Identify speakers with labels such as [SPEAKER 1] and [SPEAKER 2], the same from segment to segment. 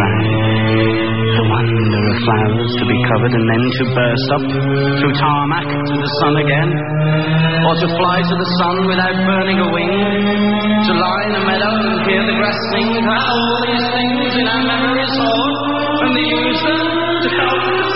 [SPEAKER 1] grass. The wonder of flowers to be covered and then to burst up through tarmac to the sun again, or to fly to the sun without burning a wing, to lie in a meadow and hear the grass sing. All these things in our memories hold, and they use them to help us.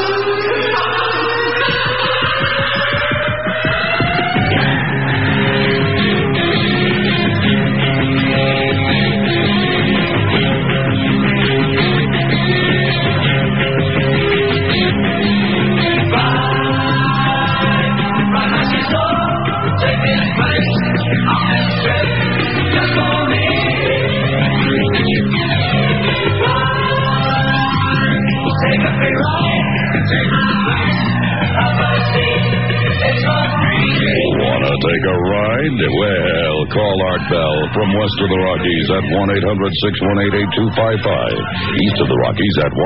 [SPEAKER 2] Wanna take a ride? Well, call Art Bell from west of the Rockies at 1-800-618-8255. East of the Rockies at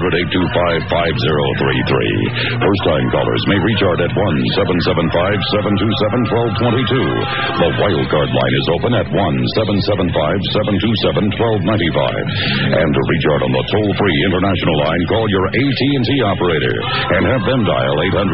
[SPEAKER 2] 1-800-825-5033. First-time callers may reach Art at 1-775-727-1222. The wildcard line is open at 1-775-727-1295. And to reach Art on the toll-free international line, call your AT&T operator and have them dial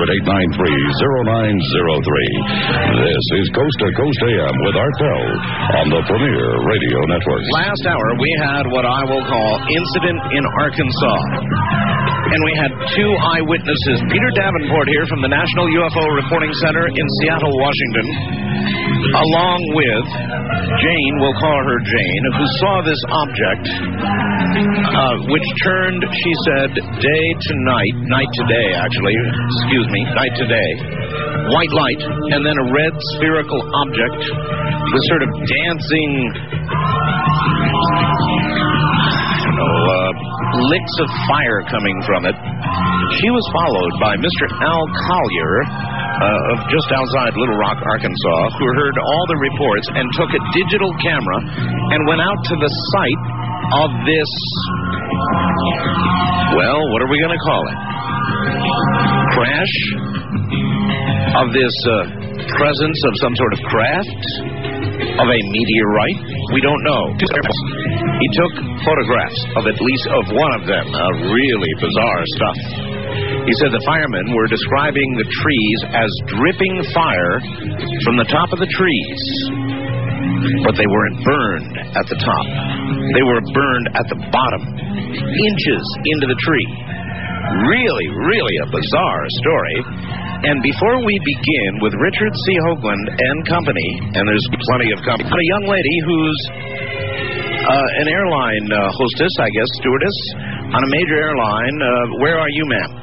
[SPEAKER 2] 800-893-0903. This is Coast to Coast AM with Art Bell on the Premier Radio Network.
[SPEAKER 3] Last hour, we had what I will call Incident in Arkansas. And we had two eyewitnesses. Peter Davenport here from the National UFO Reporting Center in Seattle, Washington, along with Jane, we'll call her Jane, who saw this object, which turned, she said, day to night, night to day, actually, night to day, white light, and then a red spherical object with sort of dancing, licks of fire coming from it. She was followed by Mr. Al Collier of just outside Little Rock, Arkansas, who heard all the reports and took a digital camera and went out to the site of this, well, what are we going to call it? Crash? Of this presence of some sort of craft? Of a meteorite? We don't know. He took photographs of at least of one of them. Really bizarre stuff. He said the firemen were describing the trees as dripping fire from the top of the trees. But they weren't burned at the top. They were burned at the bottom, inches into the tree. Really, really a bizarre story. And before we begin with Richard C. Hoagland and company, and there's plenty of company, a young lady who's an airline hostess, I guess, stewardess, on a major airline. Where are you, ma'am?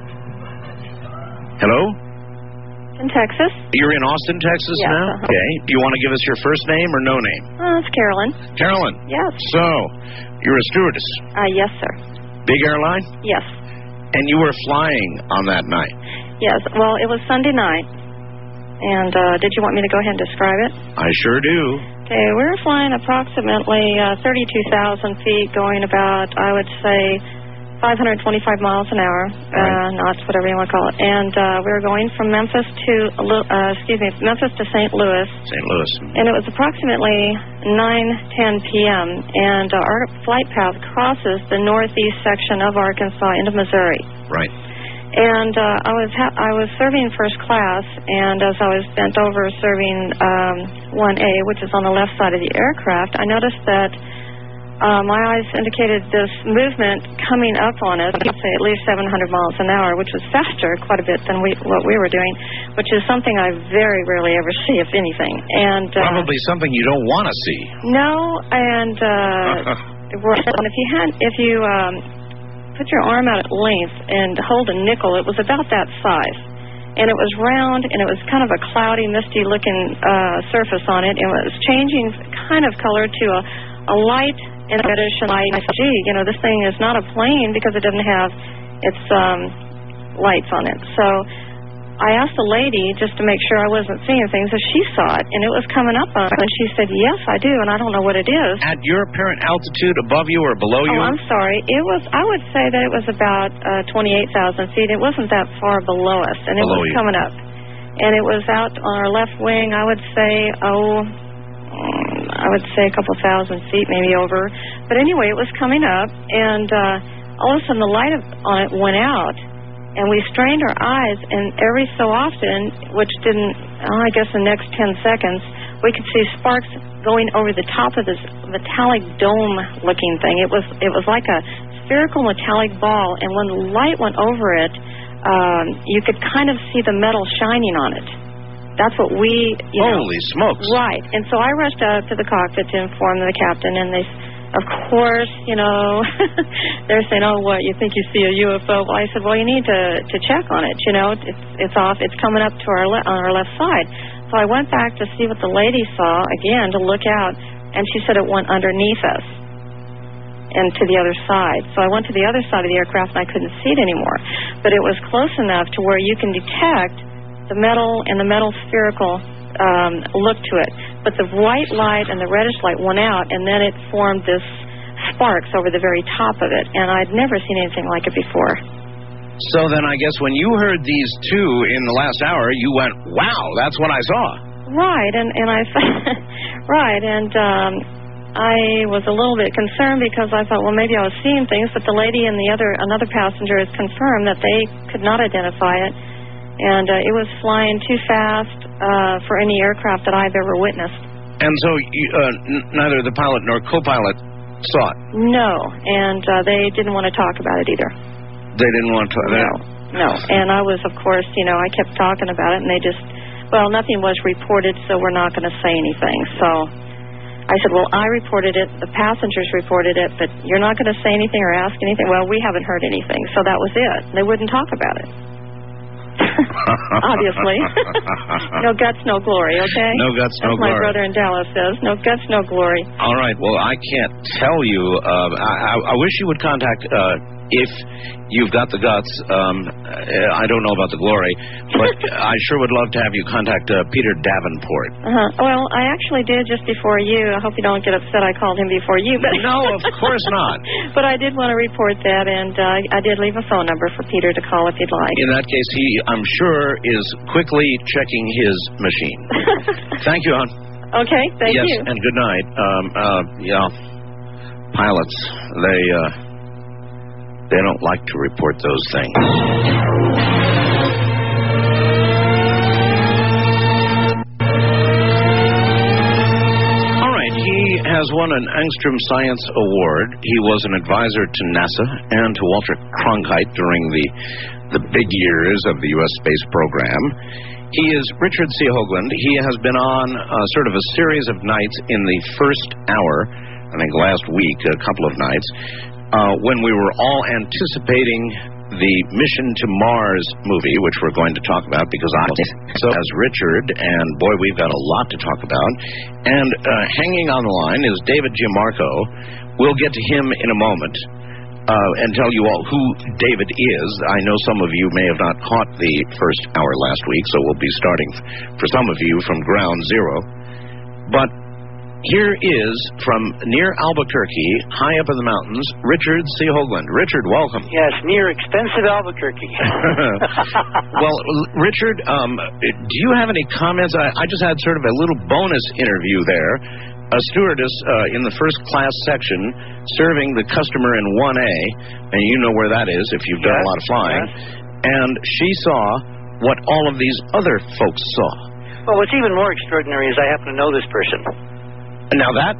[SPEAKER 3] Hello?
[SPEAKER 4] In Texas.
[SPEAKER 3] You're in Austin, Texas now? Okay. Do you want to give us your first name or no name?
[SPEAKER 4] It's Carolyn.
[SPEAKER 3] Carolyn?
[SPEAKER 4] Yes.
[SPEAKER 3] So, you're a stewardess?
[SPEAKER 4] Yes, sir.
[SPEAKER 3] Big airline?
[SPEAKER 4] Yes.
[SPEAKER 3] And you were flying on that night?
[SPEAKER 4] Yes. Well, it was Sunday night. And did you want me to go ahead and describe it?
[SPEAKER 3] I sure do.
[SPEAKER 4] Okay, we were flying approximately 32,000 feet, going about, I would say, 525 miles an hour, knots, whatever you want to call it. And we were going from Memphis to St. Louis.
[SPEAKER 3] St. Louis.
[SPEAKER 4] And it was approximately 9:10 p.m. And our flight path crosses the northeast section of Arkansas into Missouri.
[SPEAKER 3] Right.
[SPEAKER 4] And I was serving first class, and as I was bent over serving 1A, which is on the left side of the aircraft, I noticed that my eyes indicated this movement coming up on us, I'd say at least 700 miles an hour, which was faster quite a bit than what we were doing, which is something I very rarely ever see, if anything. And
[SPEAKER 3] probably something you don't want to see.
[SPEAKER 4] No, and if you put your arm out at length and hold a nickel, it was about that size. And it was round, and it was kind of a cloudy, misty-looking surface on it. And it was changing kind of color to a light and reddish light. I said, gee, this thing is not a plane because it doesn't have its lights on it. So I asked the lady just to make sure I wasn't seeing things if she saw it, and it was coming up on her, and she said, yes, I do, and I don't know what it is.
[SPEAKER 3] At your apparent altitude, above you or below you?
[SPEAKER 4] Oh, I'm sorry. I would say that it was about 28,000 feet. It wasn't that far below us, and it was coming up. And it was out on our left wing, I would say, I would say a couple thousand feet, maybe over. But anyway, it was coming up, and all of a sudden the light on it went out, and we strained our eyes, and every so often, which didn't, I guess the next 10 seconds, we could see sparks going over the top of this metallic dome-looking thing. It was like a spherical metallic ball, and when the light went over it, you could kind of see the metal shining on it. That's what we,
[SPEAKER 3] Holy smokes.
[SPEAKER 4] Right. And so I rushed out to the cockpit to inform the captain, and they, of course, they're saying, oh, what, you think you see a UFO? Well, I said, well, you need to check on it. It's off. It's coming up to on our left side. So I went back to see what the lady saw, again, to look out, and she said it went underneath us and to the other side. So I went to the other side of the aircraft, and I couldn't see it anymore. But it was close enough to where you can detect the metal and the metal spherical look to it. But the white light and the reddish light went out, and then it formed this sparks over the very top of it. And I'd never seen anything like it before.
[SPEAKER 3] So then I guess when you heard these two in the last hour, you went, wow, that's what I saw.
[SPEAKER 4] Right, and I right, and I was a little bit concerned because I thought, well, maybe I was seeing things, but the lady and another passenger has confirmed that they could not identify it, and it was flying too fast for any aircraft that I've ever witnessed.
[SPEAKER 3] And so neither the pilot nor co-pilot saw it?
[SPEAKER 4] No, and they didn't want to talk about it either.
[SPEAKER 3] They didn't want to.
[SPEAKER 4] No. And I was, of course, I kept talking about it, and they just, well, nothing was reported, so we're not going to say anything. So I said, well, I reported it, the passengers reported it, but you're not going to say anything or ask anything? Well, we haven't heard anything, so that was it. They wouldn't talk about it. Obviously. No guts, no glory, okay?
[SPEAKER 3] No guts, no glory.
[SPEAKER 4] As my brother in Dallas says, no guts, no glory.
[SPEAKER 3] All right, well, I can't tell you. I wish you would contact, if you've got the guts, I don't know about the glory, but I sure would love to have you contact Peter Davenport.
[SPEAKER 4] Well, I actually did just before you. I hope you don't get upset I called him before you. But
[SPEAKER 3] no, of course not.
[SPEAKER 4] But I did want to report that, and I did leave a phone number for Peter to call if you'd like.
[SPEAKER 3] In that case, he, I'm sure, is quickly checking his machine. Thank you, hon.
[SPEAKER 4] Okay, thank you.
[SPEAKER 3] Yes, and good night. Pilots, they don't like to report those things. All right, he has won an Angstrom Science Award. He was an advisor to NASA and to Walter Cronkite during the big years of the U.S. space program. He is Richard C. Hoagland. He has been on sort of a series of nights in the first hour, I think last week, a couple of nights, when we were all anticipating the Mission to Mars movie, which we're going to talk about because as Richard, and boy, we've got a lot to talk about. And hanging on the line is David Giammarco. We'll get to him in a moment and tell you all who David is. I know some of you may have not caught the first hour last week, so we'll be starting for some of you from ground zero. But here is, from near Albuquerque, high up in the mountains, Richard C. Hoagland. Richard, welcome.
[SPEAKER 5] Yes, near expensive Albuquerque.
[SPEAKER 3] Well, Richard, do you have any comments? I just had sort of a little bonus interview there. A stewardess in the first class section serving the customer in 1A, and you know where that is if you've done a lot of flying, and she saw what all of these other folks saw.
[SPEAKER 5] Well, what's even more extraordinary is I happen to know this person.
[SPEAKER 3] Now that...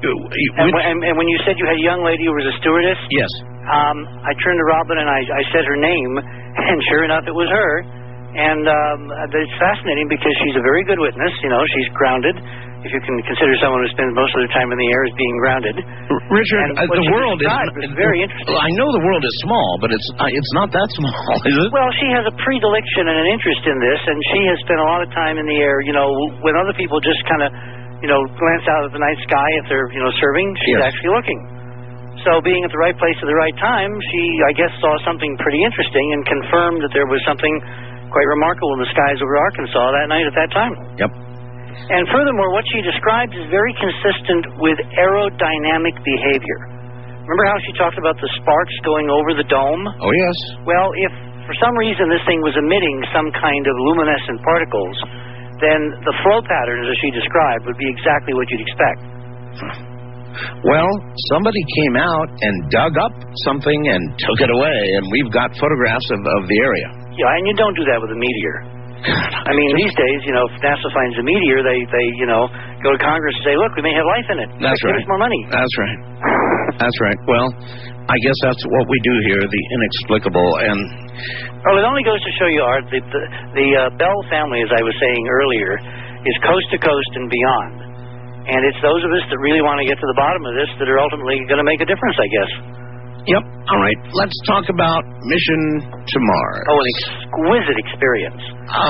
[SPEAKER 5] And when you said you had a young lady who was a stewardess...
[SPEAKER 3] Yes.
[SPEAKER 5] I turned to Robin and I said her name, and sure enough it was her. And it's fascinating because she's a very good witness. She's grounded. If you can consider someone who spends most of their time in the air as being grounded.
[SPEAKER 3] Richard, the world is
[SPEAKER 5] very interesting.
[SPEAKER 3] I know the world is small, but it's not that small, is it?
[SPEAKER 5] Well, she has a predilection and an interest in this, and she has spent a lot of time in the air. When other people just kind of, glance out at the night sky if they're, serving, she's actually looking. So being at the right place at the right time, she, I guess, saw something pretty interesting and confirmed that there was something quite remarkable in the skies over Arkansas that night at that time.
[SPEAKER 3] Yep.
[SPEAKER 5] And furthermore, what she describes is very consistent with aerodynamic behavior. Remember how she talked about the sparks going over the dome?
[SPEAKER 3] Oh, yes.
[SPEAKER 5] Well, if for some reason this thing was emitting some kind of luminescent particles, then the flow patterns, as she described, would be exactly what you'd expect.
[SPEAKER 3] Well, somebody came out and dug up something and took it away, and we've got photographs of the area.
[SPEAKER 5] Yeah, and you don't do that with a meteor. I mean, these days, if NASA finds a meteor, they go to Congress and say, look, we may have life in it.
[SPEAKER 3] That's right.
[SPEAKER 5] Give us more money.
[SPEAKER 3] That's right. That's right. Well, I guess that's what we do here, the inexplicable. And
[SPEAKER 5] well, it only goes to show you, Art, the Bell family, as I was saying earlier, is coast to coast and beyond. And it's those of us that really want to get to the bottom of this that are ultimately going to make a difference, I guess.
[SPEAKER 3] Yep. All right. Let's talk about Mission to Mars.
[SPEAKER 5] Oh, an exquisite experience.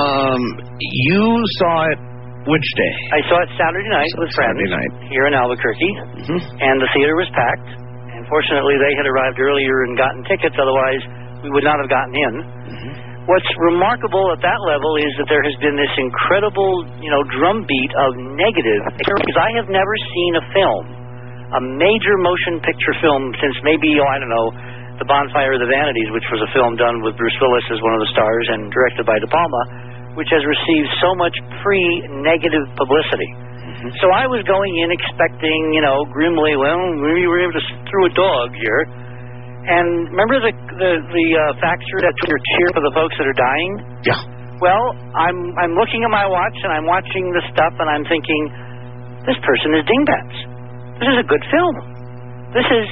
[SPEAKER 3] You saw it which day?
[SPEAKER 5] I saw it Saturday night with friends here in Albuquerque, and the theater was packed. And fortunately, they had arrived earlier and gotten tickets. Otherwise, we would not have gotten in. What's remarkable at that level is that there has been this incredible, drumbeat of negative. Because I have never seen a film, a major motion picture film, since maybe, The Bonfire of the Vanities, which was a film done with Bruce Willis as one of the stars and directed by De Palma, which has received so much pre-negative publicity. So I was going in expecting, grimly, well, we were able to throw a dog here. And remember the factor that you're cheer for the folks that are dying?
[SPEAKER 3] Yeah.
[SPEAKER 5] Well, I'm looking at my watch and I'm watching the stuff and I'm thinking, this person is dingbats. This is a good film. This is,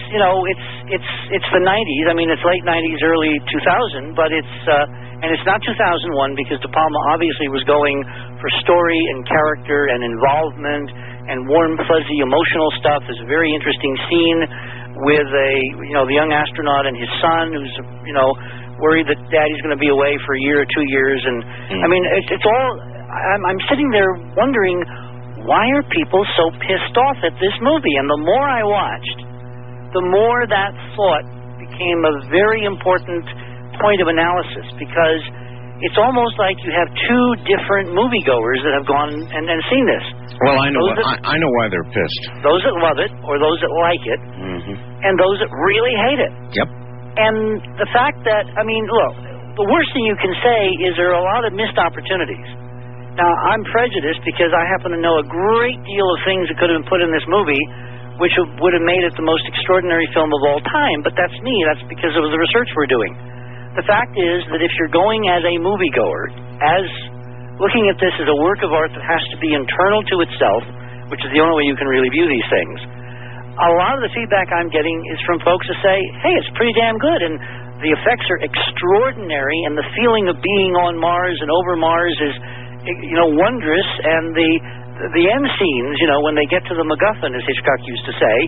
[SPEAKER 5] it's the 90s. I mean, it's late 90s, early 2000, but and it's not 2001 because De Palma obviously was going for story and character and involvement and warm, fuzzy, emotional stuff. There's a very interesting scene with the young astronaut and his son who's, worried that daddy's going to be away for a year or 2 years. And, I mean, it's all, I'm sitting there wondering, why are people so pissed off at this movie? And the more I watched, the more that thought became a very important point of analysis, because it's almost like you have two different moviegoers that have gone and seen this.
[SPEAKER 3] Well, I know why they're pissed.
[SPEAKER 5] Those that love it, or those that like it, and those that really hate it.
[SPEAKER 3] Yep.
[SPEAKER 5] And the fact that, I mean, look, the worst thing you can say is there are a lot of missed opportunities. Now, I'm prejudiced because I happen to know a great deal of things that could have been put in this movie which would have made it the most extraordinary film of all time, but that's me. That's because of the research we're doing. The fact is that if you're going as a moviegoer, as looking at this as a work of art that has to be internal to itself, which is the only way you can really view these things, a lot of the feedback I'm getting is from folks who say, hey, it's pretty damn good, and the effects are extraordinary, and the feeling of being on Mars and over Mars is, wondrous, and the end scenes, when they get to the MacGuffin, as Hitchcock used to say,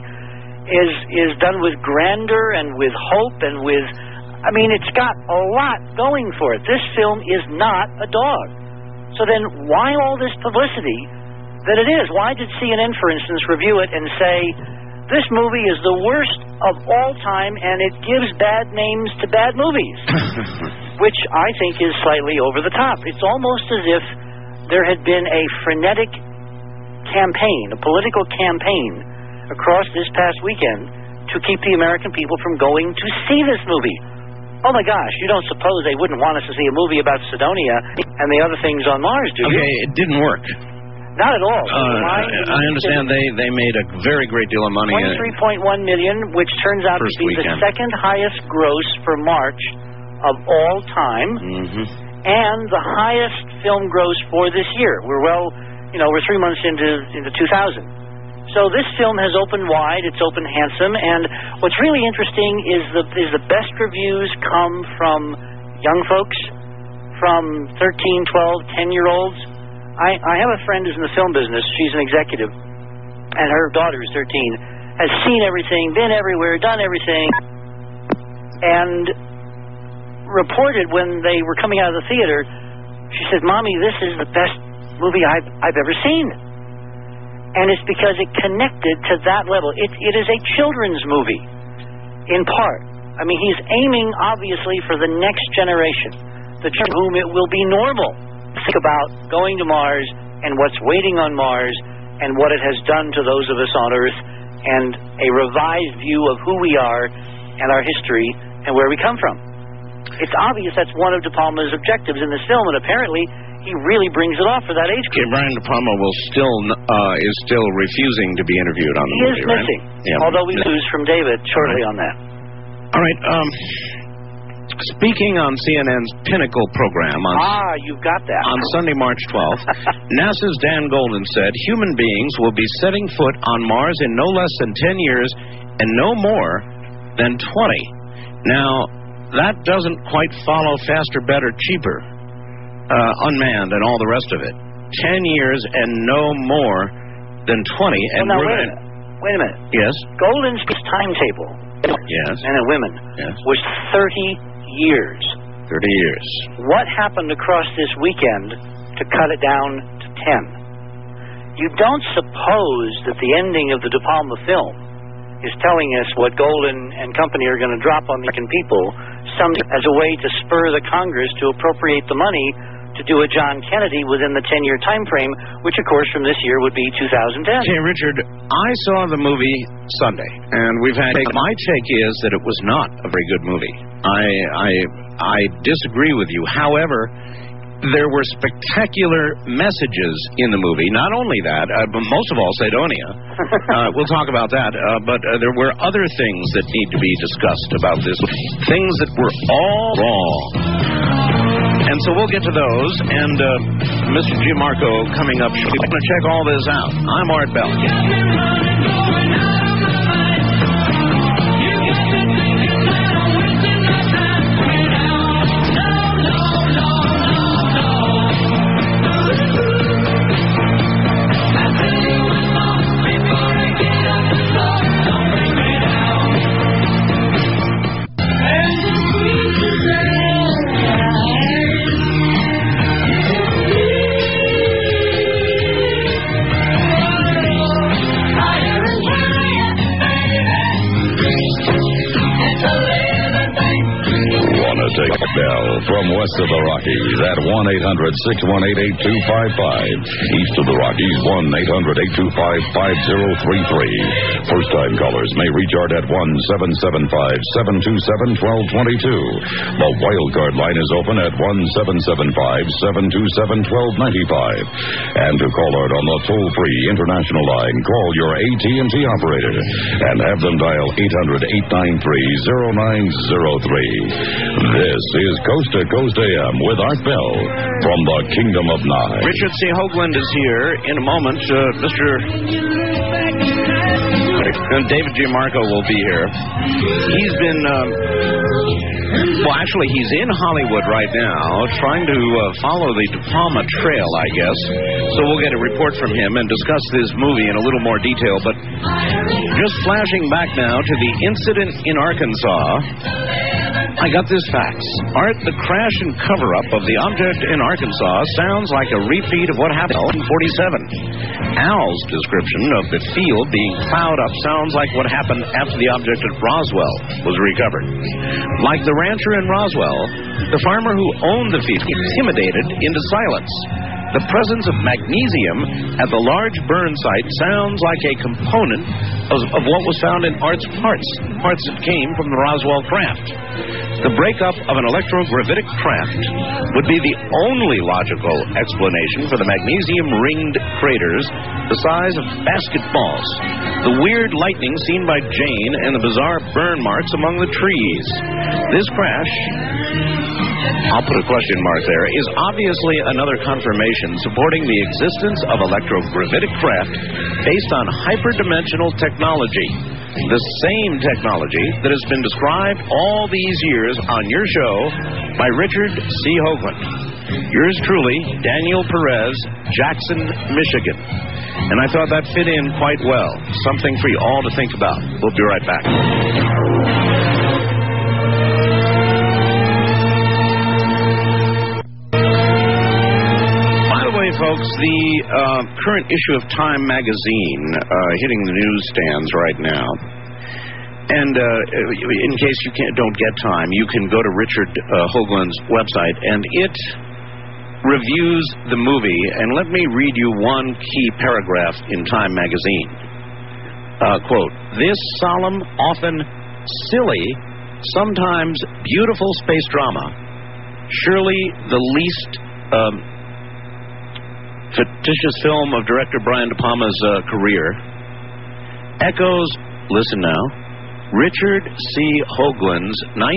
[SPEAKER 5] is done with grandeur and with hope and with, I mean, it's got a lot going for it. This film is not a dog. So then why all this publicity that it is? Why did CNN, for instance, review it and say, this movie is the worst of all time and it gives bad names to bad movies, which I think is slightly over the top. It's almost as if there had been a frenetic campaign, a political campaign across this past weekend to keep the American people from going to see this movie. Oh my gosh, you don't suppose they wouldn't want us to see a movie about Cydonia and the other things on Mars, do you?
[SPEAKER 3] Okay, it didn't work.
[SPEAKER 5] Not at all.
[SPEAKER 3] I understand they made a very great deal of money.
[SPEAKER 5] $23.1 million, which turns out to be the second highest gross for March of all time, and the highest film gross for this year. We're we're 3 months into 2000. So this film has opened wide, it's opened handsome, and what's really interesting is the best reviews come from young folks, from 13, 12, 10-year-olds. I have a friend who's in the film business. She's an executive, and her daughter is 13, has seen everything, been everywhere, done everything, and reported when they were coming out of the theater, she said, Mommy, this is the best movie I've ever seen. And it's because it connected to that level. It is a children's movie, in part. I mean, he's aiming, obviously, for the next generation, the children whom it will be normal to think about going to Mars and what's waiting on Mars and what it has done to those of us on Earth, and a revised view of who we are and our history and where we come from. It's obvious that's one of De Palma's objectives in this film, and apparently he really brings it off for that age group.
[SPEAKER 3] Brian De Palma is still refusing to be interviewed on the movie,
[SPEAKER 5] He is missing,
[SPEAKER 3] right? Yeah.
[SPEAKER 5] although we lose from David shortly on that.
[SPEAKER 3] All right. Speaking on CNN's Pinnacle program
[SPEAKER 5] you've got that.
[SPEAKER 3] on Sunday, March 12th, NASA's Dan Golden said human beings will be setting foot on Mars in no less than 10 years and no more than 20. Now, that doesn't quite follow faster, better, cheaper, unmanned, and all the rest of it. 10 years and no more than 20. And
[SPEAKER 5] now, wait a minute.
[SPEAKER 3] Yes?
[SPEAKER 5] Golden's timetable,
[SPEAKER 3] Yes.
[SPEAKER 5] men and women,
[SPEAKER 3] Yes.
[SPEAKER 5] was 30 years.
[SPEAKER 3] 30 years.
[SPEAKER 5] What happened across this weekend to cut it down to 10? You don't suppose that the ending of the De Palma film is telling us what Golden and company are going to drop on the American people as a way to spur the Congress to appropriate the money to do a John Kennedy within the 10-year time frame, which, of course, from this year would be 2010.
[SPEAKER 3] Okay, Richard, I saw the movie Sunday, and my take is that it was not a very good movie. I disagree with you. However, there were spectacular messages in the movie. Not only that, but most of all, Cydonia. We'll talk about that. But there were other things that need to be discussed about this. Things that were all wrong. And so we'll get to those. And Mr. Gianmarco coming up. We're going to check all this out. I'm Art Bell.
[SPEAKER 2] From west of the Rockies at 1-800-618-8255. East of the Rockies, 1-800-825-5033. First-time callers may reach Art at 1-775-727-1222. The wildcard line is open at 1-775-727-1295. And to call Art on the toll-free international line, call your AT&T operator and have them dial 800-893-0903. This is Coast to Coast AM with Art Bell from the Kingdom of Nye.
[SPEAKER 3] Richard C. Hoagland is here. In a moment, David Gianmarco will be here. He's been, he's in Hollywood right now trying to follow the De Palma trail, I guess. So we'll get a report from him and discuss this movie in a little more detail. But just flashing back now to the incident in Arkansas, I got this fax. Art, the crash and cover-up of the object in Arkansas sounds like a repeat of what happened in 47. Al's description of the field being plowed up sounds like what happened after the object at Roswell was recovered. Like the rancher in Roswell, the farmer who owned the field intimidated into silence. The presence of magnesium at the large burn site sounds like a component of what was found in Art's parts that came from the Roswell craft. The breakup of an electrogravitic craft would be the only logical explanation for the magnesium-ringed craters the size of basketballs, the weird lightning seen by Jane, and the bizarre burn marks among the trees. This crash, I'll put a question mark there, is obviously another confirmation supporting the existence of electrogravitic craft based on hyperdimensional technology, the same technology that has been described all these years on your show by Richard C. Hoagland. Yours truly, Daniel Perez, Jackson, Michigan. And I thought that fit in quite well. Something for you all to think about. We'll be right back. Folks, the current issue of Time magazine hitting the newsstands right now. And in case you don't get Time, you can go to Richard Hoagland's website, and it reviews the movie. And let me read you one key paragraph in Time magazine. Quote, "This solemn, often silly, sometimes beautiful space drama, surely the least fictitious film of director Brian De Palma's career echoes, listen now, Richard C. Hoagland's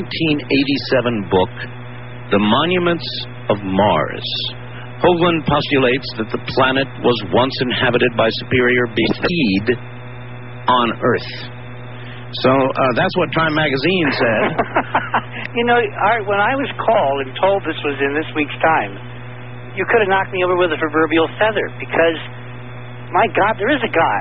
[SPEAKER 3] 1987 book, The Monuments of Mars. Hoagland postulates that the planet was once inhabited by superior beings on Earth. So that's what Time Magazine said.
[SPEAKER 5] You know, Art, when I was called and told this was in this week's Time, you could have knocked me over with a proverbial feather because, my God, there is a God.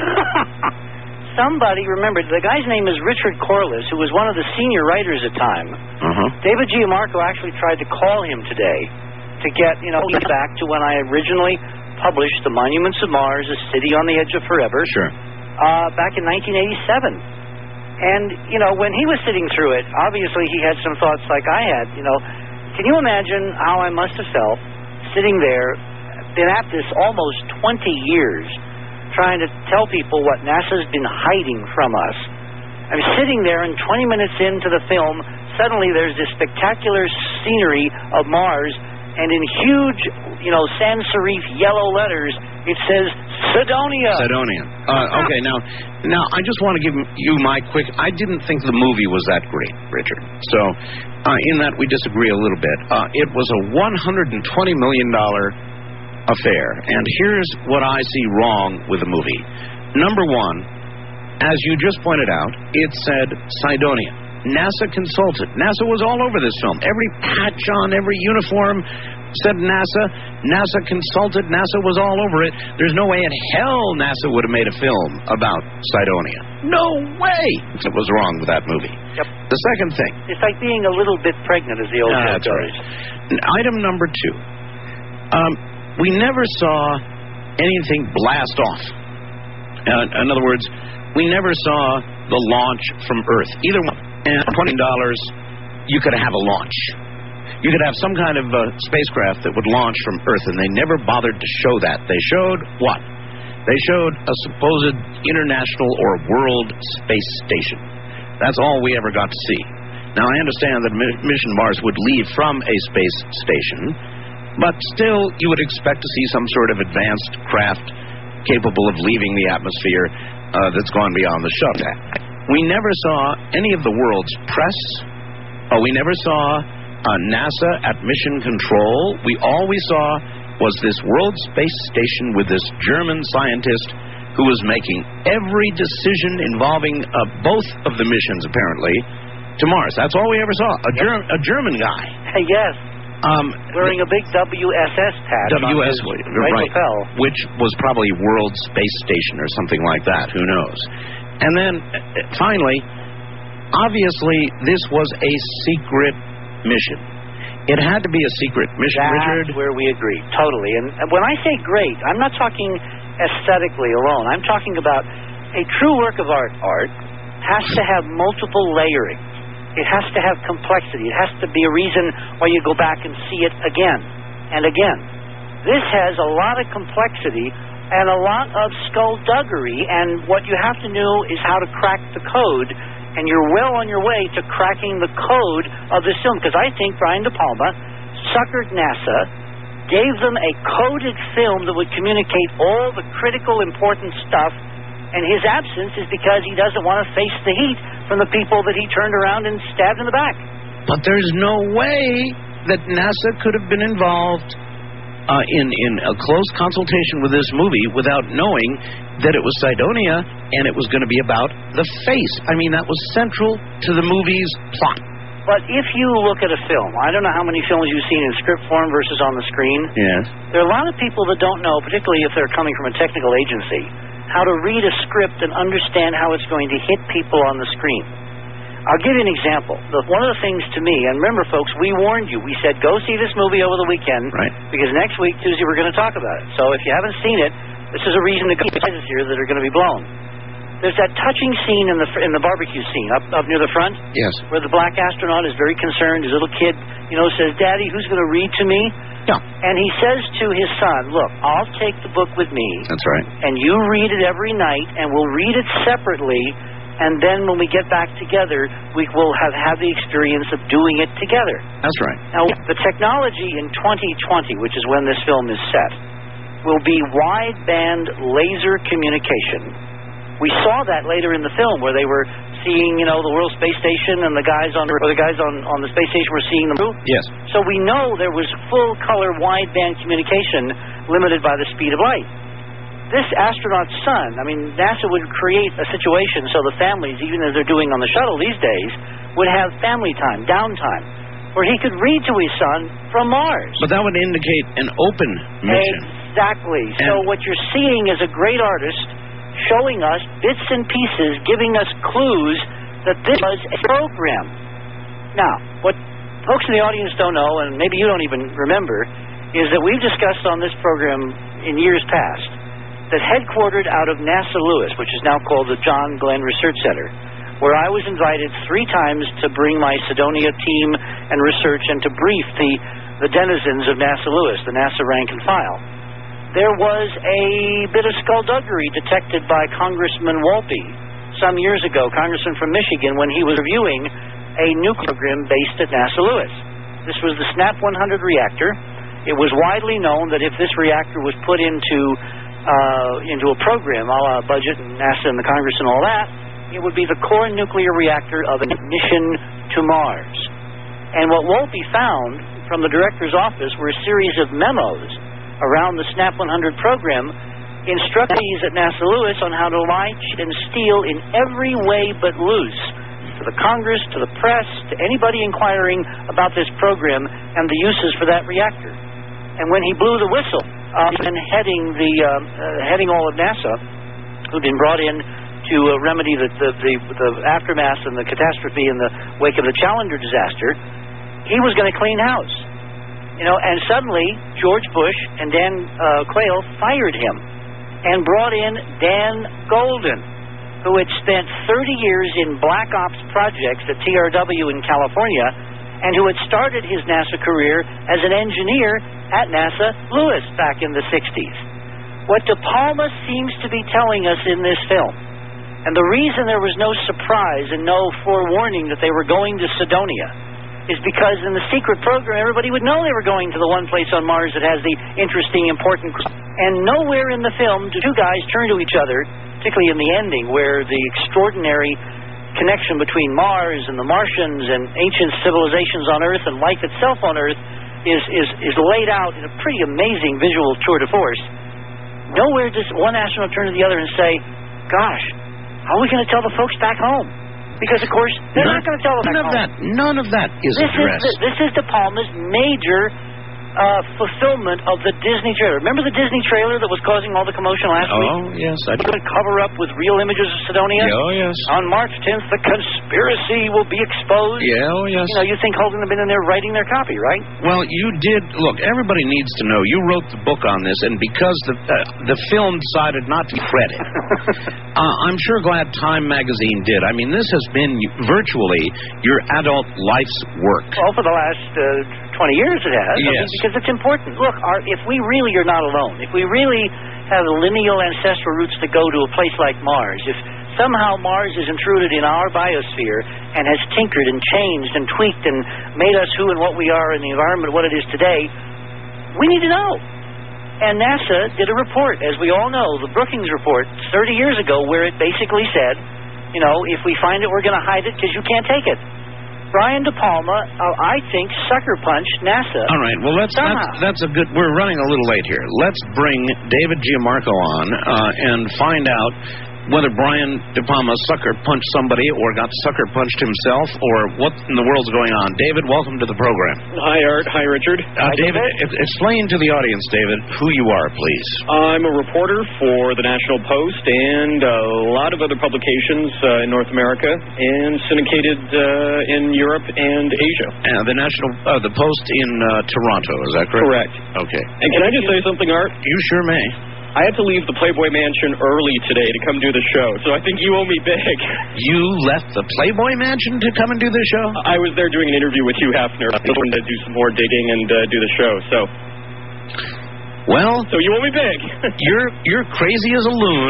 [SPEAKER 5] Somebody, remember, the guy's name is Richard Corliss, who was one of the senior writers at Time. David Gianmarco actually tried to call him today to get, back to when I originally published The Monuments of Mars, A City on the Edge of Forever.
[SPEAKER 3] Sure.
[SPEAKER 5] Back in 1987. And, when he was sitting through it, obviously he had some thoughts like I had. Can you imagine how I must have felt sitting there, been at this almost 20 years, trying to tell people what NASA's been hiding from us. I'm sitting there, and 20 minutes into the film, suddenly there's this spectacular scenery of Mars, and in huge, sans serif yellow letters, it says Cydonia.
[SPEAKER 3] Cydonia. Okay, now I just want to give you my quick. I didn't think the movie was that great, Richard. So, in that we disagree a little bit. It was a $120 million affair, and here's what I see wrong with the movie. Number one, as you just pointed out, it said Cydonia. NASA consulted. NASA was all over this film. Every patch on every uniform said NASA. NASA consulted. NASA was all over it. There's no way in hell NASA would have made a film about Cydonia. No way! It was wrong with that movie.
[SPEAKER 5] Yep.
[SPEAKER 3] The second thing.
[SPEAKER 5] It's like being a little bit pregnant, as the old joke goes.
[SPEAKER 3] Right. Item number two. We never saw anything blast off. In other words, we never saw the launch from Earth. Either one. And $20, you could have a launch. You could have some kind of spacecraft that would launch from Earth, and they never bothered to show that. They showed what? They showed a supposed international or world space station. That's all we ever got to see. Now, I understand that Mission Mars would leave from a space station, but still, you would expect to see some sort of advanced craft capable of leaving the atmosphere that's gone beyond the shuttle. We never saw any of the world's press. We never saw NASA at mission control. All we saw was this World Space Station with this German scientist who was making every decision involving both of the missions, apparently, to Mars. That's all we ever saw. A German guy.
[SPEAKER 5] Yes. Wearing a big WSS patch.
[SPEAKER 3] WS, right,
[SPEAKER 5] lapel.
[SPEAKER 3] Which was probably World Space Station or something like that. Who knows? And then, finally, obviously, this was a secret mission. It had to be a secret mission, Richard.
[SPEAKER 5] That's where we agree, totally. And when I say great, I'm not talking aesthetically alone. I'm talking about a true work of art has to have multiple layering. It has to have complexity. It has to be a reason why you go back and see it again and again. This has a lot of complexity and a lot of skullduggery, and what you have to know is how to crack the code, and you're well on your way to cracking the code of this film, because I think Brian De Palma suckered NASA, gave them a coded film that would communicate all the critical, important stuff, and his absence is because he doesn't want to face the heat from the people that he turned around and stabbed in the back.
[SPEAKER 3] But there's no way that NASA could have been involved in a close consultation with this movie without knowing that it was Cydonia and it was going to be about the face. I mean, that was central to the movie's plot.
[SPEAKER 5] But if you look at a film, I don't know how many films you've seen in script form versus on the screen.
[SPEAKER 3] Yes.
[SPEAKER 5] There are a lot of people that don't know, particularly if they're coming from a technical agency, how to read a script and understand how it's going to hit people on the screen. I'll give you an example. One of the things to me, and remember, folks, we warned you. We said, go see this movie over the weekend,
[SPEAKER 3] right? Because
[SPEAKER 5] next week, Tuesday, we're going to talk about it. So if you haven't seen it, this is a reason to go see prizes here that are going to be blown. There's that touching scene in the barbecue scene up near the front.
[SPEAKER 3] Yes.
[SPEAKER 5] Where the black astronaut is very concerned. His little kid, says, Daddy, who's going to read to me?
[SPEAKER 3] Yeah.
[SPEAKER 5] And he says to his son, look, I'll take the book with me.
[SPEAKER 3] That's right.
[SPEAKER 5] And you read it every night, and we'll read it separately. And then when we get back together, we will have had the experience of doing it together.
[SPEAKER 3] That's right.
[SPEAKER 5] Now, the technology in 2020, which is when this film is set, will be wideband laser communication. We saw that later in the film where they were seeing, the World Space Station and the guys on the space station were seeing them.
[SPEAKER 3] Yes.
[SPEAKER 5] So we know there was full-color wideband communication limited by the speed of light. This astronaut's son, NASA would create a situation so the families, even as they're doing on the shuttle these days, would have family time, downtime, where he could read to his son from Mars.
[SPEAKER 3] But that would indicate an open mission.
[SPEAKER 5] Exactly. So what you're seeing is a great artist showing us bits and pieces, giving us clues that this was a program. Now, what folks in the audience don't know, and maybe you don't even remember, is that we've discussed on this program in years past that headquartered out of NASA Lewis, which is now called the John Glenn Research Center, where I was invited 3 times to bring my Cydonia team and research and to brief the denizens of NASA Lewis, the NASA rank and file. There was a bit of skullduggery detected by Congressman Wolpe some years ago, Congressman from Michigan, when he was reviewing a nuclear program based at NASA Lewis. This was the SNAP 100 reactor. It was widely known that if this reactor was put into a program, a la budget and NASA and the Congress and all that, it would be the core nuclear reactor of a mission to Mars. And what Wolpe found from the director's office were a series of memos around the SNAP 100 program instructees at NASA Lewis on how to lie, cheat, and steal in every way but loose to the Congress, to the press, to anybody inquiring about this program and the uses for that reactor. And when he blew the whistle, and heading all of NASA, who'd been brought in to remedy the aftermath and the catastrophe in the wake of the Challenger disaster, he was going to clean house. And suddenly George Bush and Dan Quayle fired him and brought in Dan Golden, who had spent 30 years in black ops projects at TRW in California and who had started his NASA career as an engineer at NASA Lewis back in the 60s. What De Palma seems to be telling us in this film, and the reason there was no surprise and no forewarning that they were going to Cydonia, is because in the secret program, everybody would know they were going to the one place on Mars that has the interesting, important... And nowhere in the film do 2 guys turn to each other, particularly in the ending, where the extraordinary connection between Mars and the Martians and ancient civilizations on Earth and life itself on Earth is laid out in a pretty amazing visual tour de force. Nowhere does one astronaut turn to the other and say, gosh, how are we going to tell the folks back home? Because, of course, they're not going to tell them back home.
[SPEAKER 3] None of that is addressed.
[SPEAKER 5] This is De Palma's major fulfillment of the Disney trailer. Remember the Disney trailer that was causing all the commotion last week?
[SPEAKER 3] Oh, yes.
[SPEAKER 5] I could cover up with real images of Cydonia?
[SPEAKER 3] Oh, yes.
[SPEAKER 5] On March 10th, the conspiracy will be exposed.
[SPEAKER 3] Yeah, oh, yes.
[SPEAKER 5] You think Hogan had been in there writing their copy, right?
[SPEAKER 3] Well, you did. Look, everybody needs to know. You wrote the book on this, and because the film decided not to credit, I'm sure glad Time magazine did. This has been virtually your adult life's work.
[SPEAKER 5] Well, for the last 20 years it has.
[SPEAKER 3] Yes.
[SPEAKER 5] Because it's important. Look, if we really are not alone, if we really have lineal ancestral roots to go to a place like Mars, if somehow Mars is intruded in our biosphere and has tinkered and changed and tweaked and made us who and what we are in the environment, what it is today, we need to know. And NASA did a report, as we all know, the Brookings report 30 years ago, where it basically said, if we find it, we're going to hide it because you can't take it. Brian De Palma, I think, sucker punched NASA.
[SPEAKER 3] All right. Well, that's a good... We're running a little late here. Let's bring David Gianmarco on and find out whether Brian De Palma sucker punched somebody or got sucker punched himself or what in the world's going on. David, welcome to the program.
[SPEAKER 6] Hi, Art. Hi, Richard.
[SPEAKER 3] David, explain to the audience, David, who you are, please.
[SPEAKER 6] I'm a reporter for the National Post and a lot of other publications in North America and syndicated in Europe and Asia.
[SPEAKER 3] The Post in Toronto, is that correct?
[SPEAKER 6] Correct.
[SPEAKER 3] Okay.
[SPEAKER 6] And can I just say something, Art?
[SPEAKER 3] You sure may.
[SPEAKER 6] I had to leave the Playboy Mansion early today to come do the show, so I think you owe me big.
[SPEAKER 3] You left the Playboy Mansion to come and do the show?
[SPEAKER 6] I was there doing an interview with Hugh Hefner. I was going to do some more digging and do the show, so...
[SPEAKER 3] Well...
[SPEAKER 6] So you owe me big.
[SPEAKER 3] You're crazy as a loon.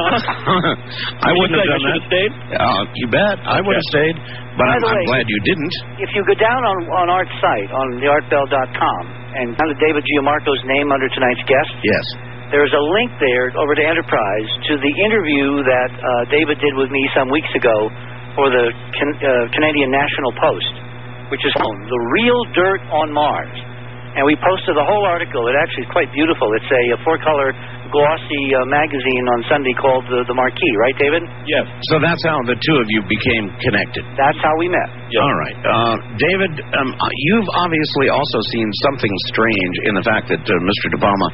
[SPEAKER 3] I wouldn't have done that.
[SPEAKER 6] You stayed?
[SPEAKER 3] You bet. I would have stayed, but I'm glad you didn't.
[SPEAKER 5] If you go down on Art's site, on theartbell.com, and under David Gianmarco's name under tonight's guest...
[SPEAKER 3] Yes.
[SPEAKER 5] there's a link there over to Enterprise to the interview that David did with me some weeks ago for the Canadian National Post, which is called The Real Dirt on Mars. And we posted the whole article. It actually is quite beautiful. It's a four-color glossy magazine on Sunday called the Marquee, right, David?
[SPEAKER 3] Yes. So that's how the two of you became connected.
[SPEAKER 5] That's how we met.
[SPEAKER 3] Yep. All right. David, you've obviously also seen something strange in the fact that Mr. De Palma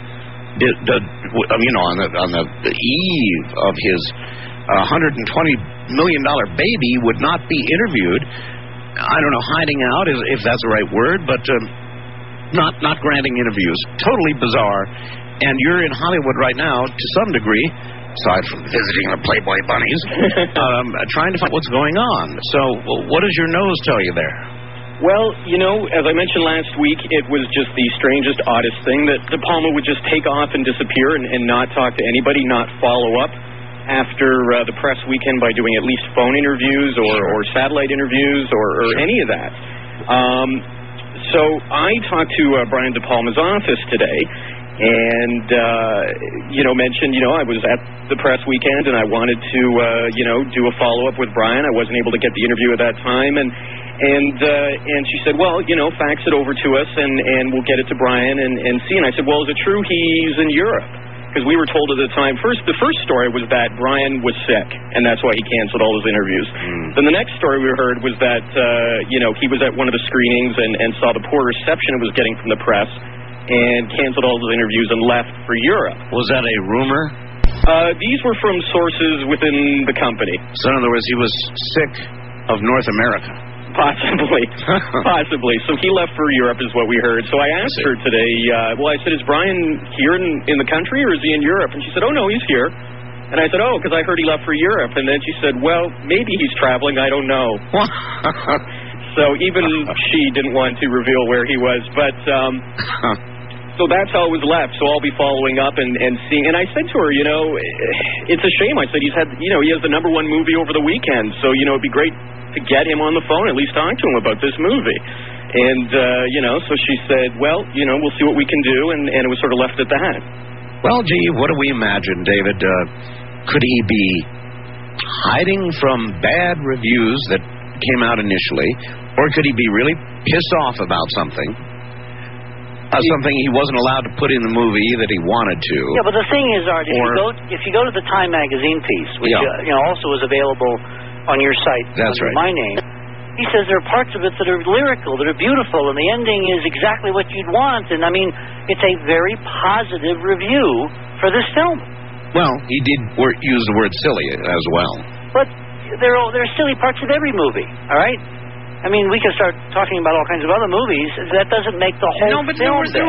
[SPEAKER 3] on the eve of his $120 million baby would not be interviewed. I don't know, hiding out, if that's the right word, but not granting interviews. Totally bizarre. And you're in Hollywood right now, to some degree, aside from visiting the Playboy bunnies, trying to find what's going on. So what does your nose tell you there?
[SPEAKER 6] Well, as I mentioned last week, it was just the strangest, oddest thing that De Palma would just take off and disappear and not talk to anybody, not follow up after the press weekend by doing at least phone interviews or satellite interviews or any of that. So I talked to Brian De Palma's office today and, mentioned, I was at the press weekend and I wanted to, do a follow-up with Brian. I wasn't able to get the interview at that time. And she said, well, fax it over to us and we'll get it to Brian and see. And I said, well, is it true he's in Europe? Because we were told at the time, the first story was that Brian was sick, and that's why he canceled all his interviews. Then the next story we heard was that, he was at one of the screenings and saw the poor reception it was getting from the press and canceled all his interviews and left for Europe.
[SPEAKER 3] Was that a rumor?
[SPEAKER 6] These were from sources within the company.
[SPEAKER 3] So in other words, he was sick of North America.
[SPEAKER 6] Possibly. So he left for Europe is what we heard. So I asked her today, I said, is Brian here in the country or is he in Europe? And she said, oh, no, he's here. And I said, oh, because I heard he left for Europe. And then she said, well, maybe he's traveling. I don't know. So even she didn't want to reveal where he was. But so that's how it was left. So I'll be following up and seeing. And I said to her, it's a shame. I said, he has the #1 movie over the weekend. So, it'd be great to get him on the phone, at least talk to him about this movie. And, so she said, well, we'll see what we can do, and it was sort of left at that.
[SPEAKER 3] Well, gee, what do we imagine, David? Could he be hiding from bad reviews that came out initially, or could he be really pissed off about something? Something he wasn't allowed to put in the movie that he wanted to.
[SPEAKER 5] Yeah, but the thing is, Art, if you go to the Time magazine piece, which also is available on your site under my name, he says there are parts of it that are lyrical, that are beautiful, and the ending is exactly what you'd want. And I mean, it's a very positive review for this film.
[SPEAKER 3] Well, he did use the word silly as well.
[SPEAKER 5] But there are silly parts of every movie, all right? I mean, we can start talking about all kinds of other movies. That doesn't make the whole film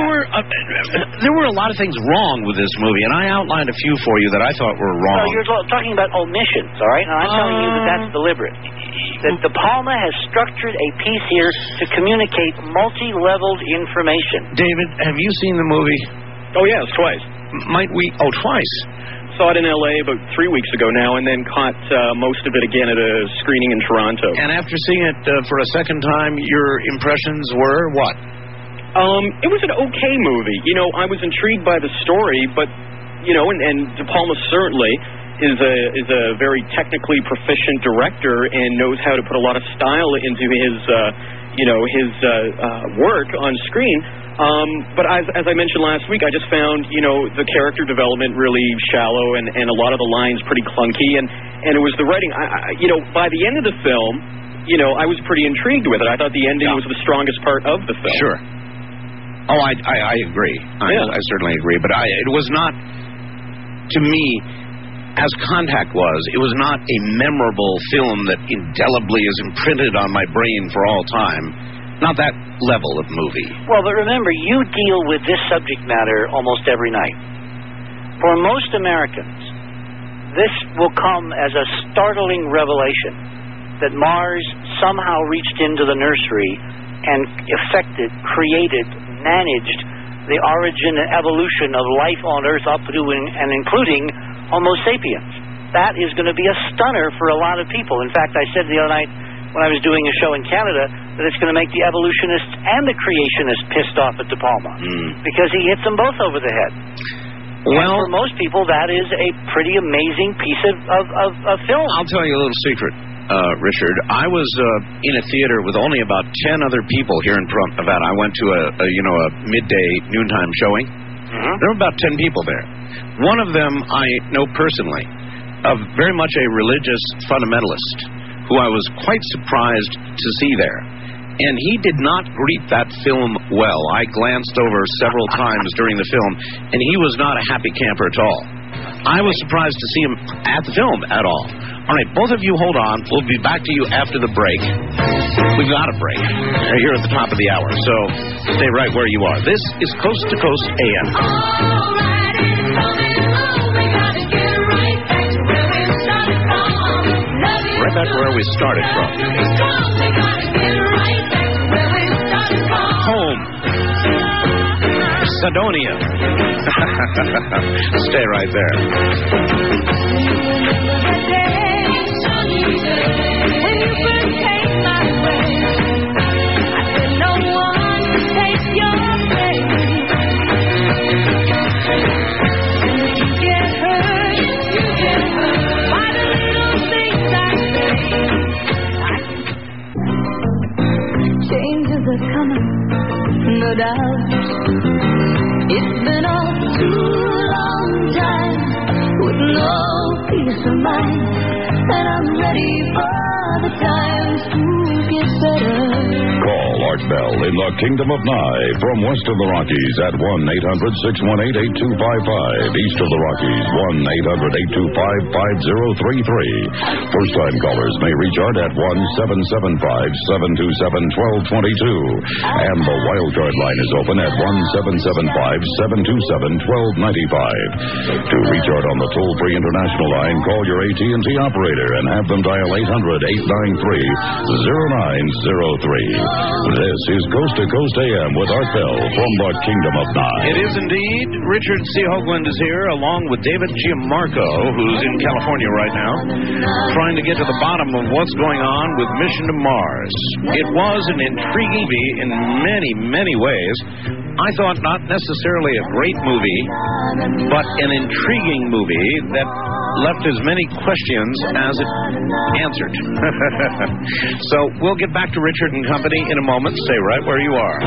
[SPEAKER 3] there were a lot of things wrong with this movie, and I outlined a few for you that I thought were wrong.
[SPEAKER 5] Well, you're talking about omissions, all right? And I'm telling you that that's deliberate. That De Palma has structured a piece here to communicate multi-leveled information.
[SPEAKER 3] David, have you seen the movie?
[SPEAKER 6] Oh, yes, twice.
[SPEAKER 3] Might we? Oh, twice.
[SPEAKER 6] Saw it in L.A. about 3 weeks ago now, and then caught most of it again at a screening in Toronto. And
[SPEAKER 3] after seeing it for a second time, your impressions were what?
[SPEAKER 6] It was an okay movie. I was intrigued by the story, but, and De Palma certainly is a very technically proficient director and knows how to put a lot of style into his work on screen. But as I mentioned last week, I just found, the character development really shallow and a lot of the lines pretty clunky. And it was the writing. By the end of the film, I was pretty intrigued with it. I thought the ending was the strongest part of the film.
[SPEAKER 3] Sure. Oh, I agree. I certainly agree. But it was not, to me, as Contact was, it was not a memorable film that indelibly is imprinted on my brain for all time. Not that level of movie.
[SPEAKER 5] Well, but remember, you deal with this subject matter almost every night. For most Americans, this will come as a startling revelation that Mars somehow reached into the nursery and affected, created, managed the origin and evolution of life on Earth up to and including Homo sapiens. That is going to be a stunner for a lot of people. In fact, I said the other night when I was doing a show in Canada that it's going to make the evolutionists and the creationists pissed off at De Palma because he hits them both over the head. Well, and for most people, that is a pretty amazing piece of film.
[SPEAKER 3] I'll tell you a little secret, Richard. I was in a theater with only about 10 other people here in Nevada. I went to a midday noontime showing. Mm-hmm. There were about 10 people there. One of them I know personally, very much a religious fundamentalist, who I was quite surprised to see there. And he did not greet that film well. I glanced over several times during the film, and he was not a happy camper at all. I was surprised to see him at the film at all. All right, both of you hold on. We'll be back to you after the break. We've got a break here at the top of the hour, so stay right where you are. This is Coast to Coast AM. Right back where we started from. Home. Cydonia. Stay right there.
[SPEAKER 7] Changes are coming, no doubt. It's been a too long time with no peace of mind, and I'm ready for the times to get better.
[SPEAKER 2] Call Art Bell in the Kingdom of Nye from west of the Rockies at 1-800-618-8255. East of the Rockies, 1-800-825-5033. First-time callers may reach Art at 1-775-727-1222. And the wildcard line is open at 1-775-727-1295. To reach Art on the toll-free international line, call your AT&T operator and have them dial 800-893-0903. This is Coast to Coast AM with Art Bell from the Kingdom of Nye.
[SPEAKER 3] It is indeed. Richard C. Hoagland is here, along with David Gianmarco, who's in California right now, trying to get to the bottom of what's going on with Mission to Mars. It was an intriguing movie in many, many ways. I thought not necessarily a great movie, but an intriguing movie that left as many questions as it answered. So we'll get back to Richard and company in a moment. Stay right where you are.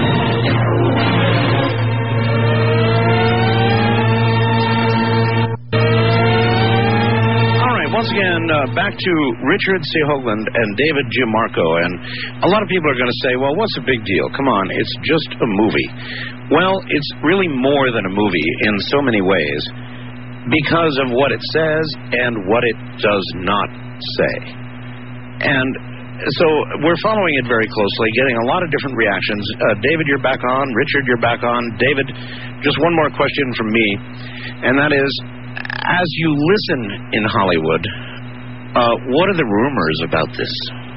[SPEAKER 3] Once again, back to Richard C. Hoagland and David Gianmarco. And a lot of people are going to say, well, what's the big deal? Come on, it's just a movie. Well, it's really more than a movie in so many ways because of what it says and what it does not say. And so we're following it very closely, getting a lot of different reactions. David, you're back on. Richard, you're back on. David, just one more question from me, and that is, as you listen in Hollywood, what are the rumors about this?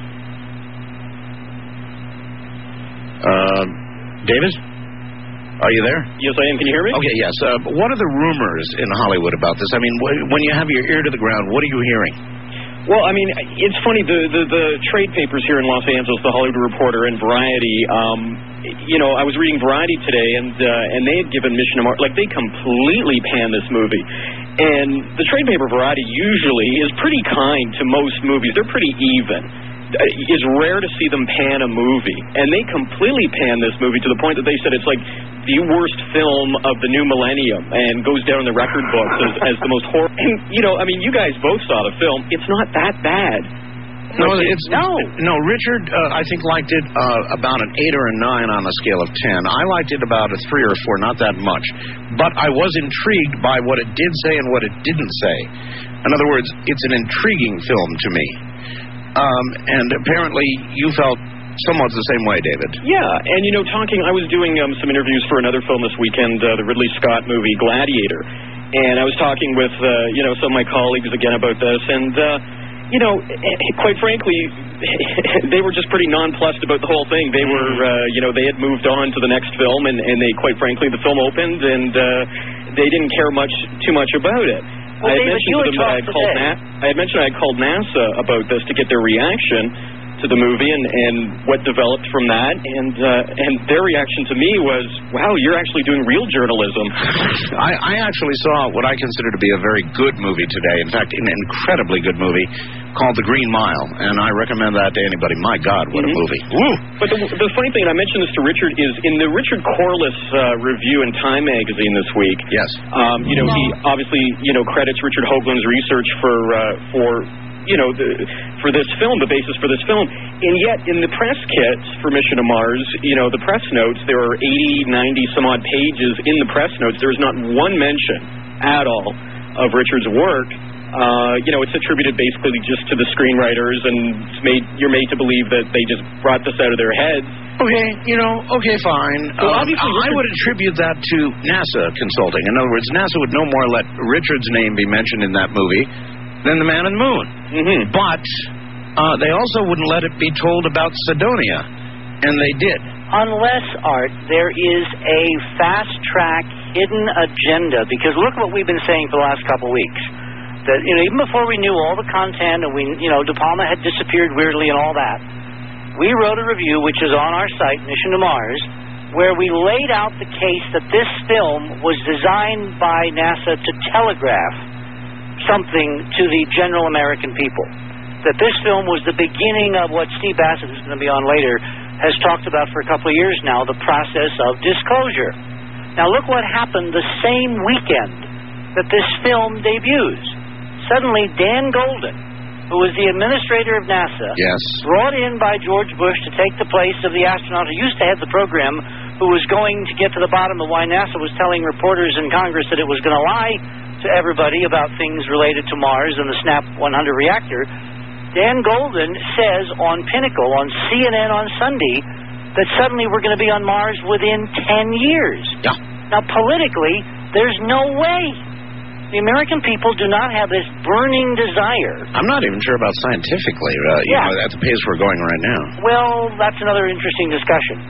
[SPEAKER 3] David? Are you there?
[SPEAKER 6] Yes, I am. Can you hear me?
[SPEAKER 3] Okay, yes. What are the rumors in Hollywood about this? I mean, when you have your ear to the ground, what are you hearing?
[SPEAKER 6] Well, I mean, it's funny, the trade papers here in Los Angeles, the Hollywood Reporter and Variety, I was reading Variety today, and they had given Mission to Mars, like, they completely panned this movie. And the trade paper Variety usually is pretty kind to most movies. They're pretty even. It's rare to see them pan a movie. And they completely panned this movie to the point that they said it's like the worst film of the new millennium and goes down in the record books as the most horrible. And, you guys both saw the film. It's not that bad.
[SPEAKER 3] No, Richard, I think liked it about an 8 or a 9 on a scale of 10. I liked it about a 3 or a 4, not that much. But I was intrigued by what it did say and what it didn't say. In other words, it's an intriguing film to me. And apparently you felt somewhat the same way, David.
[SPEAKER 6] Yeah, and I was doing some interviews for another film this weekend, the Ridley Scott movie Gladiator. And I was talking with, some of my colleagues again about this, and quite frankly, they were just pretty nonplussed about the whole thing. They were, they had moved on to the next film, and they, quite frankly, the film opened, and they didn't care too much about it.
[SPEAKER 5] Well,
[SPEAKER 6] I had
[SPEAKER 5] David,
[SPEAKER 6] mentioned to them that I had mentioned I called NASA about this to get their reaction, to the movie and what developed from that, and their reaction to me was, wow, you're actually doing real journalism.
[SPEAKER 3] I actually saw what I consider to be a very good movie today. In fact, an incredibly good movie called The Green Mile, and I recommend that to anybody. My God, what a movie. Woo!
[SPEAKER 6] But the funny thing, and I mentioned this to Richard, is in the Richard Corliss review in Time magazine this week,
[SPEAKER 3] yes,
[SPEAKER 6] he obviously, credits Richard Hoagland's research for this film, the basis for this film. And yet, in the press kit for Mission to Mars, the press notes, there are 80, 90 some odd pages in the press notes. There is not one mention at all of Richard's work. It's attributed basically just to the screenwriters, and you're made to believe that they just brought this out of their heads.
[SPEAKER 3] Okay, fine.
[SPEAKER 6] So obviously
[SPEAKER 3] I would attribute that to NASA consulting. In other words, NASA would no more let Richard's name be mentioned in that movie than the Man in the Moon.
[SPEAKER 6] Mm-hmm.
[SPEAKER 3] But they also wouldn't let it be told about Cydonia, and they did.
[SPEAKER 5] Unless, Art, there is a fast-track hidden agenda, because look what we've been saying for the last couple weeks. That, even before we knew all the content and De Palma had disappeared weirdly and all that, we wrote a review, which is on our site, Mission to Mars, where we laid out the case that this film was designed by NASA to telegraph something to the general American people. That this film was the beginning of what Steve Bassett, who's going to be on later, has talked about for a couple of years now, the process of disclosure. Now look what happened the same weekend that this film debuts. Suddenly, Dan Golden, who was the administrator of NASA,
[SPEAKER 3] yes,
[SPEAKER 5] brought in by George Bush to take the place of the astronaut who used to head the program, who was going to get to the bottom of why NASA was telling reporters in Congress that it was going to lie to everybody about things related to Mars and the SNAP 100 reactor. Dan Golden says on Pinnacle, on CNN on Sunday, that suddenly we're going to be on Mars within 10 years.
[SPEAKER 3] Yeah.
[SPEAKER 5] Now, politically, there's no way. The American people do not have this burning desire.
[SPEAKER 3] I'm not even sure about scientifically, at the pace we're going right now.
[SPEAKER 5] Well, that's another interesting discussion.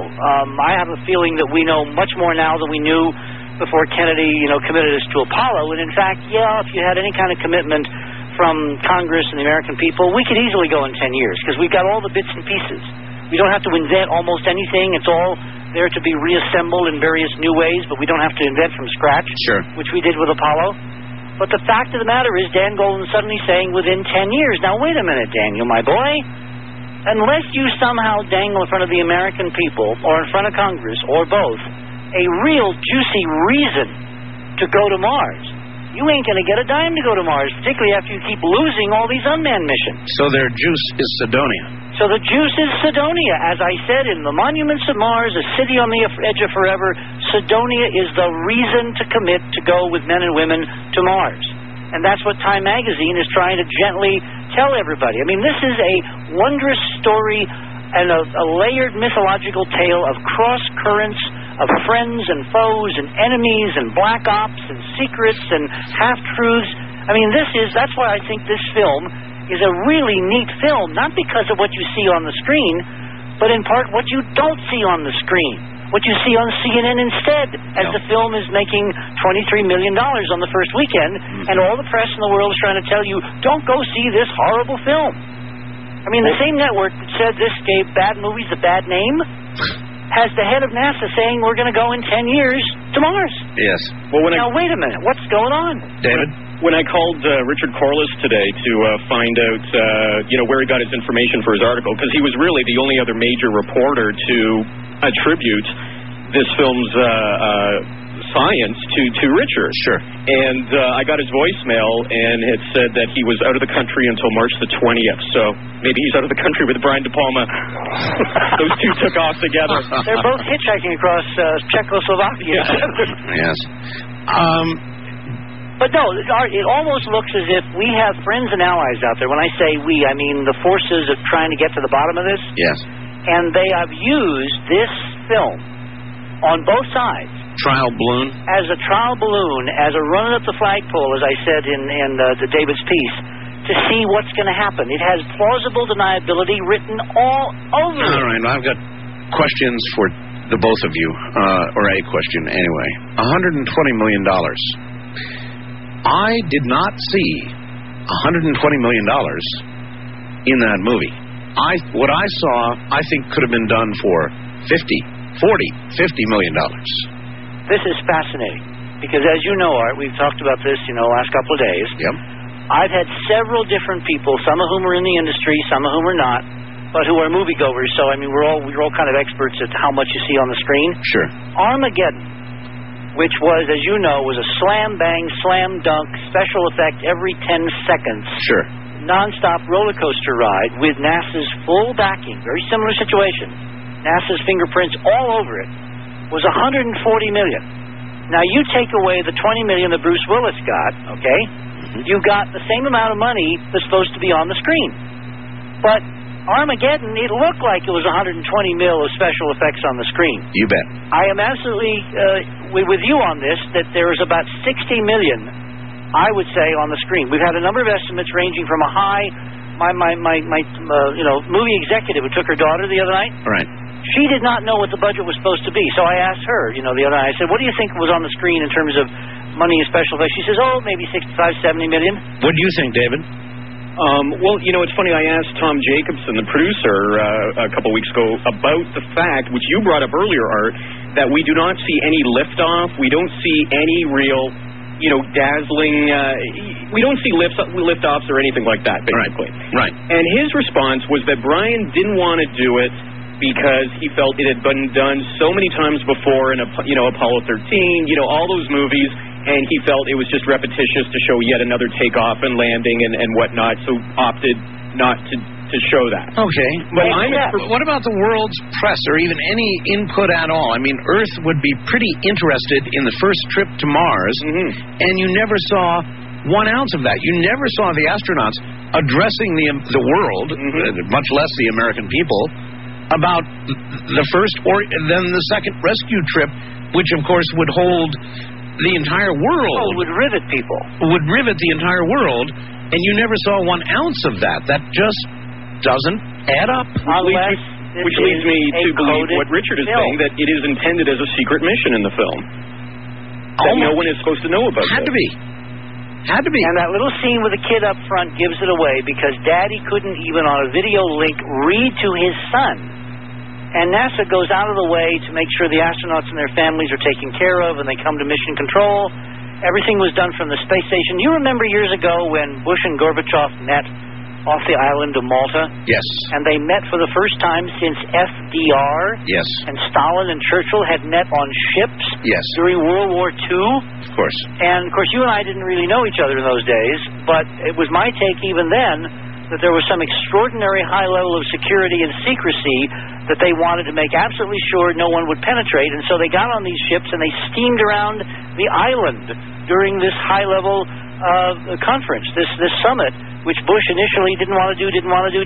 [SPEAKER 5] I have a feeling that we know much more now than we knew before Kennedy, committed us to Apollo. And in fact, if you had any kind of commitment from Congress and the American people, we could easily go in 10 years because we've got all the bits and pieces. We don't have to invent almost anything. It's all there to be reassembled in various new ways, but we don't have to invent from scratch,
[SPEAKER 3] sure,
[SPEAKER 5] which we did with Apollo. But the fact of the matter is Dan Golden suddenly saying within 10 years. Now, wait a minute, Daniel, my boy. Unless you somehow dangle in front of the American people or in front of Congress or both a real juicy reason to go to Mars, you ain't going to get a dime to go to Mars, particularly after you keep losing all these unmanned missions.
[SPEAKER 3] So their juice is Cydonia.
[SPEAKER 5] So the juice is Cydonia. As I said, in the Monuments of Mars, a city on the edge of forever, Cydonia is the reason to commit to go with men and women to Mars. And that's what Time magazine is trying to gently tell everybody. I mean, this is a wondrous story and a layered mythological tale of cross-currents of friends and foes and enemies and black ops and secrets and half-truths. I mean, that's why I think this film is a really neat film, not because of what you see on the screen, but in part what you don't see on the screen, what you see on CNN instead, as the film is making $23 million on the first weekend, and all the press in the world is trying to tell you, don't go see this horrible film. I mean, the same network that said this gave bad movies a bad name has the head of NASA saying we're going to go in 10 years to Mars.
[SPEAKER 3] Yes.
[SPEAKER 6] Well,
[SPEAKER 5] now, wait a minute. What's going on?
[SPEAKER 3] David?
[SPEAKER 6] When I called Richard Corliss today to find out, where he got his information for his article, because he was really the only other major reporter to attribute this film's science to Richard.
[SPEAKER 3] Sure.
[SPEAKER 6] And I got his voicemail, and it said that he was out of the country until March the 20th. So maybe he's out of the country with Brian De Palma. Those two took off together.
[SPEAKER 5] They're both hitchhiking across Czechoslovakia.
[SPEAKER 3] Yes.
[SPEAKER 5] But no, it almost looks as if we have friends and allies out there. When I say we, I mean the forces of trying to get to the bottom of this.
[SPEAKER 3] Yes.
[SPEAKER 5] And they have used this film on both sides.
[SPEAKER 3] Trial balloon?
[SPEAKER 5] As a trial balloon, as a run up the flagpole, as I said in the David's piece, to see what's going to happen. It has plausible deniability written all over it.
[SPEAKER 3] All right, I've got questions for the both of you, or a question anyway. $120 million. I did not see $120 million in that movie. what I saw, I think could have been done for $50 million.
[SPEAKER 5] This is fascinating because, as you know, Art, we've talked about this, last couple of days.
[SPEAKER 3] Yep.
[SPEAKER 5] I've had several different people, some of whom are in the industry, some of whom are not, but who are moviegoers. So, I mean, we're all kind of experts at how much you see on the screen.
[SPEAKER 3] Sure.
[SPEAKER 5] Armageddon, which was, as you know, was a slam bang, slam dunk, special effect every 10 seconds.
[SPEAKER 3] Sure.
[SPEAKER 5] Non-stop roller coaster ride with NASA's full backing. Very similar situation. NASA's fingerprints all over it. Was $140 million. Now you take away the $20 million that Bruce Willis got, okay? Mm-hmm. You got the same amount of money that's supposed to be on the screen. But Armageddon, it looked like it was $120 million of special effects on the screen.
[SPEAKER 3] You bet.
[SPEAKER 5] I am absolutely with you on this, that there is about $60 million, I would say, on the screen. We've had a number of estimates ranging from a high. My movie executive who took her daughter the other night.
[SPEAKER 3] Right.
[SPEAKER 5] She did not know what the budget was supposed to be, so I asked her, the other night. I said, "What do you think was on the screen in terms of money and special effects?" She says, maybe 65-70 million.
[SPEAKER 3] What do you think, David?
[SPEAKER 6] Well, it's funny. I asked Tom Jacobson, the producer, a couple weeks ago about the fact, which you brought up earlier, Art, that we do not see any liftoff. We don't see any real, dazzling. We don't see liftoffs or anything like that, basically.
[SPEAKER 3] Right.
[SPEAKER 6] And his response was that Brian didn't want to do it because he felt it had been done so many times before in Apollo 13, all those movies, and he felt it was just repetitious to show yet another takeoff and landing and whatnot, so opted not to show that.
[SPEAKER 3] Okay, but what about the world's press or even any input at all? I mean, Earth would be pretty interested in the first trip to Mars, and you never saw 1 ounce of that. You never saw the astronauts addressing the world, much less the American people, about the first or then the second rescue trip, which of course would hold the entire world.
[SPEAKER 5] Oh, would rivet people.
[SPEAKER 3] Would rivet the entire world, and you never saw 1 ounce of that. That just doesn't add up.
[SPEAKER 6] Which leads me to believe what Richard is saying, that it is intended as a secret mission in the film. That no one is supposed to know about.
[SPEAKER 3] Had to be.
[SPEAKER 5] And that little scene with the kid up front gives it away because Daddy couldn't even on a video link read to his son. And NASA goes out of the way to make sure the astronauts and their families are taken care of and they come to mission control. Everything was done from the space station. You remember years ago when Bush and Gorbachev met off the island of Malta?
[SPEAKER 3] Yes.
[SPEAKER 5] And they met for the first time since FDR.
[SPEAKER 3] Yes.
[SPEAKER 5] And Stalin and Churchill had met on ships.
[SPEAKER 3] Yes.
[SPEAKER 5] During World War II.
[SPEAKER 3] Of course.
[SPEAKER 5] And, of course, you and I didn't really know each other in those days, but it was my take even then that there was some extraordinary high level of security and secrecy that they wanted to make absolutely sure no one would penetrate. And so they got on these ships and they steamed around the island during this high-level conference, this summit, which Bush initially didn't want to do,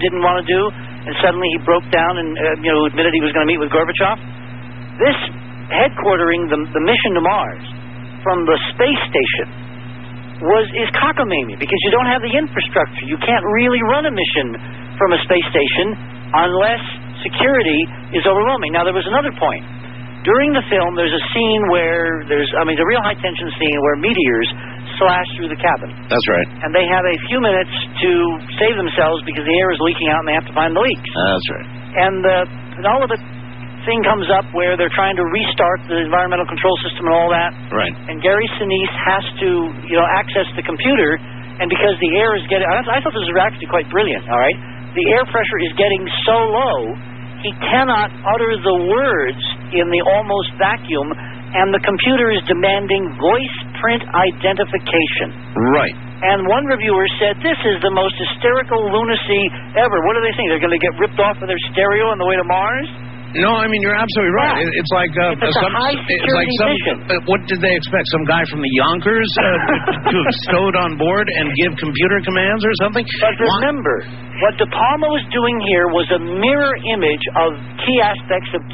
[SPEAKER 5] and suddenly he broke down and admitted he was going to meet with Gorbachev. This headquartering the mission to Mars from the space station is cockamamie because you don't have the infrastructure. You can't really run a mission from a space station unless security is overwhelming. Now, there was another point. During the film, there's a scene where the real high-tension scene where meteors slash through the cabin.
[SPEAKER 3] That's right.
[SPEAKER 5] And they have a few minutes to save themselves because the air is leaking out and they have to find the leaks.
[SPEAKER 3] That's right.
[SPEAKER 5] And all of the thing comes up where they're trying to restart the environmental control system and all that.
[SPEAKER 3] Right.
[SPEAKER 5] And Gary Sinise has to, access the computer, and because the air is getting... I thought this was actually quite brilliant, all right? The air pressure is getting so low, he cannot utter the words in the almost vacuum, and the computer is demanding voice print identification.
[SPEAKER 3] Right.
[SPEAKER 5] And one reviewer said, this is the most hysterical lunacy ever. What do they think? They're going to get ripped off of their stereo on the way to Mars?
[SPEAKER 3] No, I mean, you're absolutely right.
[SPEAKER 5] Yeah.
[SPEAKER 3] It's like
[SPEAKER 5] mission.
[SPEAKER 3] What did they expect? Some guy from the Yonkers to have stowed on board and give computer commands or something?
[SPEAKER 5] But remember, what De Palma was doing here was a mirror image of key aspects of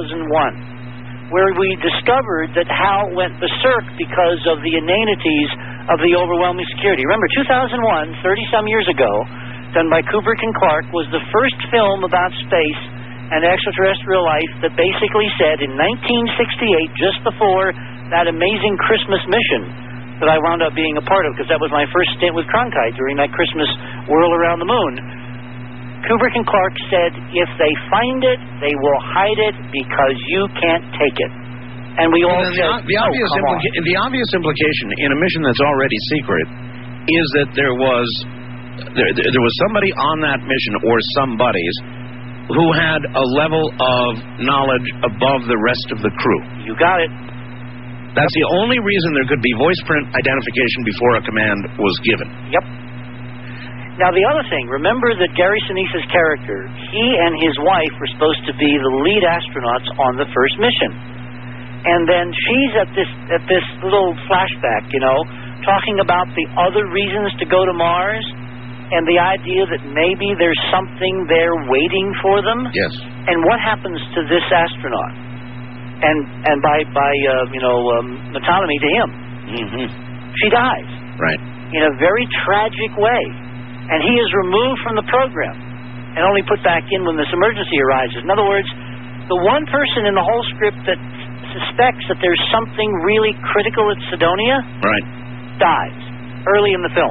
[SPEAKER 5] 2001, where we discovered that Hal went berserk because of the inanities of the overwhelming security. Remember, 2001, 30-some years ago, done by Kubrick and Clark, was the first film about space and extraterrestrial life that basically said in 1968, just before that amazing Christmas mission that I wound up being a part of, because that was my first stint with Cronkite during that Christmas whirl around the moon, Kubrick and Clark said, if they find it, they will hide it because you can't take it. And we all said,
[SPEAKER 3] the obvious implication in a mission that's already secret is that there was somebody on that mission, or somebodies, who had a level of knowledge above the rest of the crew.
[SPEAKER 5] You got it.
[SPEAKER 3] That's the only reason there could be voice print identification before a command was given.
[SPEAKER 5] Yep. Now, the other thing, remember that Gary Sinise's character, he and his wife were supposed to be the lead astronauts on the first mission. And then she's at this little flashback, talking about the other reasons to go to Mars and the idea that maybe there's something there waiting for them.
[SPEAKER 3] Yes.
[SPEAKER 5] And what happens to this astronaut? And by metonymy to him.
[SPEAKER 3] Mm-hmm.
[SPEAKER 5] She dies.
[SPEAKER 3] Right.
[SPEAKER 5] In a very tragic way. And he is removed from the program and only put back in when this emergency arises. In other words, the one person in the whole script that suspects that there's something really critical at Cydonia dies early in the film.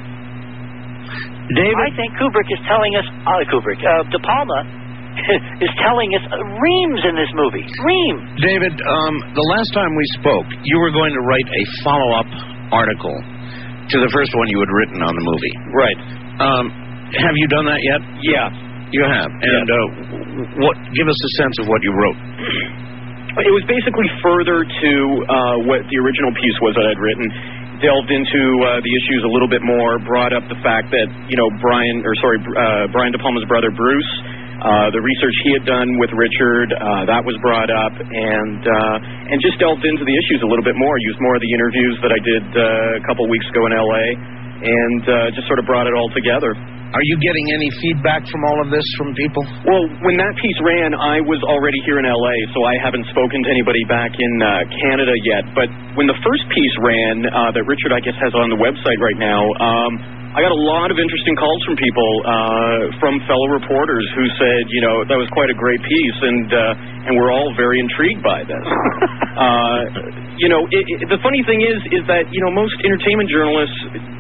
[SPEAKER 3] David?
[SPEAKER 5] I think Kubrick is telling us, De Palma is telling us reams in this movie. Reams.
[SPEAKER 3] David, the last time we spoke, you were going to write a follow-up article to the first one you had written on the movie.
[SPEAKER 6] Right.
[SPEAKER 3] Have you done that yet?
[SPEAKER 6] Yeah.
[SPEAKER 3] You have. And give us a sense of what you wrote.
[SPEAKER 6] It was basically further to what the original piece was that I'd written. Delved into the issues a little bit more, brought up the fact that, Brian De Palma's brother Bruce, the research he had done with Richard, that was brought up, and just delved into the issues a little bit more, used more of the interviews that I did a couple weeks ago in L.A., and just sort of brought it all together.
[SPEAKER 3] Are you getting any feedback from all of this from people?
[SPEAKER 6] Well, when that piece ran, I was already here in L.A., so I haven't spoken to anybody back in Canada yet. But when the first piece ran, that Richard, I guess, has on the website right now, I got a lot of interesting calls from people, from fellow reporters who said, that was quite a great piece, and we're all very intrigued by this. The funny thing is that, most entertainment journalists,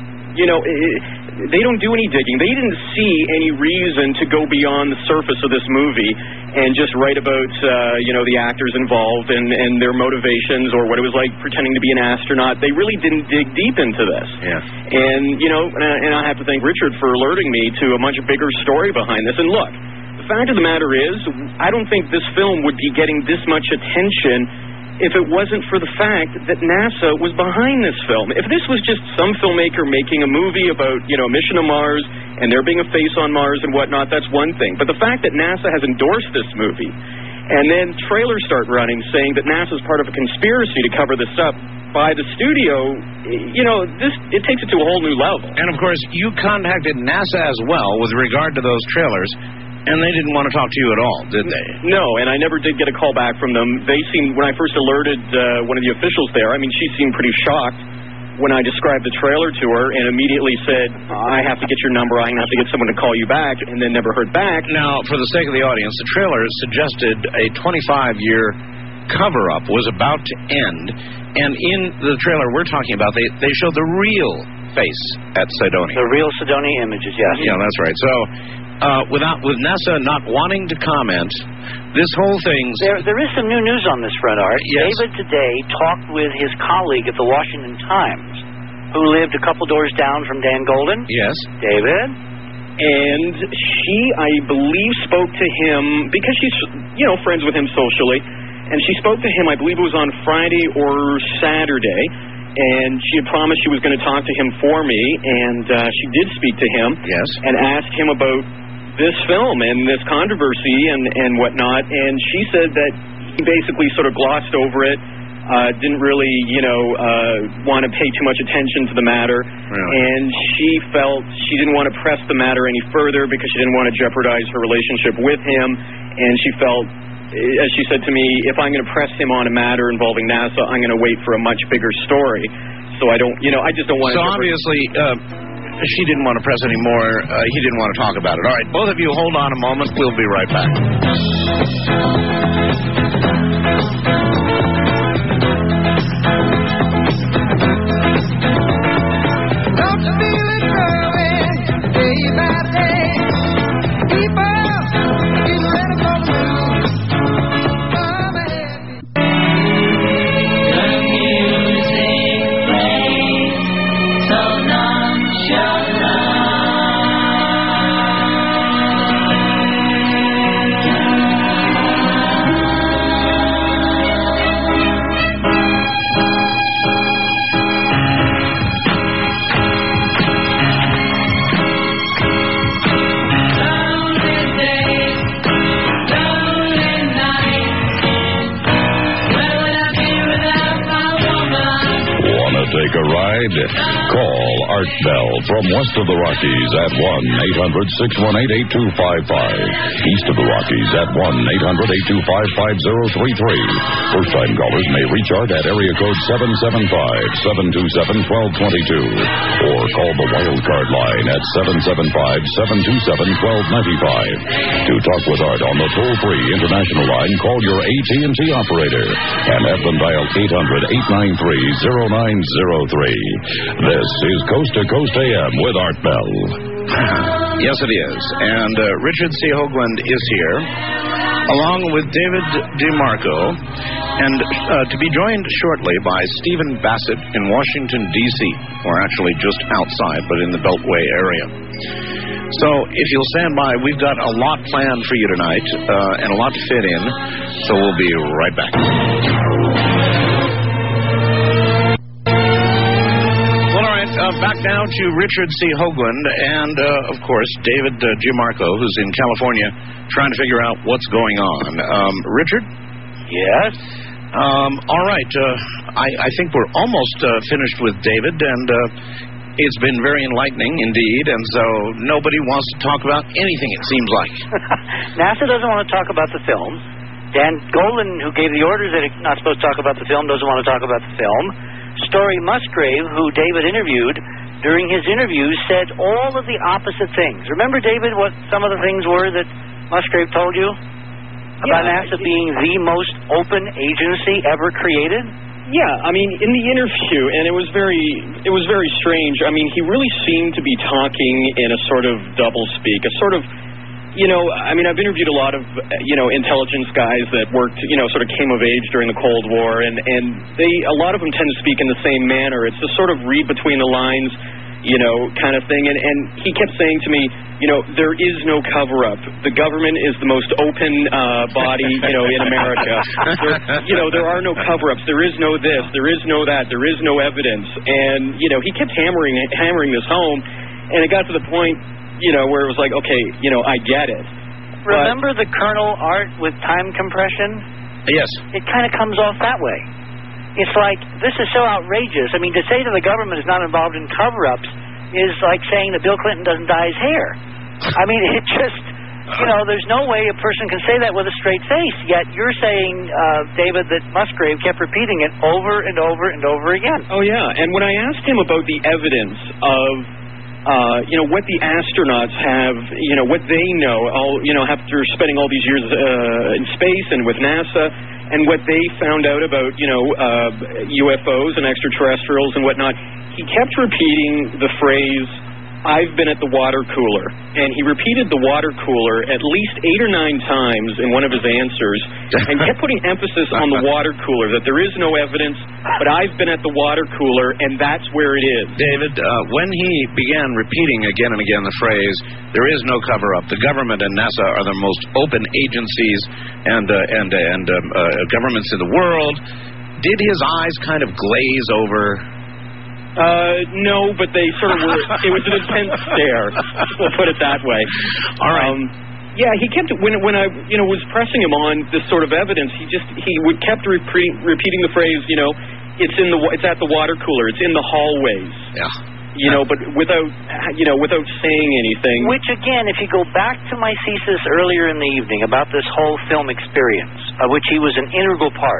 [SPEAKER 6] they don't do any digging. They didn't see any reason to go beyond the surface of this movie and just write about, the actors involved and their motivations or what it was like pretending to be an astronaut. They really didn't dig deep into this.
[SPEAKER 3] Yeah.
[SPEAKER 6] And, and I have to thank Richard for alerting me to a much bigger story behind this. And look, the fact of the matter is, I don't think this film would be getting this much attention if it wasn't for the fact that NASA was behind this film. If this was just some filmmaker making a movie about, a mission to Mars and there being a face on Mars and whatnot, that's one thing. But the fact that NASA has endorsed this movie and then trailers start running saying that NASA's part of a conspiracy to cover this up by the studio, it takes it to a whole new level.
[SPEAKER 3] And, of course, you contacted NASA as well with regard to those trailers. And they didn't want to talk to you at all, did they?
[SPEAKER 6] No, and I never did get a call back from them. They seemed, when I first alerted one of the officials there, she seemed pretty shocked when I described the trailer to her and immediately said, I have to get your number, I have to get someone to call you back, and then never heard back.
[SPEAKER 3] Now, for the sake of the audience, the trailer suggested a 25-year cover-up was about to end, and in the trailer we're talking about, they showed the real face at Cydonia.
[SPEAKER 5] The real Cydonia images, yes.
[SPEAKER 3] Yeah, that's right. So, with NASA not wanting to comment, this whole thing...
[SPEAKER 5] There is some new news on this front, Art.
[SPEAKER 3] Yes.
[SPEAKER 5] David today talked with his colleague at the Washington Times, who lived a couple doors down from Dan Golden.
[SPEAKER 3] Yes.
[SPEAKER 5] David?
[SPEAKER 6] And she, I believe, spoke to him, because she's, friends with him socially, and she spoke to him, I believe it was on Friday or Saturday, and she had promised she was going to talk to him for me, and she did speak to him.
[SPEAKER 3] Yes.
[SPEAKER 6] And asked him about this film and this controversy and whatnot, and she said that he basically sort of glossed over it, didn't really, want to pay too much attention to the matter, and she felt she didn't want to press the matter any further because she didn't want to jeopardize her relationship with him, and she felt, as she said to me, if I'm going to press him on a matter involving NASA, I'm going to wait for a much bigger story. So I don't, I just don't want to...
[SPEAKER 3] So obviously, she didn't want to press anymore. He didn't want to talk about it. All right, both of you hold on a moment. We'll be right back.
[SPEAKER 7] Don't you feel it growing day by day?
[SPEAKER 2] ride? Call Art Bell from west of the Rockies at 1-800-618-8255. East of the Rockies at 1-800-825-5033. First-time callers may reach Art at area code 775-727-1222. Or call the Wildcard line at 775-727-1295. To talk with Art on the toll-free international line, call your AT&T operator and have them dial 800-893-0903. This is Coast to Coast AM with Art Bell.
[SPEAKER 3] Yes, it is. And Richard C. Hoagland is here, along with David DeMarco, and to be joined shortly by Stephen Bassett in Washington, D.C., or actually just outside, but in the Beltway area. So if you'll stand by, we've got a lot planned for you tonight, and a lot to fit in, so we'll be right back. Back now to Richard C. Hoagland and, of course, David DeMarco, who's in California, trying to figure out what's going on. Richard?
[SPEAKER 5] Yes?
[SPEAKER 3] All right. I think we're almost finished with David, and it's been very enlightening indeed, and so nobody wants to talk about anything, it seems like.
[SPEAKER 5] NASA doesn't want to talk about the film. Dan Golan, who gave the orders that it's not supposed to talk about the film, doesn't want to talk about the film. Story Musgrave, who David interviewed, during his interview said all of the opposite things. Remember, David, what some of the things were that Musgrave told you about NASA being the most open agency ever created?
[SPEAKER 6] Yeah, I mean, in the interview, and it was very strange. I mean, he really seemed to be talking in a sort of doublespeak, a sort of, I mean, I've interviewed a lot of, intelligence guys that worked, sort of came of age during the Cold War, and a lot of them tend to speak in the same manner. It's the sort of read between the lines, kind of thing. And he kept saying to me, there is no cover-up. The government is the most open body, in America. There are no cover-ups. There is no this. There is no that. There is no evidence. And, he kept hammering this home, and it got to the point, where it was like, okay, I get it.
[SPEAKER 5] Remember the Colonel Art with time compression?
[SPEAKER 3] Yes.
[SPEAKER 5] It kind of comes off that way. It's like, this is so outrageous. I mean, to say that the government is not involved in cover-ups is like saying that Bill Clinton doesn't dye his hair. I mean, it just, there's no way a person can say that with a straight face. Yet you're saying, David, that Musgrave kept repeating it over and over and over again.
[SPEAKER 6] Oh, yeah. And when I asked him about the evidence of what the astronauts have, what they know, after spending all these years in space and with NASA, and what they found out about, UFOs and extraterrestrials and whatnot, he kept repeating the phrase, I've been at the water cooler. And he repeated the water cooler at least 8 or 9 times in one of his answers, and kept putting emphasis on the water cooler, that there is no evidence, but I've been at the water cooler, and that's where it is.
[SPEAKER 3] David, when he began repeating again and again the phrase, there is no cover-up, the government and NASA are the most open agencies and governments in the world, did his eyes kind of glaze over?
[SPEAKER 6] No, but they sort of were. It was an intense stare. We'll put it that way.
[SPEAKER 3] All right.
[SPEAKER 6] Yeah, he kept when I was pressing him on this sort of evidence. He kept repeating the phrase. It's at the water cooler. It's in the hallways.
[SPEAKER 3] Yeah.
[SPEAKER 6] But without saying anything.
[SPEAKER 5] Which again, if you go back to my thesis earlier in the evening about this whole film experience, of which he was an integral part.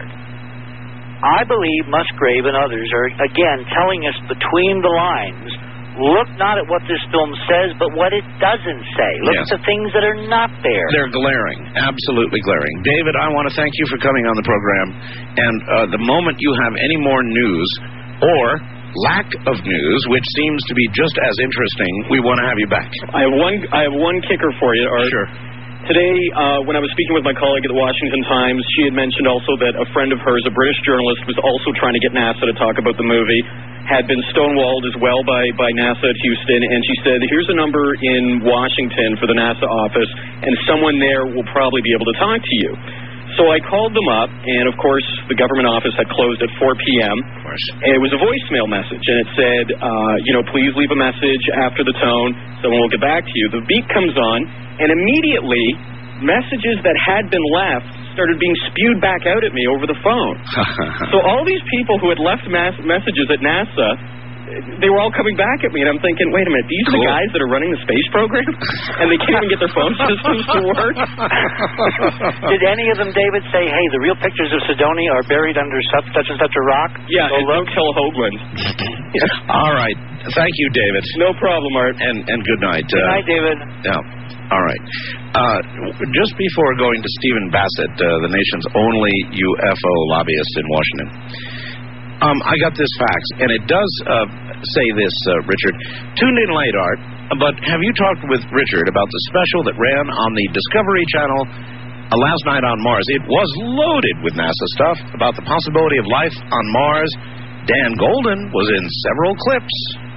[SPEAKER 5] I believe Musgrave and others are, again, telling us between the lines, look not at what this film says, but what it doesn't say. Look at the things that are not there.
[SPEAKER 3] They're glaring, absolutely glaring. David, I want to thank you for coming on the program. And the moment you have any more news or lack of news, which seems to be just as interesting, we want to have you back.
[SPEAKER 6] I have one kicker for you, Art.
[SPEAKER 3] Sure.
[SPEAKER 6] Today, when I was speaking with my colleague at the Washington Times, she had mentioned also that a friend of hers, a British journalist, was also trying to get NASA to talk about the movie, had been stonewalled as well by NASA at Houston, and she said, here's a number in Washington for the NASA office, and someone there will probably be able to talk to you. So I called them up, and of course, the government office had closed at 4 p.m.
[SPEAKER 3] Of course.
[SPEAKER 6] And it was a voicemail message, and it said, please leave a message after the tone, someone will get back to you. The beep comes on, and immediately, messages that had been left started being spewed back out at me over the phone. So all these people who had left messages at NASA they were all coming back at me, and I'm thinking, wait a minute, these are the guys that are running the space program, and they can't even get their phone systems to work.
[SPEAKER 5] Did any of them, David, say, hey, the real pictures of Sidonia are buried under such and such a rock?
[SPEAKER 6] Yeah, and don't tell Hoagland.
[SPEAKER 3] All right. Thank you, David.
[SPEAKER 6] No problem, Art.
[SPEAKER 3] And good night.
[SPEAKER 5] Good night, David.
[SPEAKER 3] Yeah. All right. Just before going to Stephen Bassett, the nation's only UFO lobbyist in Washington, I got this fax, and it does say this, Richard. Tuned in late, Art, but have you talked with Richard about the special that ran on the Discovery Channel last night on Mars? It was loaded with NASA stuff about the possibility of life on Mars. Dan Golden was in several clips.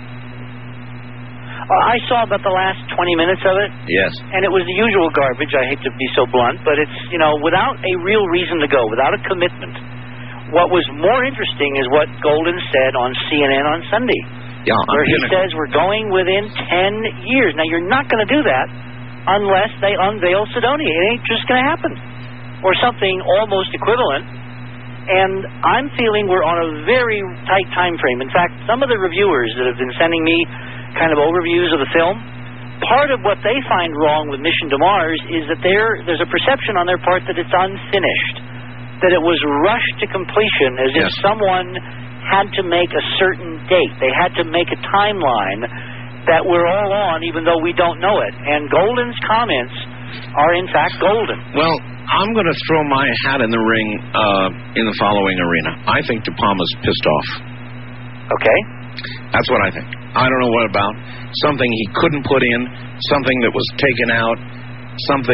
[SPEAKER 5] I saw about the last 20 minutes of it.
[SPEAKER 3] Yes.
[SPEAKER 5] And it was the usual garbage. I hate to be so blunt, but it's, without a real reason to go, without a commitment. What was more interesting is what Golden said on CNN on Sunday, where he says we're going within 10 years. Now, you're not going to do that unless they unveil Sidonia. It ain't just going to happen. Or something almost equivalent. And I'm feeling we're on a very tight time frame. In fact, some of the reviewers that have been sending me kind of overviews of the film, part of what they find wrong with Mission to Mars is that there's a perception on their part that it's unfinished, that it was rushed to completion as if someone had to make a certain date. They had to make a timeline that we're all on, even though we don't know it. And Golden's comments are, in fact, golden.
[SPEAKER 3] Well, I'm going to throw my hat in the ring in the following arena. I think De Palma's pissed off.
[SPEAKER 5] Okay.
[SPEAKER 3] That's what I think. I don't know what about. Something he couldn't put in, something that was taken out, something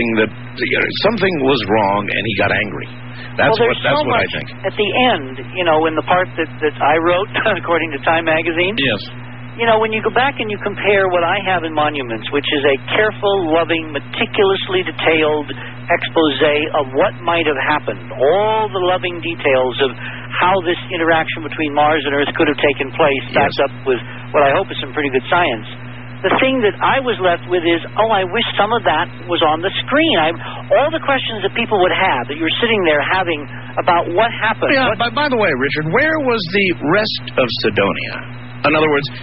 [SPEAKER 3] was wrong, and he got angry. That's what I think.
[SPEAKER 5] At the end, in the part that I wrote, according to Time Magazine.
[SPEAKER 3] Yes.
[SPEAKER 5] When you go back and you compare what I have in Monuments, which is a careful, loving, meticulously detailed expose of what might have happened, all the loving details of how this interaction between Mars and Earth could have taken place, backed up with what I hope is some pretty good science. The thing that I was left with is, I wish some of that was on the screen. All the questions that people would have, that you're sitting there having about what happened.
[SPEAKER 3] Yeah, by the way, Richard, where was the rest of Sidonia? In other words,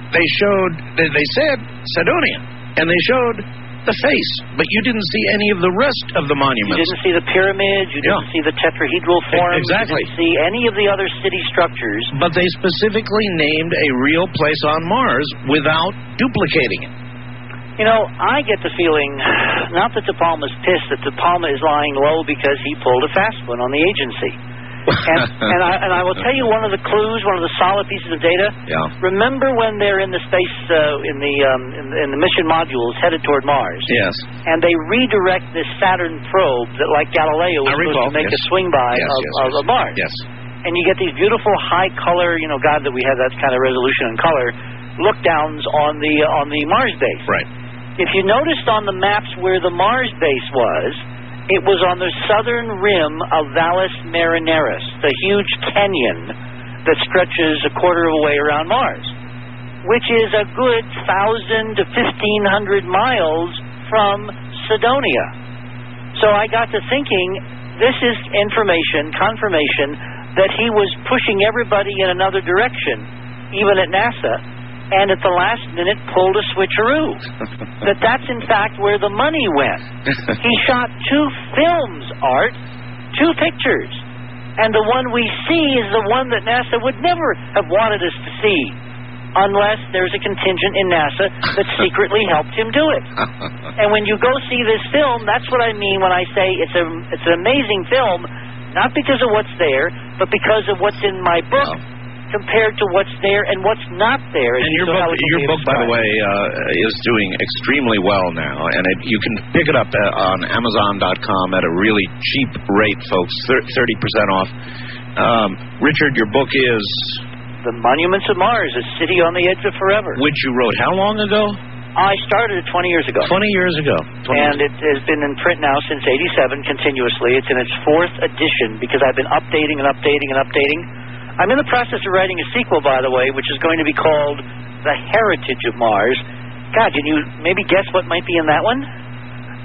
[SPEAKER 3] they said Sidonia, and they showed the face, but you didn't see any of the rest of the monuments.
[SPEAKER 5] You didn't see the pyramids, you didn't see the tetrahedral forms,
[SPEAKER 3] exactly.
[SPEAKER 5] You didn't see any of the other city structures.
[SPEAKER 3] But they specifically named a real place on Mars without duplicating it.
[SPEAKER 5] I get the feeling, not that De Palma's pissed, that De Palma is lying low because he pulled a fast one on the agency. and I will tell you one of the clues, one of the solid pieces of data.
[SPEAKER 3] Yeah.
[SPEAKER 5] Remember when they're in the space in the mission modules headed toward Mars?
[SPEAKER 3] Yes.
[SPEAKER 5] And they redirect this Saturn probe that, like Galileo, was supposed to make a swing by of Mars.
[SPEAKER 3] Yes.
[SPEAKER 5] And you get these beautiful high color, God, that we have that kind of resolution and color look downs on the Mars base.
[SPEAKER 3] Right.
[SPEAKER 5] If you noticed on the maps where the Mars base was, it was on the southern rim of Valles Marineris, the huge canyon that stretches a quarter of a way around Mars, which is a good 1,000 to 1,500 miles from Sidonia. So I got to thinking, this is confirmation that he was pushing everybody in another direction, even at NASA, and at the last minute pulled a switcheroo. That's in fact where the money went. He shot 2 films, Art, 2 pictures. And the one we see is the one that NASA would never have wanted us to see unless there's a contingent in NASA that secretly helped him do it. And when you go see this film, that's what I mean when I say it's an amazing film, not because of what's there, but because of what's in my book. Compared to what's there and what's not there.
[SPEAKER 3] And your book, by the way, is doing extremely well now, and you can pick it up on Amazon.com at a really cheap rate, folks, 30% off. Richard, your book is
[SPEAKER 5] The Monuments of Mars, A City on the Edge of Forever,
[SPEAKER 3] which you wrote how long ago?
[SPEAKER 5] I started it 20 years ago.
[SPEAKER 3] 20 years ago.
[SPEAKER 5] And it has been in print now since '87 continuously. It's in its 4th edition because I've been updating and updating and updating. I'm in the process of writing a sequel, by the way, which is going to be called The Heritage of Mars. God, can you maybe guess what might be in that one?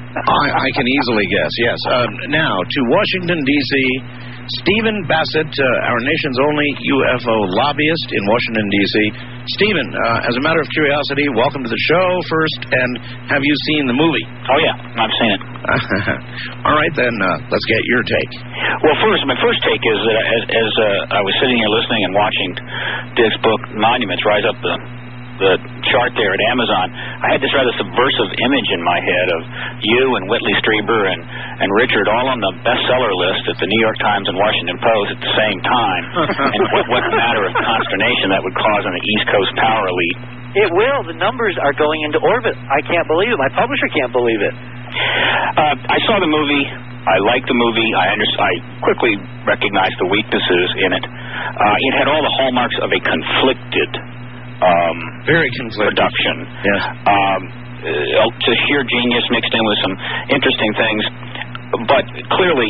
[SPEAKER 3] I can easily guess, yes. Now, to Washington, D.C., Stephen Bassett, our nation's only UFO lobbyist in Washington, D.C. Stephen, as a matter of curiosity, welcome to the show first, and have you seen the movie?
[SPEAKER 8] Oh, yeah, I've seen it.
[SPEAKER 3] All right, then, let's get your take.
[SPEAKER 8] Well, my first take is that as I was sitting here listening and watching Dick's book, Monuments, rise up the chart there at Amazon, I had this rather subversive image in my head of you and Whitley Strieber and Richard all on the bestseller list at the New York Times and Washington Post at the same time, and what matter of consternation that would cause on the East Coast power elite.
[SPEAKER 5] It will. The numbers are going into orbit. I can't believe it. My publisher can't believe it.
[SPEAKER 8] I saw the movie. I liked the movie. I quickly recognized the weaknesses in it. It had all the hallmarks of a conflicted
[SPEAKER 3] very conflicted
[SPEAKER 8] production.
[SPEAKER 3] Yes.
[SPEAKER 8] To sheer genius mixed in with some interesting things. But clearly,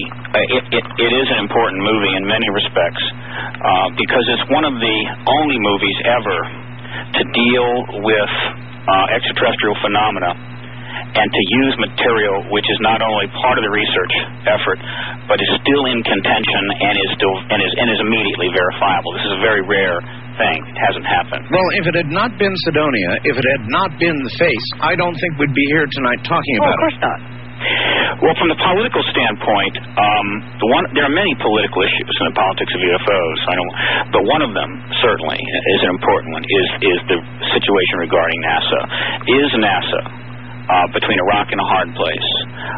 [SPEAKER 8] it is an important movie in many respects because it's one of the only movies ever to deal with extraterrestrial phenomena and to use material which is not only part of the research effort, but is still in contention and is immediately verifiable. This is a very rare thing. It hasn't happened.
[SPEAKER 3] Well, if it had not been Cydonia, if it had not been the face, I don't think we'd be here tonight talking about it.
[SPEAKER 5] Of course not.
[SPEAKER 8] Well, from the political standpoint, there are many political issues in the politics of UFOs. But one of them certainly is an important one. Is the situation regarding NASA? Is NASA between a rock and a hard place,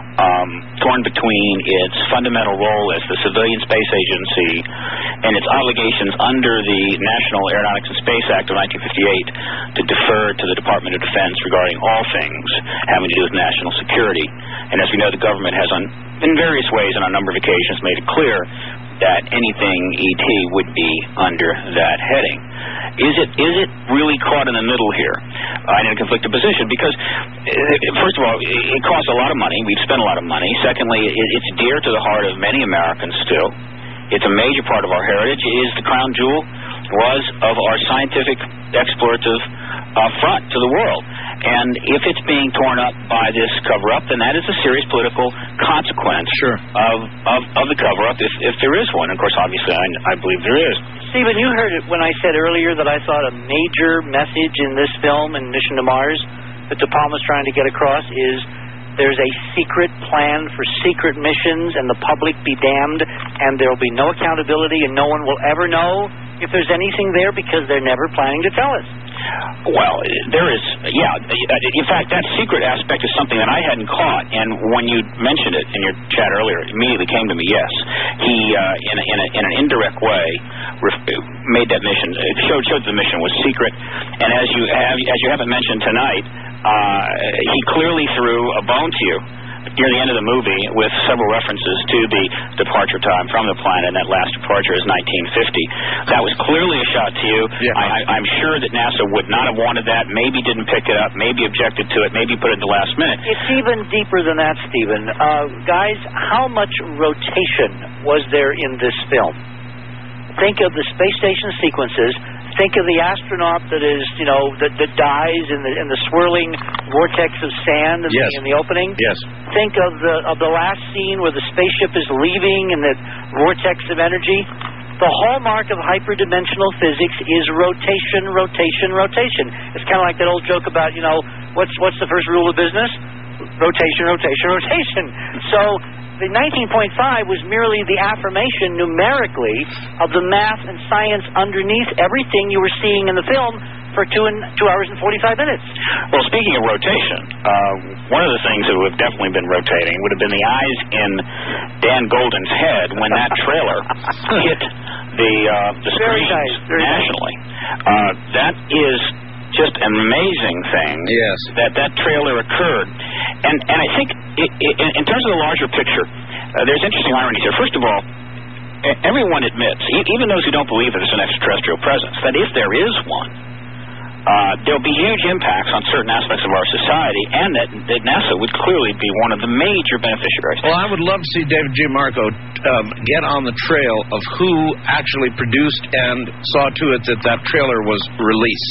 [SPEAKER 8] torn between its fundamental role as the civilian space agency and its obligations under the National Aeronautics and Space Act of 1958 to defer to the Department of Defense regarding all things having to do with national security. And as we know, the government has, in various ways and on a number of occasions, made it clear that anything ET would be under that heading. Is it really caught in the middle here in a conflicted position? Because, first of all, it costs a lot of money. We've spent a lot of money. Secondly, it's dear to the heart of many Americans still. It's a major part of our heritage. It is the crown jewel, was of our scientific explorative front to the world. And if it's being torn up by this cover-up, then that is a serious political consequence of the cover-up, if there is one. Of course, obviously, I believe there is.
[SPEAKER 5] Stephen, you heard it when I said earlier that I thought a major message in this film and Mission to Mars that De Palma's trying to get across is there's a secret plan for secret missions and the public be damned, and there will be no accountability and no one will ever know if there's anything there because they're never planning to tell us.
[SPEAKER 8] Well, there is, yeah. In fact, that secret aspect is something that I hadn't caught, and when you mentioned it in your chat earlier, it immediately came to me. Yes, he, in an indirect way, made that mission. Showed the mission was secret, and as you haven't mentioned tonight, he clearly threw a bone to you near the end of the movie with several references to the departure time from the planet, and that last departure is 1950. That was clearly a shot to you. Yeah. I'm sure that NASA would not have wanted that, maybe didn't pick it up, maybe objected to it, maybe put it in the last minute.
[SPEAKER 5] It's even deeper than that, Stephen. Guys, how much rotation was there in this film? Think of the space station sequences. Think of the astronaut that is, that dies in the swirling vortex of sand in the opening.
[SPEAKER 3] Yes.
[SPEAKER 5] Think of the last scene where the spaceship is leaving in that vortex of energy. The hallmark of hyperdimensional physics is rotation, rotation, rotation. It's kind of like that old joke about, what's the first rule of business? Rotation, rotation, rotation. So the 19.5 was merely the affirmation numerically of the math and science underneath everything you were seeing in the film for 2 hours and 45 minutes.
[SPEAKER 8] Well, speaking of rotation, one of the things that would have definitely been rotating would have been the eyes in Dan Golden's head when that trailer hit the screens nationally. That is just an amazing thing.
[SPEAKER 3] Yes.
[SPEAKER 8] That trailer occurred. And I think in terms of the larger picture, there's interesting ironies here. First of all, everyone admits, even those who don't believe that there's an extraterrestrial presence, that if there is one, there'll be huge impacts on certain aspects of our society, and that NASA would clearly be one of the major beneficiaries.
[SPEAKER 3] Well, I would love to see David G. Marco get on the trail of who actually produced and saw to it that trailer was released.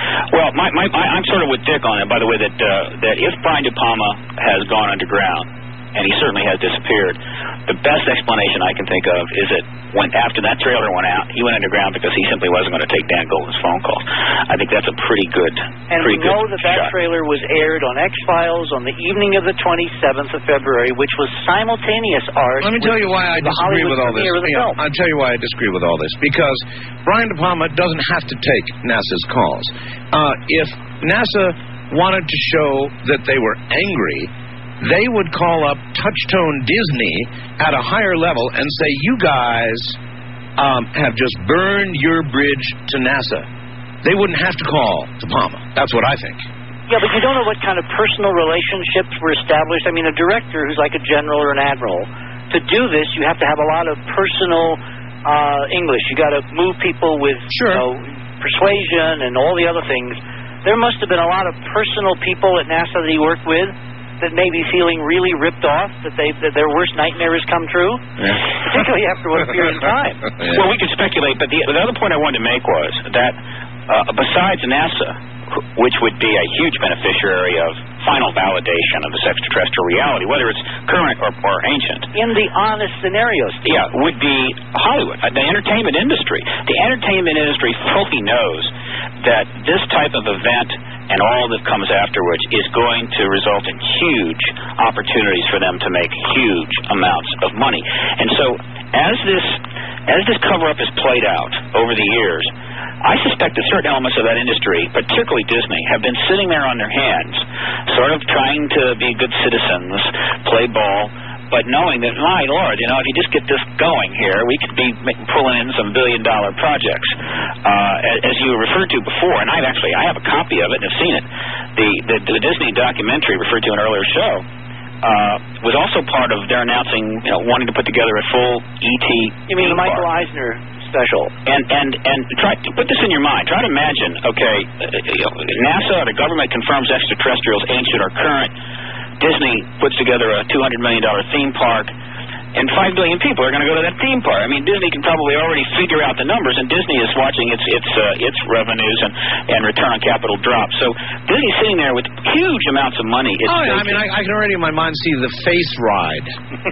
[SPEAKER 8] Well, I'm sort of with Dick on it, by the way, that if Brian De Palma has gone underground, and he certainly has disappeared, the best explanation I can think of is that after that trailer went out, he went underground because he simply wasn't going to take Dan Golden's phone calls. I think that's a pretty good
[SPEAKER 5] And we know that
[SPEAKER 8] shot.
[SPEAKER 5] trailer was aired on X-Files on the evening of the 27th of February, which was simultaneous ours.
[SPEAKER 3] Let me tell you why I disagree with all this. I'll tell you why I disagree with all this. Because Brian De Palma doesn't have to take NASA's calls. If NASA wanted to show that they were angry, they would call up Touchtone Disney at a higher level and say, you guys have just burned your bridge to NASA. They wouldn't have to call De Palma. That's what I think.
[SPEAKER 5] Yeah, but you don't know what kind of personal relationships were established. I mean, a director who's like a general or an admiral, to do this, you have to have a lot of personal English. You got to move people with persuasion and all the other things. There must have been a lot of personal people at NASA that he worked with that may be feeling really ripped off, that their worst nightmare has come true, particularly after what period of time.
[SPEAKER 8] Well, we could speculate, but the other point I wanted to make was that besides NASA, which would be a huge beneficiary of final validation of this extraterrestrial reality, whether it's current or ancient.
[SPEAKER 5] In the honest scenarios.
[SPEAKER 8] Yeah, would be Hollywood, the entertainment industry. The entertainment industry fully knows that this type of event and all that comes afterwards is going to result in huge opportunities for them to make huge amounts of money. And so as this cover-up is played out over the years, I suspect that certain elements of that industry, particularly Disney, have been sitting there on their hands, sort of trying to be good citizens, play ball, but knowing that, my Lord, if you just get this going here, we could be pulling in some billion-dollar projects. As you referred to before, and I have a copy of it and have seen it, the Disney documentary referred to in an earlier show was also part of their announcing, wanting to put together a full E.T.
[SPEAKER 5] You mean the Michael Eisner special?
[SPEAKER 8] And try to put this in your mind. Try to imagine, NASA or the government confirms extraterrestrials, ancient or current. Disney puts together a $200 million theme park, and 5 billion people are going to go to that theme park. I mean, Disney can probably already figure out the numbers, and Disney is watching its revenues and return on capital drop. So Disney's sitting there with huge amounts of money.
[SPEAKER 3] I can already in my mind see the face ride.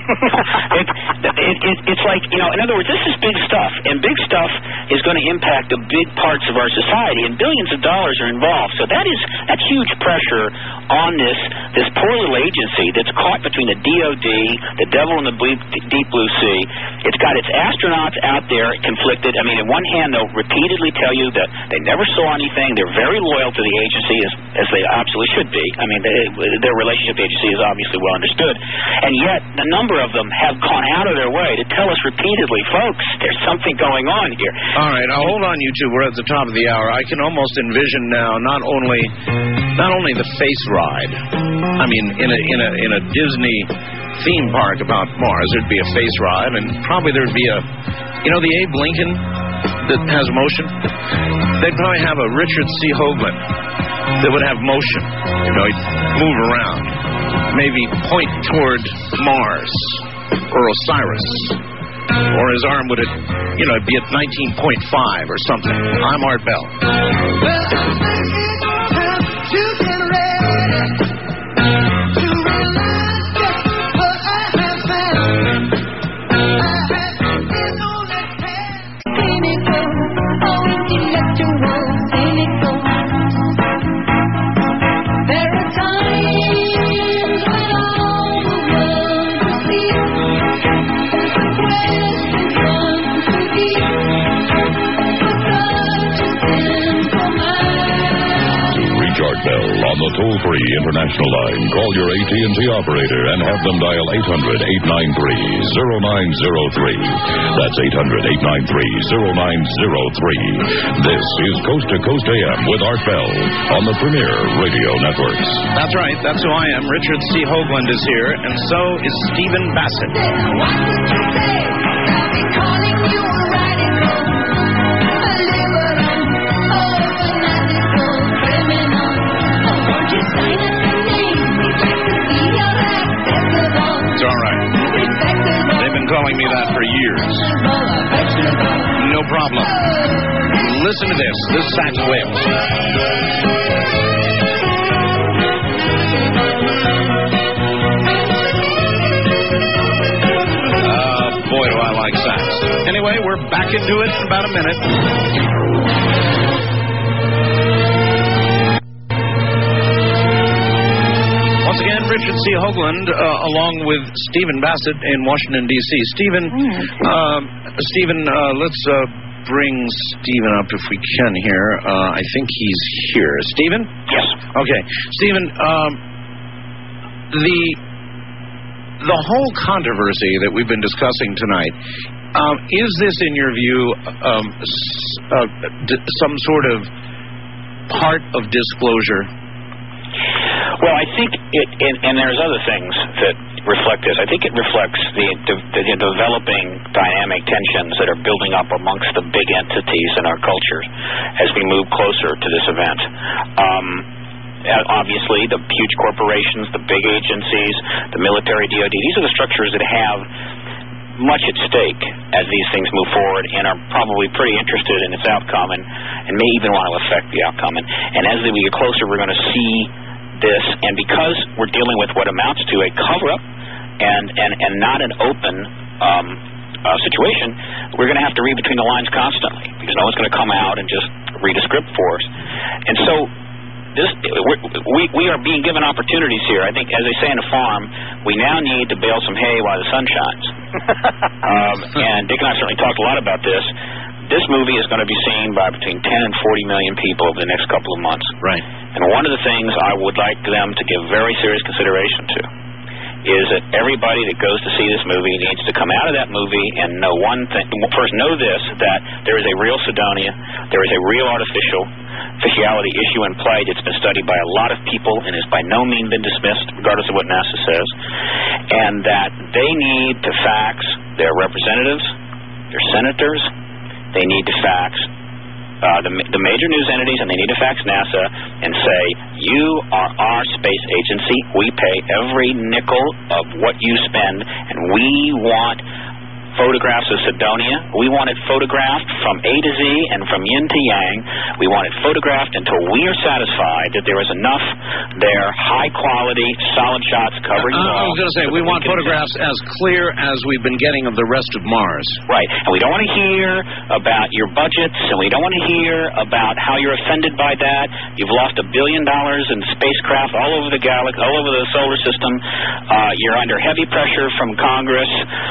[SPEAKER 8] It's like, in other words, this is big stuff, and big stuff is going to impact the big parts of our society, and billions of dollars are involved. So that's huge pressure on this poor little agency that's caught between the DOD, the devil and the deep blue sea. It's got its astronauts out there conflicted. I mean, on one hand, they'll repeatedly tell you that they never saw anything. They're very loyal to the agency, as they absolutely should be. I mean, their relationship with the agency is obviously well understood. And yet, a number of them have gone out of their way to tell us repeatedly, folks, there's something going on here.
[SPEAKER 3] All right, now hold on, you two. We're at the top of the hour. I can almost envision now not only the face ride. I mean, in a Disney theme park about Mars, there'd be a face ride, and probably there'd be the Abe Lincoln that has motion. They'd probably have a Richard C. Hoagland that would have motion. He'd move around, maybe point toward Mars or Osiris, or his arm would be at 19.5 or something. I'm Art Bell.
[SPEAKER 2] On the toll-free international line, call your AT&T operator and have them dial 800-893-0903. That's 800-893-0903. This is Coast to Coast AM with Art Bell on the Premier Radio Networks.
[SPEAKER 3] That's right. That's who I am. Richard C. Hoagland is here, and so is Stephen Bassett.
[SPEAKER 7] What did you say? I'll be calling you right now.
[SPEAKER 3] It's all right. They've been calling me that for years. No problem. Listen to this. This sax wails. Boy, do I like sax. Anyway, we're back into it in about a minute. Once again, Richard C. Hoagland, along with Stephen Bassett in Washington, D.C. Stephen, let's bring Stephen up if we can here. I think he's here. Stephen?
[SPEAKER 8] Yes.
[SPEAKER 3] Okay. Stephen, the whole controversy that we've been discussing tonight, is this, in your view, some sort of part of disclosure?
[SPEAKER 8] Well, I think and there's other things that reflect this. I think it reflects the developing dynamic tensions that are building up amongst the big entities in our culture as we move closer to this event. Obviously, the huge corporations, the big agencies, the military, DOD, these are the structures that have much at stake as these things move forward and are probably pretty interested in its outcome and may even want to affect the outcome. And as we get closer, we're going to see this. And because we're dealing with what amounts to a cover-up and not an open situation, we're going to have to read between the lines constantly because no one's going to come out and just read a script for us. And so we are being given opportunities here. I think, as they say in a farm, we now need to bale some hay while the sun shines. And Dick and I certainly talked a lot about this. This movie is going to be seen by between 10 and 40 million people over the next couple of months.
[SPEAKER 3] Right.
[SPEAKER 8] And one of the things I would like them to give very serious consideration to is that everybody that goes to see this movie needs to come out of that movie and know one thing. First, know this, that there is a real Cydonia, there is a real artificiality issue in play that's been studied by a lot of people and has by no means been dismissed, regardless of what NASA says, and that they need to fax their representatives, their senators, they need to fax the major news entities, and they need to fax NASA and say, you are our space agency. We pay every nickel of what you spend, and we want photographs of Cydonia. We want it photographed from A to Z and from yin to yang. We want it photographed until we are satisfied that there is enough there, high quality, solid shots covering the
[SPEAKER 3] I
[SPEAKER 8] wall.
[SPEAKER 3] was going to say, we want photographs as clear as we've been getting of the rest of Mars.
[SPEAKER 8] Right. And we don't want to hear about your budgets, and we don't want to hear about how you're offended by that. You've lost $1 billion in spacecraft all over the galaxy, all over the solar system. You're under heavy pressure from Congress.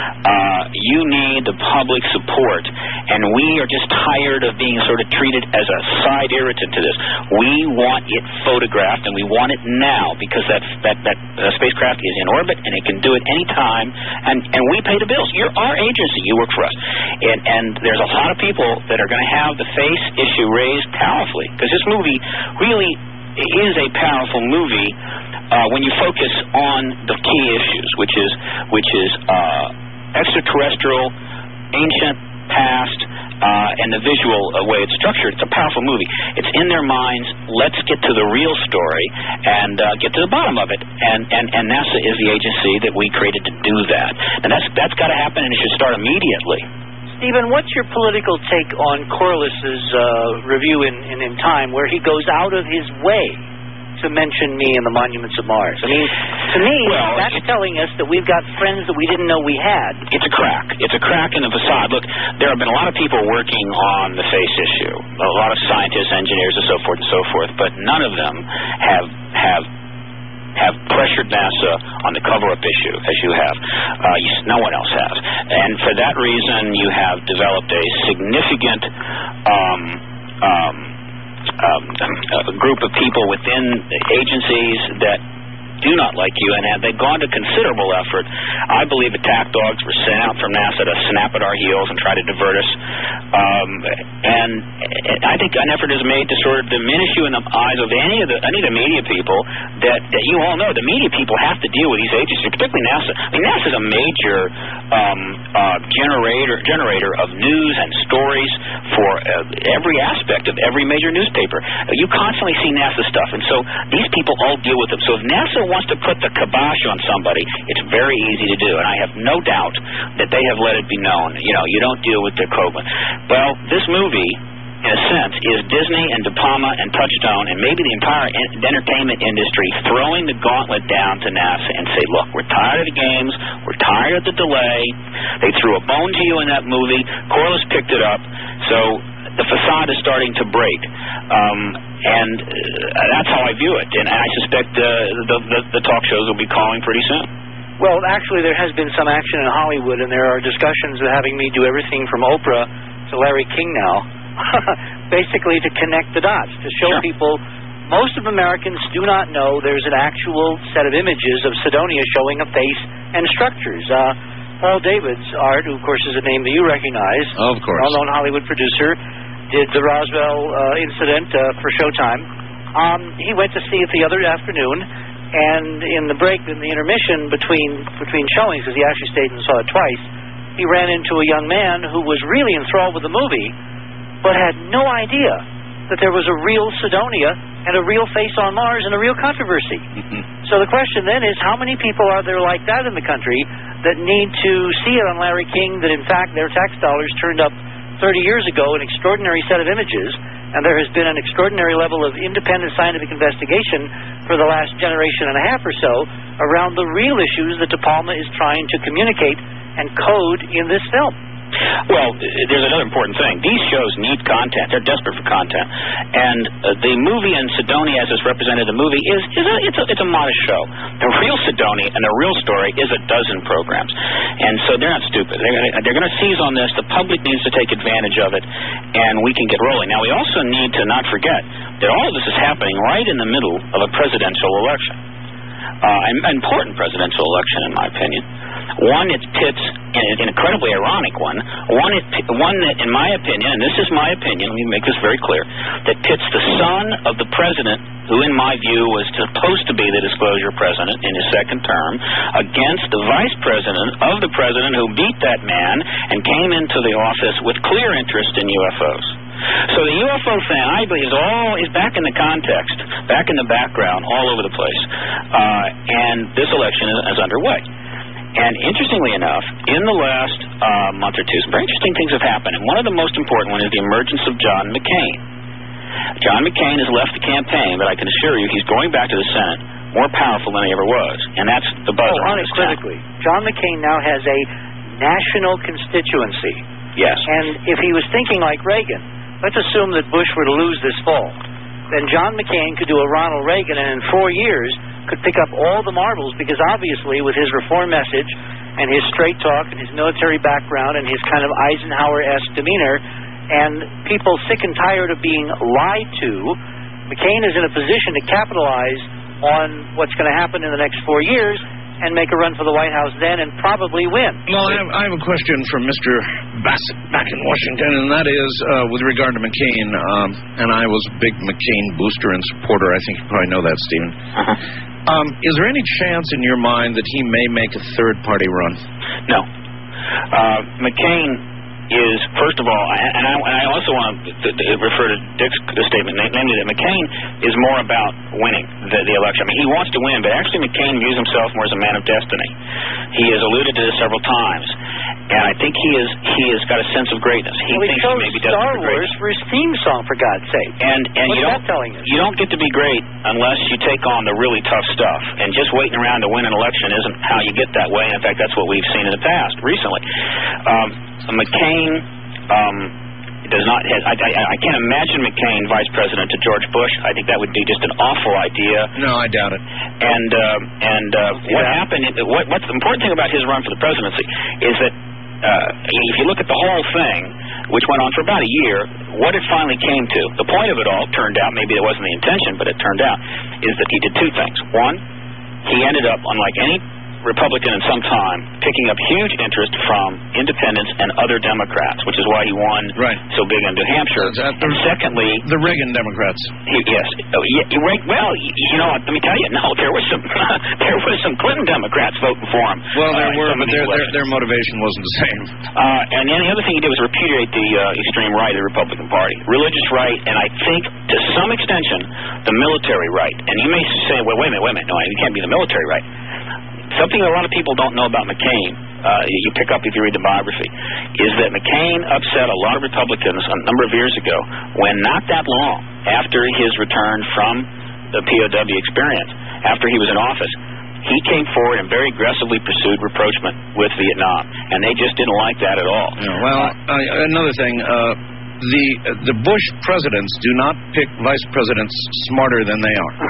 [SPEAKER 8] You need the public support, and we are just tired of being sort of treated as a side irritant to this. We want it photographed, and we want it now, because that spacecraft is in orbit, and it can do it any time, and we pay the bills. You're our agency. You work for us. And there's a lot of people that are going to have the face issue raised powerfully, because this movie really is a powerful movie when you focus on the key issues, which is extraterrestrial, ancient, past, and the visual way it's structured. It's a powerful movie. It's in their minds. Let's get to the real story and get to the bottom of it. And NASA is the agency that we created to do that. And that's got to happen, and it should start immediately.
[SPEAKER 5] Stephen, what's your political take on Corliss's review in Time, where he goes out of his way to mention me and the monuments of Mars? I mean, to me, that's telling us that we've got friends that we didn't know we had.
[SPEAKER 8] It's a crack. It's a crack in the facade. Look, there have been a lot of people working on the face issue, a lot of scientists, engineers, and so forth, but none of them have pressured NASA on the cover-up issue as you have. No one else has. And for that reason, you have developed a significant a group of people within the agencies that do not like you, and they've gone to considerable effort. I believe attack dogs were sent out from NASA to snap at our heels and try to divert us. And I think an effort is made to sort of diminish you in the eyes of any of the media people that you all know. The media people have to deal with these agencies, particularly NASA. I mean, NASA is a major generator of news and stories for every aspect of every major newspaper. You constantly see NASA stuff, and so these people all deal with them. So if NASA wants to put the kibosh on somebody, it's very easy to do, and I have no doubt that they have let it be known. You don't deal with Dick Hoagland. Well, this movie, in a sense, is Disney and De Palma and Touchstone and maybe the entire entertainment industry throwing the gauntlet down to NASA and say, look, we're tired of the games, we're tired of the delay. They threw a bone to you in that movie. Corliss picked it up. So the facade is starting to break. And that's how I view it. And I suspect the talk shows will be calling pretty soon.
[SPEAKER 5] Well, actually, there has been some action in Hollywood, and there are discussions of having me do everything from Oprah to Larry King now, basically to connect the dots, to show people. Most of Americans do not know there's an actual set of images of Cydonia showing a face and structures. Paul David's art, who, of course, is a name that you recognize,
[SPEAKER 3] of course,
[SPEAKER 5] well-known Hollywood producer, did the Roswell incident for Showtime. He went to see it the other afternoon, and in the break, in the intermission between showings, because he actually stayed and saw it twice, he ran into a young man who was really enthralled with the movie, but had no idea that there was a real Cydonia and a real face on Mars and a real controversy. So the question then is, how many people are there like that in the country that need to see it on Larry King, that in fact their tax dollars turned up 30 years ago an extraordinary set of images, and there has been an extraordinary level of independent scientific investigation for the last generation and a half or so around the real issues that De Palma is trying to communicate and code in this film.
[SPEAKER 8] Well, there's another important thing. These shows need content. They're desperate for content. And the movie in Cydonia, as it's represented in the movie, it's a modest show. The real Cydonia and the real story is a dozen programs. And so they're not stupid. They're going to seize on this. The public needs to take advantage of it, and we can get rolling. Now, we also need to not forget that all of this is happening right in the middle of a presidential election. An important presidential election, in my opinion. One, it pits, an incredibly ironic one, one that, in my opinion, and this is my opinion, let me make this very clear, that pits the son of the president, who in my view was supposed to be the disclosure president in his second term, against the vice president of the president who beat that man and came into the office with clear interest in UFOs. So the UFO thing, I believe, is back in the context, back in the background, all over the place. And this election is underway. And interestingly enough, in the last month or two, some very interesting things have happened. And one of the most important ones is the emergence of John McCain. John McCain has left the campaign, but I can assure you he's going back to the Senate more powerful than he ever was. And that's the buzz around this town.
[SPEAKER 5] Unequivocally. John McCain now has a national constituency.
[SPEAKER 8] Yes.
[SPEAKER 5] And if he was thinking like Reagan, let's assume that Bush were to lose this fall, then John McCain could do a Ronald Reagan and in 4 years could pick up all the marbles, because obviously with his reform message and his straight talk and his military background and his kind of Eisenhower-esque demeanor, and people sick and tired of being lied to, McCain is in a position to capitalize on what's going to happen in the next 4 years and make a run for the White House then and probably win.
[SPEAKER 3] Well, I have a question from Mr. Bassett back in Washington, and that is with regard to McCain, and I was a big McCain booster and supporter. I think you probably know that, Stephen. Is there any chance in your mind that he may make a third-party run?
[SPEAKER 8] No. McCain is, first of all, and I also want to refer to Dick's statement, namely that McCain is more about winning the election. I mean, he wants to win, but actually McCain views himself more as a man of destiny. He has alluded to this several times, and I think he has got a sense of greatness. He thinks he may be destined
[SPEAKER 5] Star
[SPEAKER 8] for greatness.
[SPEAKER 5] Wars for his theme song, for God's sake.
[SPEAKER 8] And
[SPEAKER 5] what's that telling us?
[SPEAKER 8] You don't get to be great unless you take on the really tough stuff. And just waiting around to win an election isn't how you get that way. In fact, that's what we've seen in the past, recently. McCain does not. I can't imagine McCain vice president to George Bush. I think that would be just an awful idea.
[SPEAKER 3] No, I doubt it.
[SPEAKER 8] And what happened? What's the important thing about his run for the presidency is that if you look at the whole thing, which went on for about a year, what it finally came to, the point of it all turned out, maybe it wasn't the intention, but it turned out, is that he did two things. One, he ended up, unlike any Republican in some time, picking up huge interest from independents and other Democrats, which is why he won so big in New Hampshire. And secondly,
[SPEAKER 3] the Reagan Democrats.
[SPEAKER 8] Yes. Well, let me tell you, no, there was some Clinton Democrats voting for him.
[SPEAKER 3] Well, there were, but their motivation wasn't the same.
[SPEAKER 8] And then the other thing he did was repudiate the extreme right of the Republican Party, religious right, and I think to some extension the military right. And you may say, well, wait a minute, no, you can't be the military right. Something a lot of people don't know about McCain, you pick up if you read the biography, is that McCain upset a lot of Republicans a number of years ago when not that long after his return from the POW experience, after he was in office, he came forward and very aggressively pursued rapprochement with Vietnam, and they just didn't like that at all.
[SPEAKER 3] Yeah, well, another thing, the Bush presidents do not pick vice presidents smarter than they are.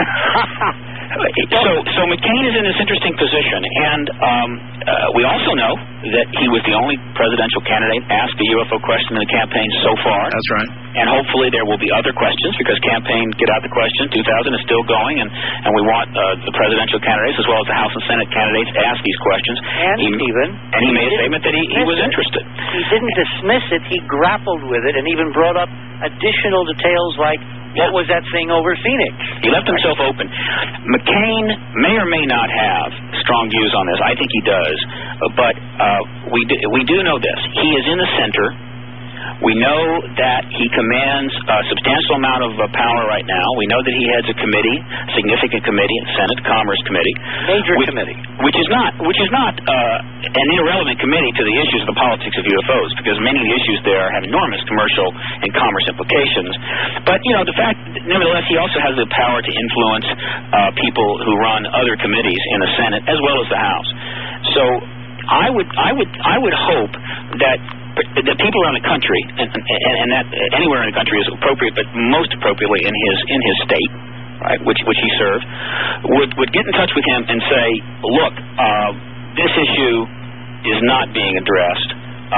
[SPEAKER 8] So McCain is in this interesting position, and we also know that he was the only presidential candidate asked a UFO question in the campaign so far.
[SPEAKER 3] That's right.
[SPEAKER 8] And hopefully there will be other questions, because campaign Get Out the Question 2000 is still going, and we want the presidential candidates as well as the House and Senate candidates to ask these questions.
[SPEAKER 5] And he
[SPEAKER 8] made a statement that he was interested.
[SPEAKER 5] He didn't dismiss it. He grappled with it and even brought up additional details like, what was that thing over Phoenix?
[SPEAKER 8] He left himself open. McCain may or may not have strong views on this. I think he does. But we do know this. He is in the center. We know that he commands a substantial amount of power right now. We know that he heads a committee, significant committee, Senate Commerce Committee.
[SPEAKER 5] Major committee.
[SPEAKER 8] Which is not an irrelevant committee to the issues of the politics of UFOs, because many of the issues there have enormous commercial and commerce implications. But, the fact, nevertheless, he also has the power to influence people who run other committees in the Senate as well as the House. So I would hope that the people around the country, and that anywhere in the country is appropriate, but most appropriately in his state, right, which he served, would get in touch with him and say, look, this issue is not being addressed.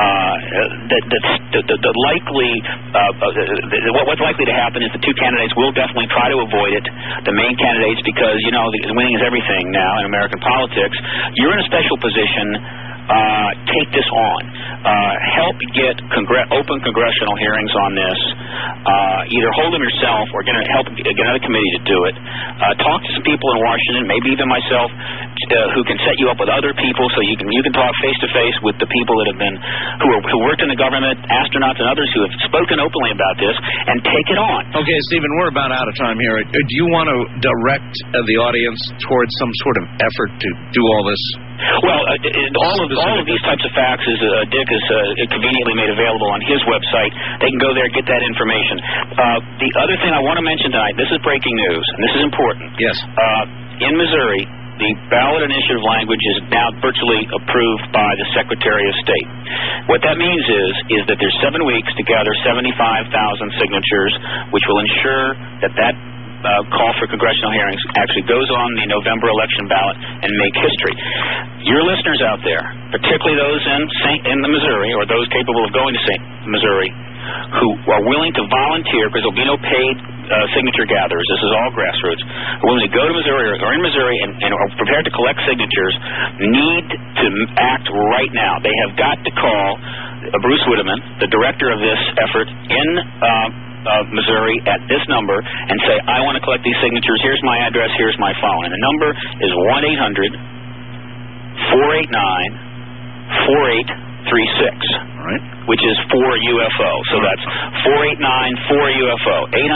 [SPEAKER 8] What's likely to happen is the two candidates will definitely try to avoid it. The main candidates, because the winning is everything now in American politics. You're in a special position. Take this on. Help get open congressional hearings on this. Either hold them yourself or get another committee to do it. Talk to some people in Washington, maybe even myself, who can set you up with other people, so you can talk face to face with the people that have been who worked in the government, astronauts and others who have spoken openly about this, and take it on.
[SPEAKER 3] Okay, Stephen, we're about out of time here. Do you want to direct the audience towards some sort of effort to do all this?
[SPEAKER 8] Well, all of these types of facts Dick has conveniently made available on his website. They can go there and get that information. The other thing I want to mention tonight, this is breaking news, and this is important.
[SPEAKER 3] Yes.
[SPEAKER 8] In Missouri, the ballot initiative language is now virtually approved by the Secretary of State. What that means is that there's 7 weeks to gather 75,000 signatures, which will ensure that call for congressional hearings actually goes on the November election ballot and make history. Your listeners out there, particularly those in the Missouri, or those capable of going to Missouri, who are willing to volunteer, because there'll be no paid signature gatherers, this is all grassroots, are willing to go to Missouri or in Missouri and are prepared to collect signatures, need to act right now. They have got to call Bruce Whitteman, the director of this effort in Missouri, at this number and say, I want to collect these signatures. Here's my address. Here's my phone. And the number is 1-800-489-4836.
[SPEAKER 3] Right.
[SPEAKER 8] Which is 4UFO. So that's 489-4UFO.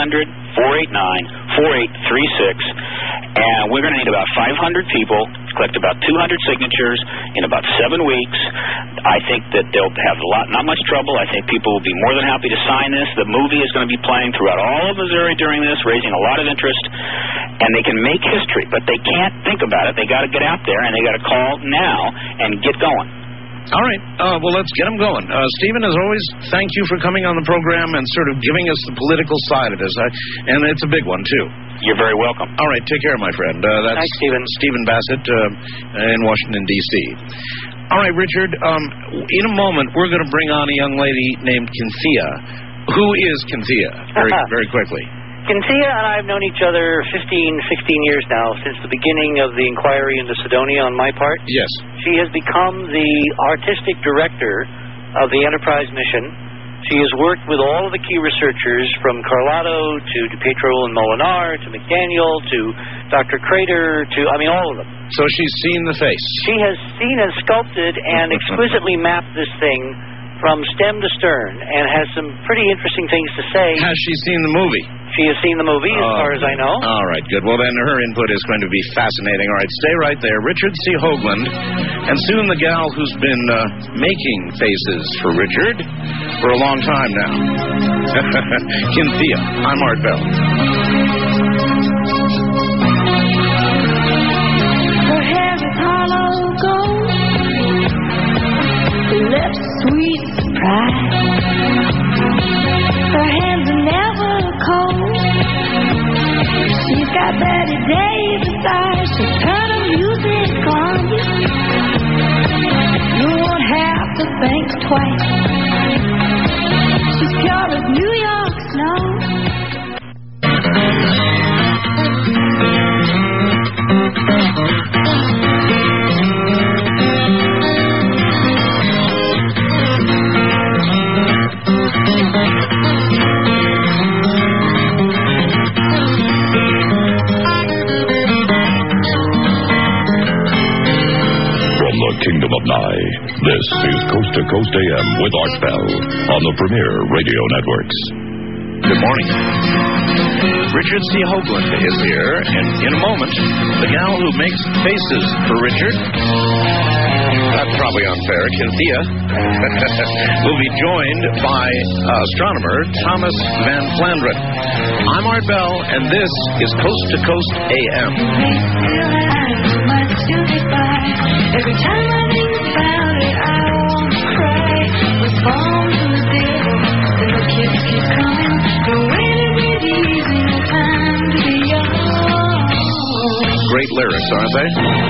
[SPEAKER 8] 800-489-4836. And we're going to need about 500 people to collect about 200 signatures in about 7 weeks. I think that they'll have not much trouble. I think people will be more than happy to sign this. The movie is going to be playing throughout all of Missouri during this, raising a lot of interest. And they can make history, but they can't think about it. They got to get out there, and they got to call now and get going.
[SPEAKER 3] All right. Well, let's get them going. Stephen, as always, thank you for coming on the program and sort of giving us the political side of this. And it's a big one, too.
[SPEAKER 8] You're very welcome.
[SPEAKER 3] All right. Take care, my friend. That's
[SPEAKER 5] Thanks, Stephen.
[SPEAKER 3] Stephen Bassett in Washington, D.C. All right, Richard. In a moment, we're going to bring on a young lady named Cynthia. Who is Cynthia? Very quickly.
[SPEAKER 5] Cynthia and I have known each other 15, 16 years now, since the beginning of the inquiry into Cydonia on my part.
[SPEAKER 3] Yes.
[SPEAKER 5] She has become the artistic director of the Enterprise mission. She has worked with all of the key researchers, from Carlotto to DiPietro and Molinar to McDaniel to Dr. Crater to, all of them.
[SPEAKER 3] So she's seen the face.
[SPEAKER 5] She has seen and sculpted and exquisitely mapped this thing from stem to stern, and has some pretty interesting things to say.
[SPEAKER 3] Has she seen the movie?
[SPEAKER 5] She has seen the movie, as far as I know.
[SPEAKER 3] All right, good. Well, then her input is going to be fascinating. All right, stay right there. Richard C. Hoagland, and soon the gal who's been making faces for Richard for a long time now. Cynthia. I'm Art Bell.
[SPEAKER 7] Her hair is hollow gold, her lips sweet surprise. Her hands are never cold. She's got Betty Davis eyes. She'll turn the music on you. You won't have to think twice. She's pure as New York snow.
[SPEAKER 2] Kingdom of Nye. This is Coast to Coast AM with Art Bell on the Premier Radio Networks.
[SPEAKER 3] Good morning. Richard C. Hoagland is here, and in a moment, the gal who makes faces for Richard, that's probably unfair, Cynthia, will be joined by astronomer Thomas Van Flandren. I'm Art Bell, and this is Coast to Coast AM.
[SPEAKER 7] Every time I think about it, I want to cry. With bombs in the devil, and the kids keep coming. The waiting is easy, no time to be young.
[SPEAKER 3] Great lyrics, aren't they?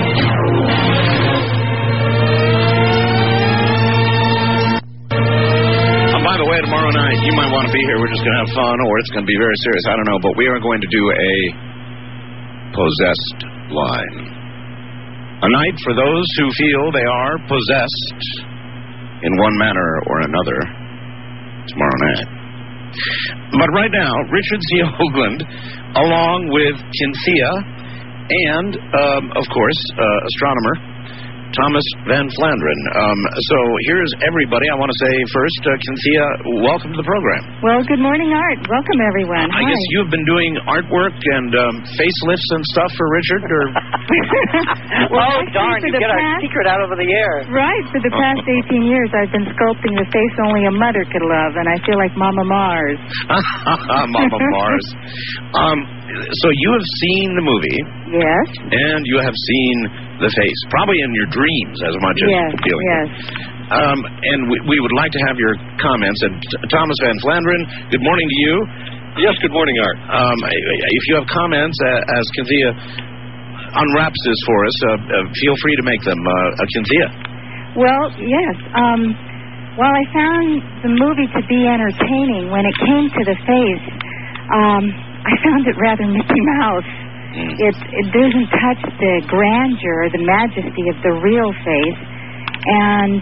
[SPEAKER 3] By the way, tomorrow night, you might want to be here. We're just going to have fun, or it's going to be very serious. I don't know, but we are going to do a possessed line. A night for those who feel they are possessed in one manner or another tomorrow night. But right now, Richard C. Hoagland, along with Cynthia and, of course, astronomer Thomas Van Flandren. So here's everybody. I want to say first, Cynthia, welcome to the program.
[SPEAKER 9] Well, good morning, Art. Welcome, everyone.
[SPEAKER 3] I guess you've been doing artwork and facelifts and stuff for Richard, or...
[SPEAKER 5] Well, darn, you get our secret out over the air.
[SPEAKER 9] Right. For the past 18 years, I've been sculpting the face only a mother could love, and I feel like Mama Mars.
[SPEAKER 3] Mama Mars. So you have seen the movie.
[SPEAKER 9] Yes.
[SPEAKER 3] And you have seen the face, probably in your dreams as much as feeling.
[SPEAKER 9] Yes.
[SPEAKER 3] And we would like to have your comments. And Thomas Van Flandren, good morning to you.
[SPEAKER 6] Yes, good morning, Art.
[SPEAKER 3] If you have comments, as Cynthia unwraps this for us, feel free to make them. Cynthia.
[SPEAKER 9] Well, yes. While I found the movie to be entertaining, when it came to the face, I found it rather Mickey Mouse. It doesn't touch the grandeur, the majesty of the real face. And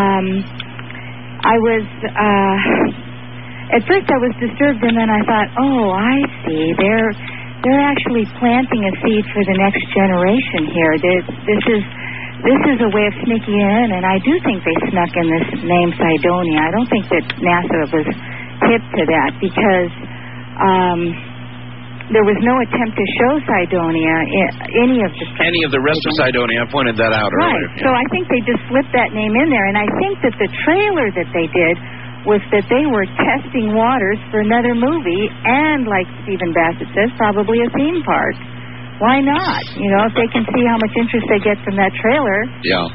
[SPEAKER 9] I was, at first I was disturbed, and then I thought, oh, I see. They're actually planting a seed for the next generation here. This is a way of sneaking in, and I do think they snuck in this name Cydonia. I don't think that NASA was hip to that, because there was no attempt to show Cydonia in any of the
[SPEAKER 3] rest of Cydonia. I pointed that out earlier.
[SPEAKER 9] Right. So I think they just slipped that name in there, and I think that the trailer that they did was that they were testing waters for another movie, and like Stephen Bassett says, probably a theme park. Why not? You know, if they can see how much interest they get from that trailer.
[SPEAKER 3] Yeah.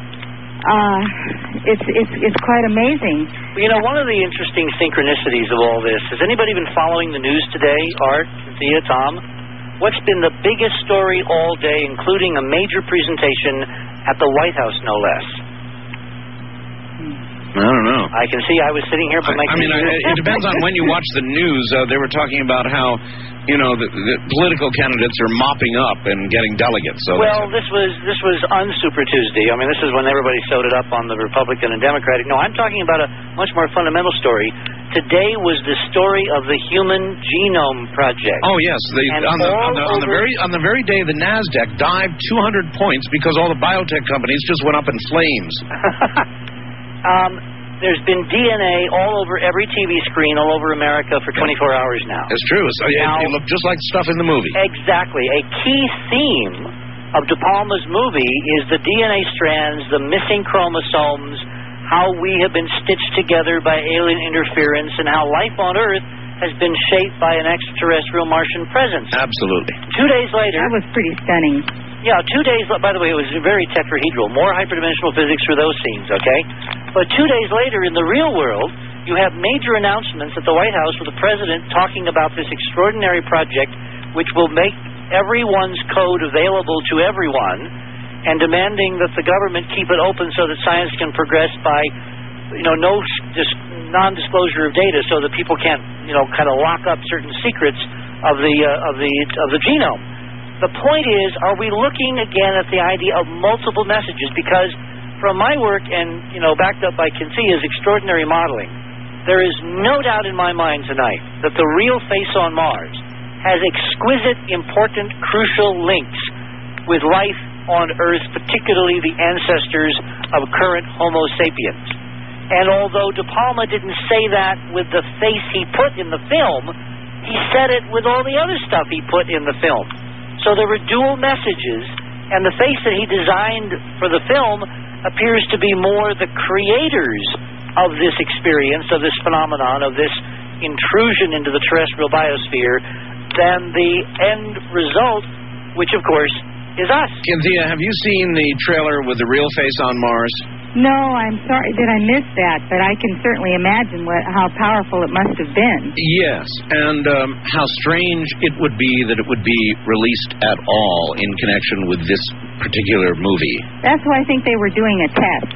[SPEAKER 9] It's quite amazing.
[SPEAKER 5] Well, you know, one of the interesting synchronicities of all this, has anybody been following the news today, Art, Cynthia, Tom? What's been the biggest story all day, including a major presentation at the White House, no less?
[SPEAKER 3] I don't know.
[SPEAKER 5] I can see I was sitting here for my
[SPEAKER 3] it depends on when you watch the news. They were talking about how, the political candidates are mopping up and getting delegates. So
[SPEAKER 5] this was un-Super Tuesday. I mean, this is when everybody sewed it up on the Republican and Democratic. No, I'm talking about a much more fundamental story. Today was the story of the Human Genome Project.
[SPEAKER 3] Oh yes, on the very day the Nasdaq dived 200 points because all the biotech companies just went up in flames.
[SPEAKER 5] There's been DNA all over every TV screen all over America for 24 hours now.
[SPEAKER 3] It's true. It looked just like stuff in the movie.
[SPEAKER 5] Exactly. A key theme of De Palma's movie is the DNA strands, the missing chromosomes, how we have been stitched together by alien interference, and how life on Earth has been shaped by an extraterrestrial Martian presence.
[SPEAKER 3] Absolutely.
[SPEAKER 5] 2 days later...
[SPEAKER 9] That was pretty stunning.
[SPEAKER 5] Yeah, 2 days... By the way, it was very tetrahedral. More hyperdimensional physics for those scenes, okay? But 2 days later, in the real world, you have major announcements at the White House with the president talking about this extraordinary project which will make everyone's code available to everyone and demanding that the government keep it open so that science can progress by, non-disclosure of data so that people can't, kind of lock up certain secrets of the genome. The point is, are we looking again at the idea of multiple messages? Because from my work and, backed up by Kinsia's extraordinary modeling, there is no doubt in my mind tonight that the real face on Mars has exquisite, important, crucial links with life on Earth, particularly the ancestors of current Homo sapiens. And although De Palma didn't say that with the face he put in the film, he said it with all the other stuff he put in the film. So there were dual messages, and the face that he designed for the film appears to be more the creators of this experience, of this phenomenon, of this intrusion into the terrestrial biosphere, than the end result, which, of course, is us.
[SPEAKER 3] Kinsia, have you seen the trailer with the real face on Mars?
[SPEAKER 9] No, I'm sorry that I missed that, but I can certainly imagine how powerful it must have been.
[SPEAKER 3] Yes, and how strange it would be that it would be released at all in connection with this particular movie.
[SPEAKER 9] That's why I think they were doing a test.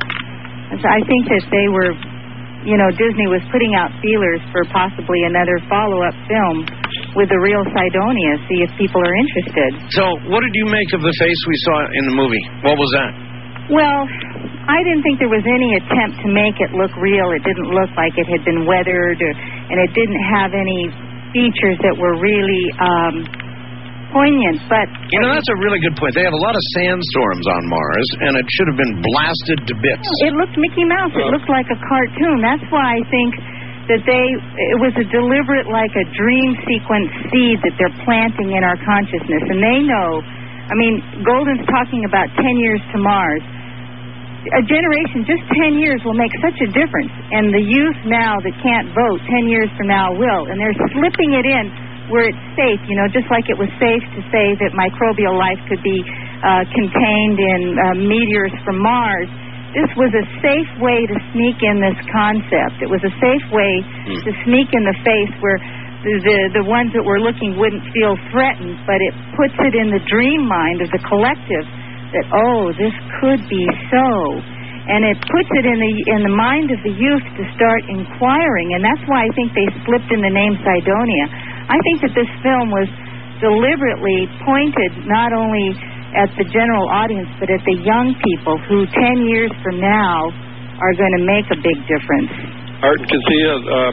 [SPEAKER 9] I think that they were, Disney was putting out feelers for possibly another follow-up film with the real Cydonia, see if people are interested.
[SPEAKER 3] So, what did you make of the face we saw in the movie? What was that?
[SPEAKER 9] Well, I didn't think there was any attempt to make it look real. It didn't look like it had been weathered, and it didn't have any features that were really poignant. But
[SPEAKER 3] that's a really good point. They have a lot of sandstorms on Mars, and it should have been blasted to bits.
[SPEAKER 9] It looked Mickey Mouse. It looked like a cartoon. That's why I think that it was a deliberate, like a dream sequence seed that they're planting in our consciousness. And they know, Golden's talking about 10 years to Mars. A generation, just 10 years will make such a difference. And the youth now that can't vote, 10 years from now will. And they're slipping it in where it's safe, just like it was safe to say that microbial life could be contained in meteors from Mars. This was a safe way to sneak in this concept. It was a safe way to sneak in the face where the ones that were looking wouldn't feel threatened, but it puts it in the dream mind of the collective that, this could be so. And it puts it in the mind of the youth to start inquiring, and that's why I think they slipped in the name Cydonia. I think that this film was deliberately pointed not only at the general audience, but at the young people who 10 years from now are going to make a big difference.
[SPEAKER 10] Art and Kinsia,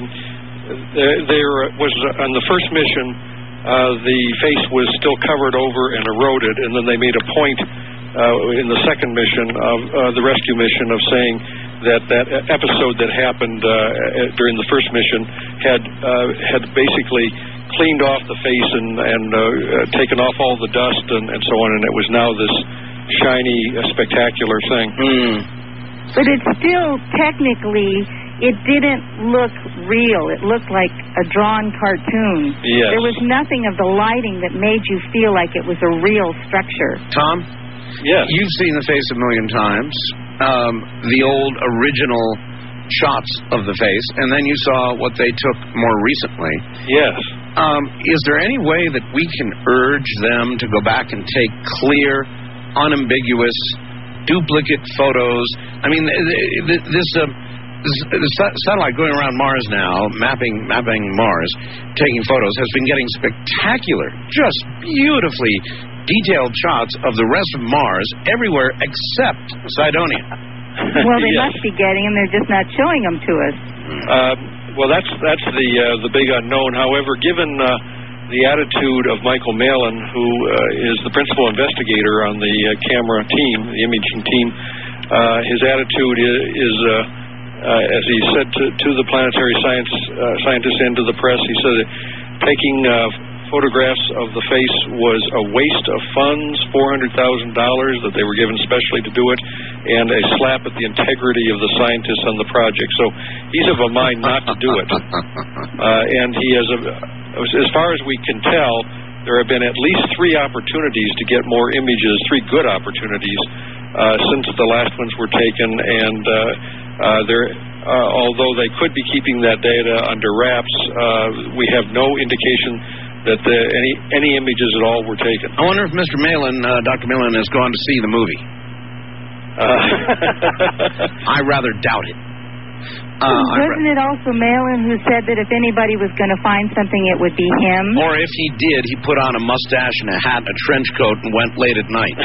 [SPEAKER 10] there was on the first mission, the face was still covered over and eroded, and then they made a point in the second mission of the rescue mission of saying that episode that happened during the first mission had basically cleaned off the face and taken off all the dust and so on, and it was now this shiny, spectacular thing.
[SPEAKER 9] But it still, technically, it didn't look real. It looked like a drawn cartoon.
[SPEAKER 10] Yes.
[SPEAKER 9] There was nothing of the lighting that made you feel like it was a real structure.
[SPEAKER 3] Tom?
[SPEAKER 10] Yes.
[SPEAKER 3] You've seen the face a million times. The old original shots of the face, and then you saw what they took more recently.
[SPEAKER 10] Yes.
[SPEAKER 3] Is there any way that we can urge them to go back and take clear, unambiguous, duplicate photos? satellite going around Mars now, mapping Mars, taking photos, has been getting spectacular, just beautifully detailed shots of the rest of Mars everywhere except Cydonia.
[SPEAKER 9] Well, they must be getting them. They're just not showing them to us.
[SPEAKER 10] Well, that's the big unknown. However, given the attitude of Michael Malin, who is the principal investigator on the camera team, the imaging team, his attitude is as he said to the planetary scientists and to the press, he said that taking photographs of the face was a waste of funds, $400,000 that they were given specially to do it, and a slap at the integrity of the scientists on the project. So he's of a mind not to do it. And he has, as far as we can tell, there have been at least 3 opportunities to get more images, 3 good opportunities, since the last ones were taken, and although they could be keeping that data under wraps, we have no indication that any images at all were taken.
[SPEAKER 3] I wonder if Mr. Malin, Dr. Malin, has gone to see the movie. I rather doubt it.
[SPEAKER 9] Wasn't it also Malin who said that if anybody was going to find something, it would be him?
[SPEAKER 3] Or if he did, he put on a mustache and a hat and a trench coat and went late at night.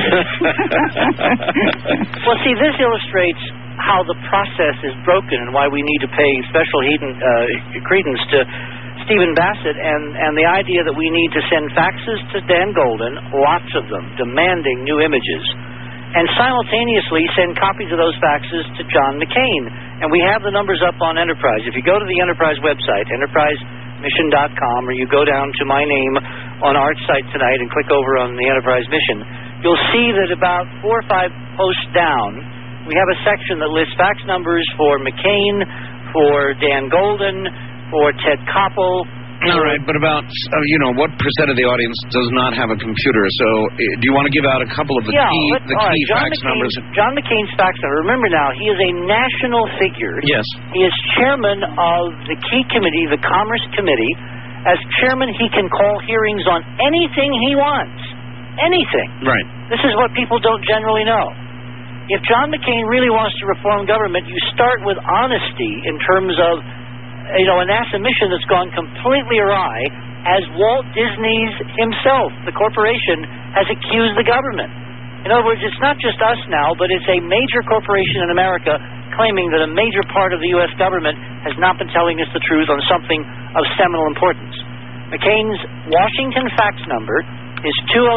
[SPEAKER 5] Well, see, this illustrates how the process is broken and why we need to pay special credence to Stephen Bassett and the idea that we need to send faxes to Dan Golden, lots of them, demanding new images, and simultaneously send copies of those faxes to John McCain. And we have the numbers up on Enterprise. If you go to the Enterprise website, enterprisemission.com, or you go down to my name on Art's site tonight and click over on the Enterprise Mission, you'll see that about 4 or 5 posts down, we have a section that lists fax numbers for McCain, for Dan Golden, for Ted Koppel.
[SPEAKER 3] All right, but about, what percent of the audience does not have a computer? So do you want to give out a couple of the key fax numbers?
[SPEAKER 5] John McCain's fax number. Remember now, he is a national figure.
[SPEAKER 3] Yes.
[SPEAKER 5] He is chairman of the key committee, the Commerce Committee. As chairman, he can call hearings on anything he wants. Anything.
[SPEAKER 3] Right.
[SPEAKER 5] This is what people don't generally know. If John McCain really wants to reform government, you start with honesty in terms of a NASA mission that's gone completely awry, as Walt Disney's himself, the corporation, has accused the government. In other words, it's not just us now, but it's a major corporation in America claiming that a major part of the U.S. government has not been telling us the truth on something of seminal importance. McCain's Washington fax number is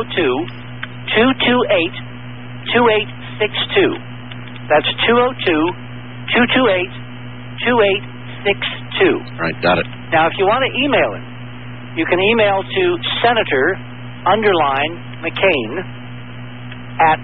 [SPEAKER 5] 202-228-2862. That's 202-228-2862.
[SPEAKER 3] Right, got it.
[SPEAKER 5] Now, if you want to email him, you can email to Senator_McCain at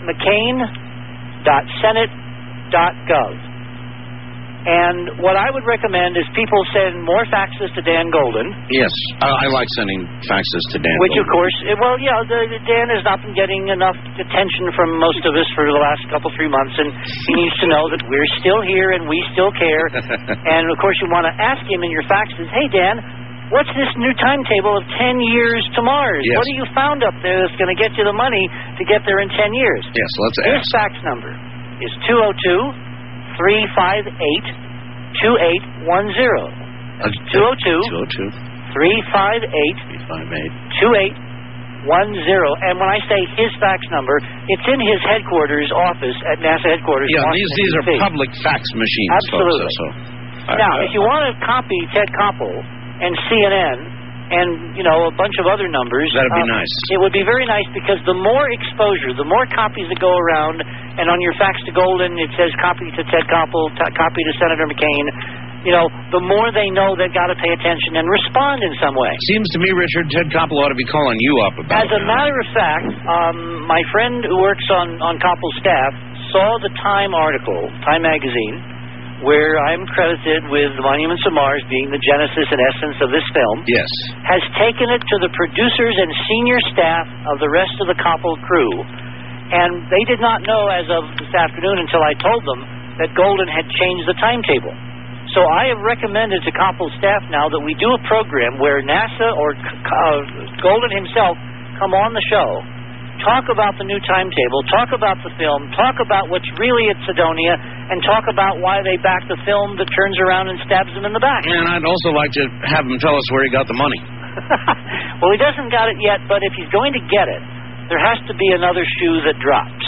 [SPEAKER 5] mccain.senate.gov. And what I would recommend is people send more faxes to Dan Golden.
[SPEAKER 3] Yes, I like sending faxes to Dan
[SPEAKER 5] Which,
[SPEAKER 3] Golden.
[SPEAKER 5] of course, Dan has not been getting enough attention from most of us for the last 3 months, and he needs to know that we're still here and we still care. And, of course, you want to ask him in your faxes, hey, Dan, what's this new timetable of 10 years to Mars?
[SPEAKER 3] Yes.
[SPEAKER 5] What have you found up there that's going to get you the money to get there in 10 years?
[SPEAKER 3] Yes, let's
[SPEAKER 5] His
[SPEAKER 3] ask.
[SPEAKER 5] fax number is 202-358-2810. That's 202-358-2810. And when I say his fax number, it's in his headquarters office at NASA headquarters.
[SPEAKER 3] Yeah,
[SPEAKER 5] Washington,
[SPEAKER 3] these are
[SPEAKER 5] D.C.
[SPEAKER 3] public fax machines.
[SPEAKER 5] Absolutely.
[SPEAKER 3] Folks,
[SPEAKER 5] Now, if you want to copy Ted Koppel and CNN and, a bunch of other numbers.
[SPEAKER 3] That'd be nice.
[SPEAKER 5] It would be very nice because the more exposure, the more copies that go around, and on your fax to Golden it says copy to Ted Koppel, copy to Senator McCain, the more they know they've got to pay attention and respond in some way.
[SPEAKER 3] Seems to me, Richard, Ted Koppel ought to be calling you up about it.
[SPEAKER 5] As a matter of fact, my friend who works on Koppel's staff saw the Time article, Time magazine, where I'm credited with Monuments of Mars being the genesis and essence of this film,
[SPEAKER 3] yes,
[SPEAKER 5] has taken it to the producers and senior staff of the rest of the Koppel crew. And they did not know as of this afternoon until I told them that Golden had changed the timetable. So I have recommended to Koppel's staff now that we do a program where NASA or Golden himself come on the show, talk about the new timetable, talk about the film, talk about what's really at Cydonia, and talk about why they backed the film that turns around and stabs them in the back.
[SPEAKER 3] And I'd also like to have him tell us where he got the money.
[SPEAKER 5] Well, he doesn't got it yet, but if he's going to get it, there has to be another shoe that drops.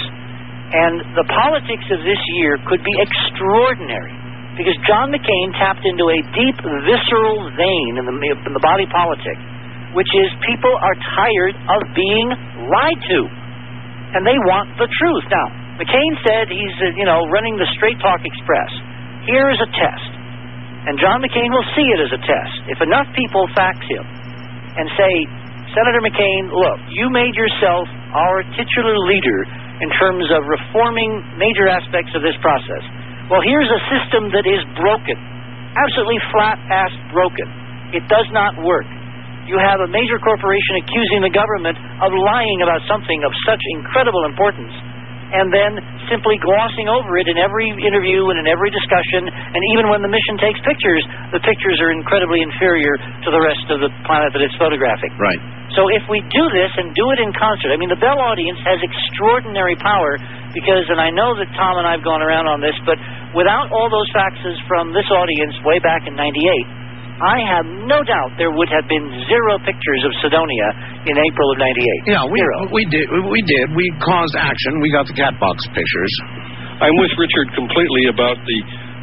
[SPEAKER 5] And the politics of this year could be extraordinary, because John McCain tapped into a deep, visceral vein in the body politic, which is people are tired of being lied to, and they want the truth. Now, McCain said he's, running the Straight Talk Express. Here is a test, and John McCain will see it as a test. If enough people fax him and say, Senator McCain, look, you made yourself our titular leader in terms of reforming major aspects of this process. Well, here's a system that is broken, absolutely flat-ass broken. It does not work. You have a major corporation accusing the government of lying about something of such incredible importance, and then simply glossing over it in every interview and in every discussion, and even when the mission takes pictures, the pictures are incredibly inferior to the rest of the planet that it's photographing.
[SPEAKER 3] Right.
[SPEAKER 5] So if we do this and do it in concert, I mean, the Bell audience has extraordinary power because, and I know that Tom and I have gone around on this, but without all those faxes from this audience way back in 98, I have no doubt there would have been zero pictures of Cydonia in April of 98.
[SPEAKER 3] Yeah, we did. We caused action. We got the cat box pictures.
[SPEAKER 10] I'm with Richard completely about the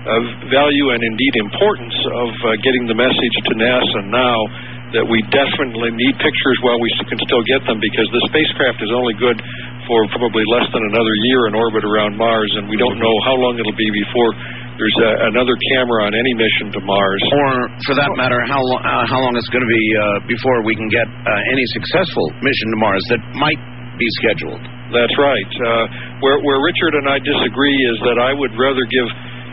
[SPEAKER 10] value and indeed importance of getting the message to NASA now that we definitely need pictures while we can still get them, because the spacecraft is only good for probably less than another year in orbit around Mars, and we don't know how long it'll be before there's another camera on any mission to Mars.
[SPEAKER 3] Or, for that matter, how long it's going to be before we can get any successful mission to Mars that might be scheduled.
[SPEAKER 10] That's right. Where Richard and I disagree is that I would rather give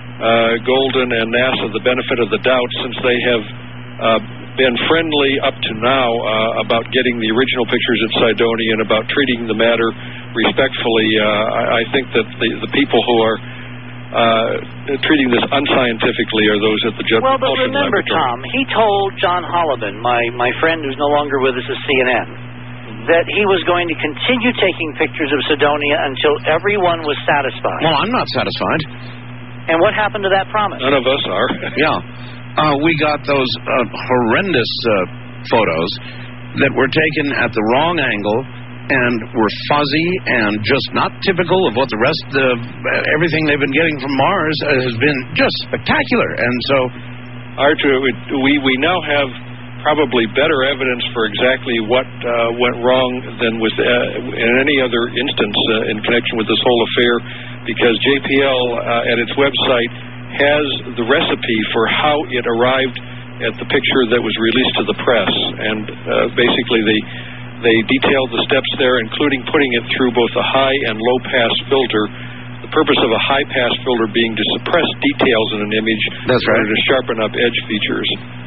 [SPEAKER 10] Golden and NASA the benefit of the doubt, since they have been friendly up to now about getting the original pictures at Cydonia and about treating the matter respectfully. I think that the people who are treating this unscientifically are those at the Jet
[SPEAKER 5] Well, but
[SPEAKER 10] Propulsion
[SPEAKER 5] remember,
[SPEAKER 10] Laboratory.
[SPEAKER 5] Tom, he told John Holliman, my friend who's no longer with us at CNN, that he was going to continue taking pictures of Cydonia until everyone was satisfied.
[SPEAKER 3] Well, I'm not satisfied.
[SPEAKER 5] And what happened to that promise?
[SPEAKER 10] None of us are.
[SPEAKER 3] Yeah. We got those horrendous photos that were taken at the wrong angle and were fuzzy and just not typical of what the rest of everything they've been getting from Mars has been just spectacular. And so,
[SPEAKER 10] Arthur, we now have probably better evidence for exactly what went wrong than with in any other instance in connection with this whole affair, because JPL at its website has the recipe for how it arrived at the picture that was released to the press, and basically they detailed the steps there, including putting it through both a high and low pass filter. The purpose of a high pass filter being to suppress details in an image in order to sharpen up edge features.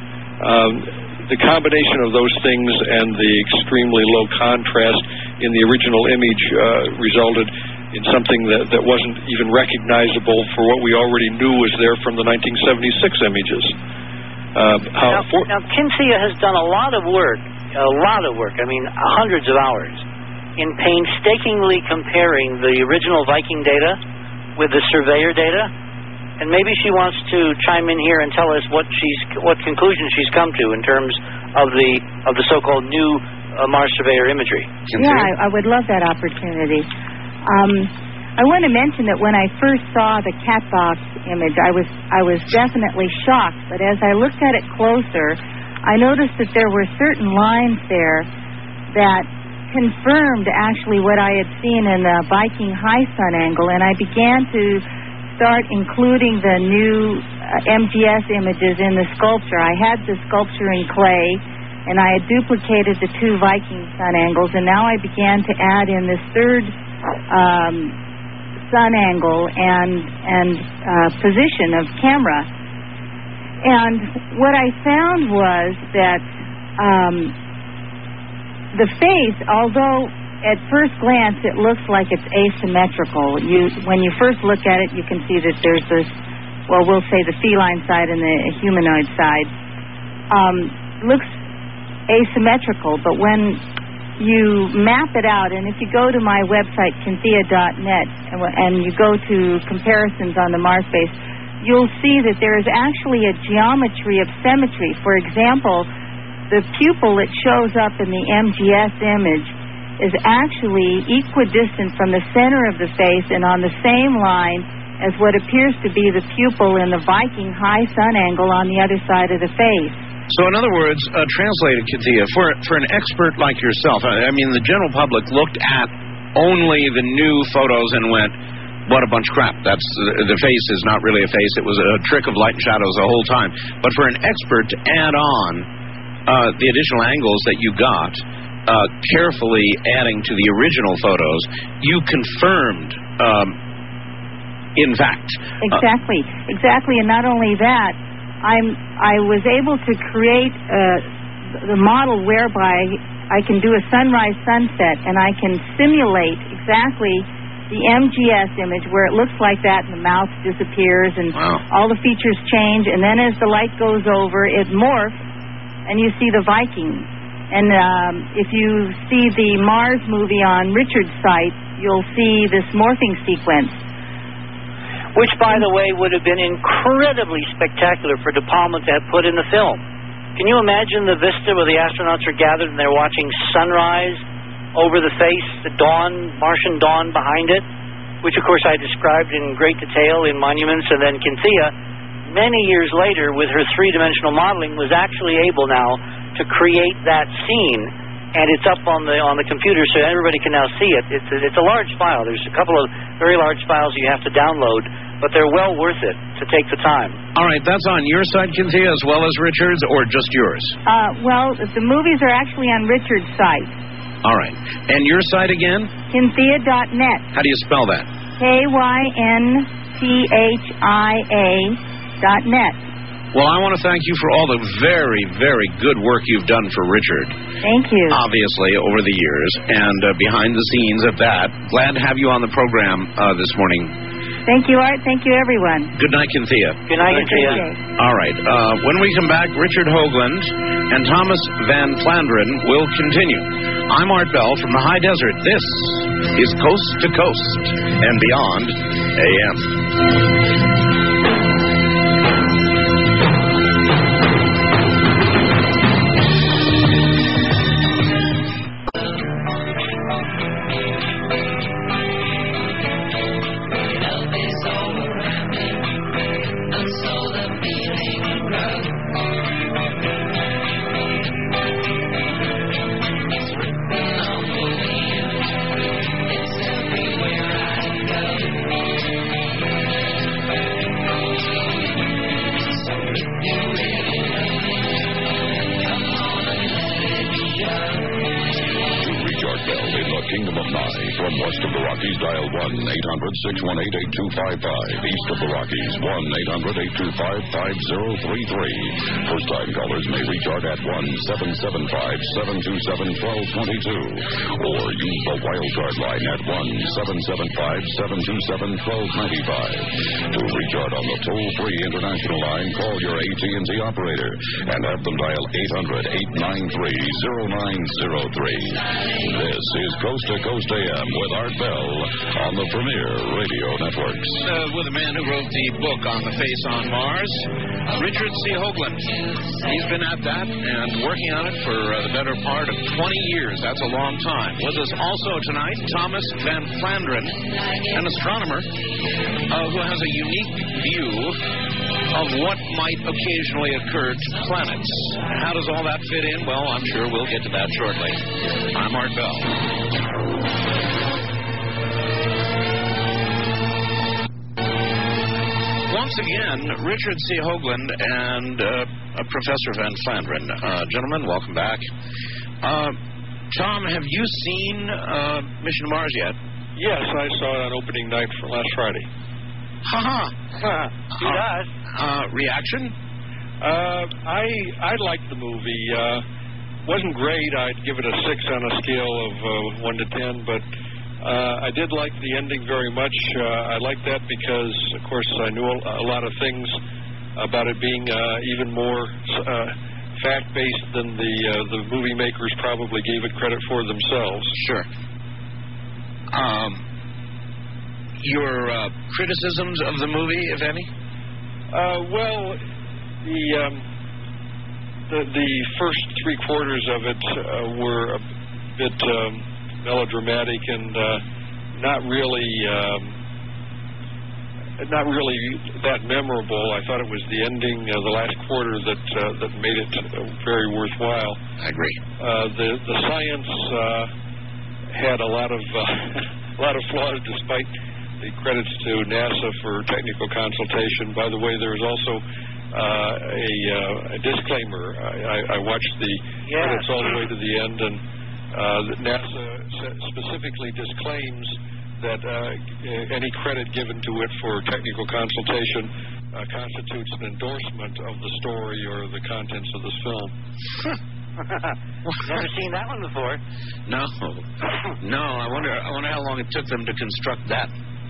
[SPEAKER 10] The combination of those things and the extremely low contrast in the original image resulted in something that wasn't even recognizable for what we already knew was there from the 1976 images.
[SPEAKER 5] Now, Kinsia has done a lot of work, I mean, hundreds of hours, in painstakingly comparing the original Viking data with the Surveyor data, and maybe she wants to chime in here and tell us what conclusion she's come to in terms of the so-called new Mars Surveyor imagery.
[SPEAKER 9] Yeah, I would love that opportunity. I want to mention that when I first saw the cat box image, I was definitely shocked. But as I looked at it closer, I noticed that there were certain lines there that confirmed actually what I had seen in the Viking high sun angle, and I began to start including the new MGS images in the sculpture. I had the sculpture in clay, and I had duplicated the two Viking sun angles, and now I began to add in this third sun angle and position of camera. And what I found was that the face, although at first glance it looks like it's asymmetrical, when you first look at it, you can see that there's this, well, we'll say the feline side and the humanoid side looks asymmetrical, but when you map it out, and if you go to my website, Kinthea.net, and you go to comparisons on the Mars base, you'll see that there is actually a geometry of symmetry. For example, the pupil that shows up in the MGS image is actually equidistant from the center of the face and on the same line as what appears to be the pupil in the Viking high sun angle on the other side of the face.
[SPEAKER 3] So, in other words, translated, Kinthea, for an expert like yourself, I mean, the general public looked at only the new photos and went, what a bunch of crap. That's the face is not really a face. It was a trick of light and shadows the whole time. But for an expert to add on the additional angles that you got, carefully adding to the original photos, you confirmed, in fact.
[SPEAKER 9] Exactly. And not only that, I was able to create the model whereby I can do a sunrise sunset, and I can simulate exactly the MGS image where it looks like that and the mouth disappears and all the features change, and then as the light goes over, it morphs and you see the Viking. And if you see the Mars movie on Richard's site, you'll see this morphing sequence.
[SPEAKER 5] Which, by the way, would have been incredibly spectacular for De Palma to have put in the film. Can you imagine the vista where the astronauts are gathered and they're watching sunrise over the face, the dawn, Martian dawn behind it, which, of course, I described in great detail in Monuments, and then Kinthea, many years later, with her three-dimensional modeling, was actually able now to create that scene, and it's up on the computer so everybody can now see it. It's a large file. There's a couple of very large files you have to download, but they're well worth it to take the time.
[SPEAKER 3] All right, that's on your side, Kinthea, as well as Richard's, or just yours?
[SPEAKER 9] Well, the movies are actually on Richard's site.
[SPEAKER 3] All right. And your site again?
[SPEAKER 9] Kinthea.net.
[SPEAKER 3] How do you spell that?
[SPEAKER 9] KYNTHIA.net.
[SPEAKER 3] Well, I want to thank you for all the very, very good work you've done for Richard.
[SPEAKER 9] Thank you.
[SPEAKER 3] Obviously, over the years, and behind the scenes of that. Glad to have you on the program this morning.
[SPEAKER 9] Thank you, Art. Thank you, everyone.
[SPEAKER 3] Good night, Kinthea.
[SPEAKER 5] Good night, Kinthea.
[SPEAKER 3] All right. When we come back, Richard Hoagland and Thomas Van Flandren will continue. I'm Art Bell from the High Desert. This is Coast to Coast and Beyond AM.
[SPEAKER 2] Kingdom of Nye. From west of the Rockies, dial 1-800-618-8255. East of the Rockies, 1-800-825-5033. First-time callers may reach Art at 1-775-727-1222. Or use the wildcard line at 1-775-727-1295. To reach Art on the toll-free international line, call your AT&T operator and have them dial 800-893-0903. This is Coast to Coast AM with Art Bell on the Premier Radio Networks.
[SPEAKER 3] With a man who wrote the book On the Face on Mars, Richard C. Hoagland. He's been at that and working on it for the better part of 20 years. That's a long time. With us also tonight, Thomas Van Flandren, an astronomer who has a unique view of what might occasionally occur to planets. How does all that fit in? Well, I'm sure we'll get to that shortly. I'm Art Bell. Once again, Richard C. Hoagland and Professor Van Flandren. Gentlemen, welcome back. Tom, have you seen Mission to Mars yet?
[SPEAKER 10] Yes, I saw it on opening night for last Friday.
[SPEAKER 3] Ha-ha. Reaction?
[SPEAKER 10] I liked the movie. Wasn't great. I'd give it a 6 on a scale of 1 to 10, but I did like the ending very much. I liked that because, of course, I knew a lot of things about it being even more fact-based than the movie makers probably gave it credit for themselves.
[SPEAKER 3] Sure. Your criticisms of the movie, if any?
[SPEAKER 10] Well, the first three quarters of it were a bit melodramatic and not really that memorable. I thought it was the ending, the last quarter, that made it very worthwhile.
[SPEAKER 3] I agree.
[SPEAKER 10] The science had a lot of flaws, despite the credits to NASA for technical consultation. By the way, there was also a disclaimer. I watched the credits all the way to the end, and NASA specifically disclaims that any credit given to it for technical consultation constitutes an endorsement of the story or the contents of this film.
[SPEAKER 5] Never seen that one before.
[SPEAKER 3] No. I wonder how long it took them to construct that.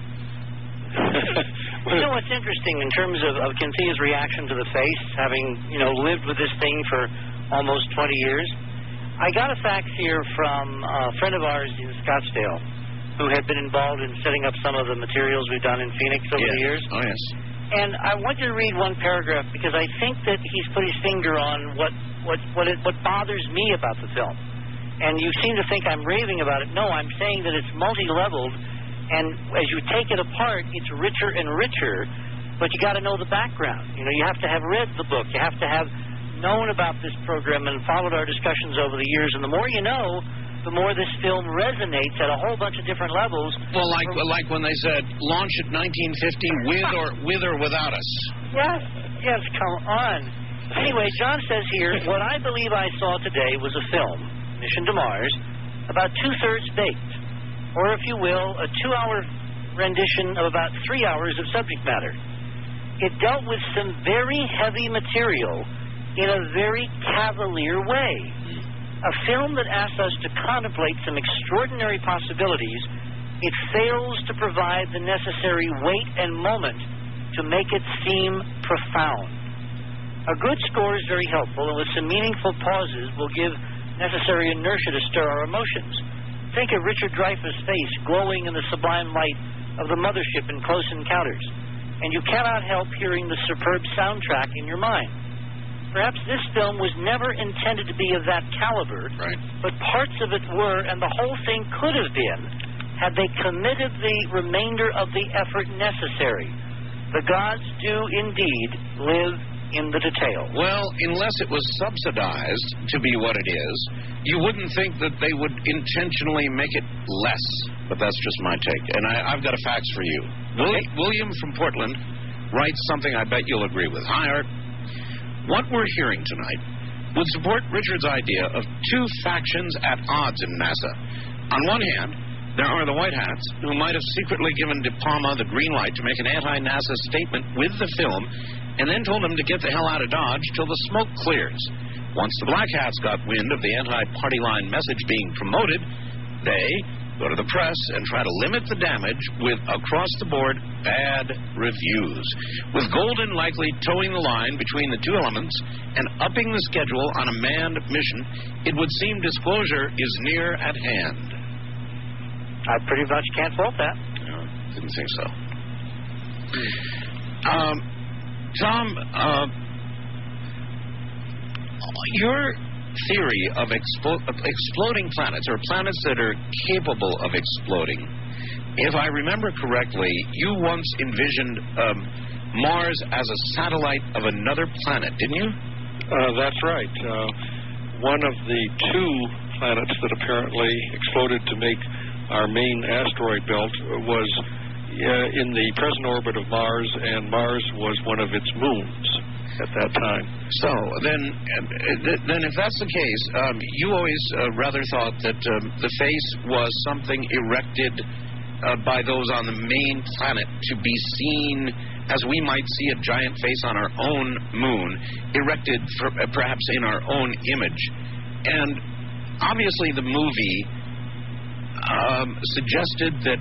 [SPEAKER 5] You know what's interesting in terms of Cynthia's reaction to the face, having lived with this thing for almost 20 years? I got a fax here from a friend of ours in Scottsdale who had been involved in setting up some of the materials we've done in Phoenix over the years.
[SPEAKER 3] Oh, yes.
[SPEAKER 5] And I want you to read one paragraph because I think that he's put his finger on what bothers me about the film. And you seem to think I'm raving about it. No, I'm saying that it's multi-leveled, and as you take it apart, it's richer and richer, but you got to know the background. You have to have read the book. You have to have known about this program and followed our discussions over the years. And the more you know, the more this film resonates at a whole bunch of different levels.
[SPEAKER 3] Well, like when they said, launch at 1950 with or without us.
[SPEAKER 5] Yes, come on. Anyway, John says here, what I believe I saw today was a film, Mission to Mars, about 2/3 baked. Or, if you will, a 2-hour rendition of about 3 hours of subject matter. It dealt with some very heavy material in a very cavalier way. A film that asks us to contemplate some extraordinary possibilities, it fails to provide the necessary weight and moment to make it seem profound. A good score is very helpful, and with some meaningful pauses will give necessary inertia to stir our emotions. Think of Richard Dreyfuss' face glowing in the sublime light of the mothership in Close Encounters, and you cannot help hearing the superb soundtrack in your mind. Perhaps this film was never intended to be of that caliber, but parts of it were, and the whole thing could have been, had they committed the remainder of the effort necessary. The gods do indeed live in the detail.
[SPEAKER 3] Well, unless it was subsidized to be what it is, you wouldn't think that they would intentionally make it less. But that's just my take. And I've got a fax for you. William from Portland writes something I bet you'll agree with. Hi, Art. What we're hearing tonight would support Richard's idea of two factions at odds in NASA. On one hand, there are the White Hats, who might have secretly given De Palma the green light to make an anti-NASA statement with the film, and then told him to get the hell out of Dodge till the smoke clears. Once the Black Hats got wind of the anti-party line message being promoted, they go to the press and try to limit the damage with across-the-board bad reviews, with Golden likely towing the line between the two elements and upping the schedule on a manned mission. It would seem disclosure is near at hand.
[SPEAKER 5] I pretty much can't fault that.
[SPEAKER 3] No, didn't think so. Tom, your theory of exploding planets, or planets that are capable of exploding, if I remember correctly, you once envisioned Mars as a satellite of another planet, didn't you?
[SPEAKER 10] That's right. One of the two planets that apparently exploded to make our main asteroid belt was in the present orbit of Mars, and Mars was one of its moons at that time.
[SPEAKER 3] So then if that's the case, you always rather thought that the face was something erected by those on the main planet to be seen as we might see a giant face on our own moon, erected perhaps in our own image. And obviously the movie suggested that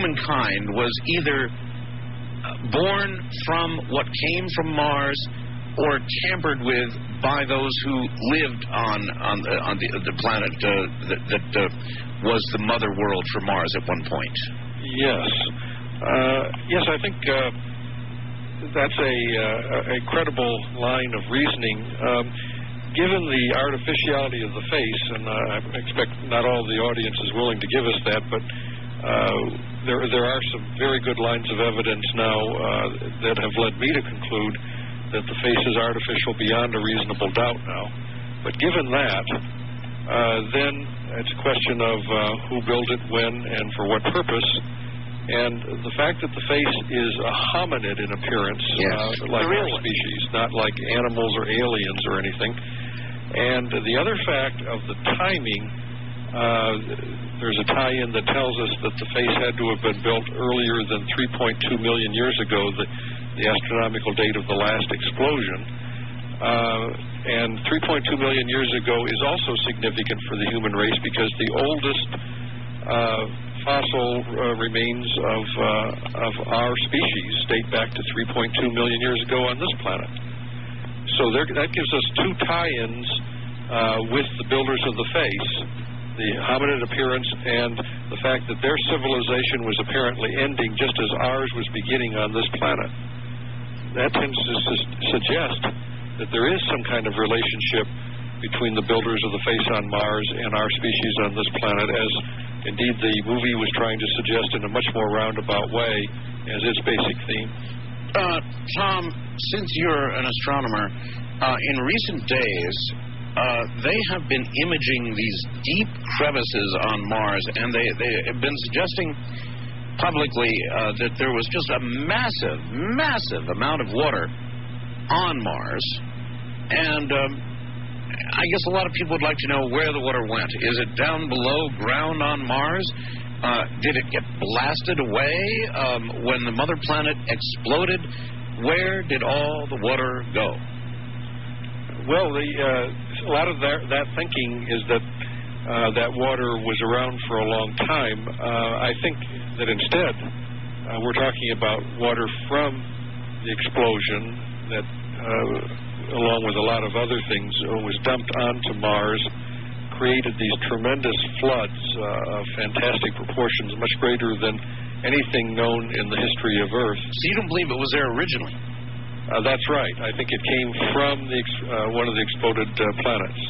[SPEAKER 3] humankind was either born from what came from Mars or tampered with by those who lived on the planet that was the mother world for Mars at one point?
[SPEAKER 10] Yes. Yes, I think that's a credible line of reasoning. Given the artificiality of the face, and I expect not all the audience is willing to give us that, but there are some very good lines of evidence now that have led me to conclude that the face is artificial beyond a reasonable doubt now. But given that, then it's a question of who built it, when, and for what purpose. And the fact that the face is a hominid in appearance, like our species, not like animals or aliens or anything. And the other fact of the timing, there's a tie-in that tells us that the face had to have been built earlier than 3.2 million years ago, the astronomical date of the last explosion. And 3.2 million years ago is also significant for the human race because the oldest fossil remains of our species date back to 3.2 million years ago on this planet. So that gives us two tie-ins with the builders of the face, the hominid appearance and the fact that their civilization was apparently ending just as ours was beginning on this planet. That tends to suggest that there is some kind of relationship between the builders of the face on Mars and our species on this planet, as indeed the movie was trying to suggest in a much more roundabout way as its basic theme.
[SPEAKER 3] Tom, since you're an astronomer, in recent days, they have been imaging these deep crevices on Mars, and they have been suggesting publicly that there was just a massive amount of water on Mars. And I guess a lot of people would like to know where the water went. Is it down below ground on Mars? Did it get blasted away when the mother planet exploded? Where did all the water go?
[SPEAKER 10] Well, a lot of that thinking is that that water was around for a long time. I think that instead we're talking about water from the explosion that, along with a lot of other things, was dumped onto Mars, created these tremendous floods of fantastic proportions, much greater than anything known in the history of Earth.
[SPEAKER 3] So you don't believe it was there originally?
[SPEAKER 10] That's right. I think it came from one of the exploded planets,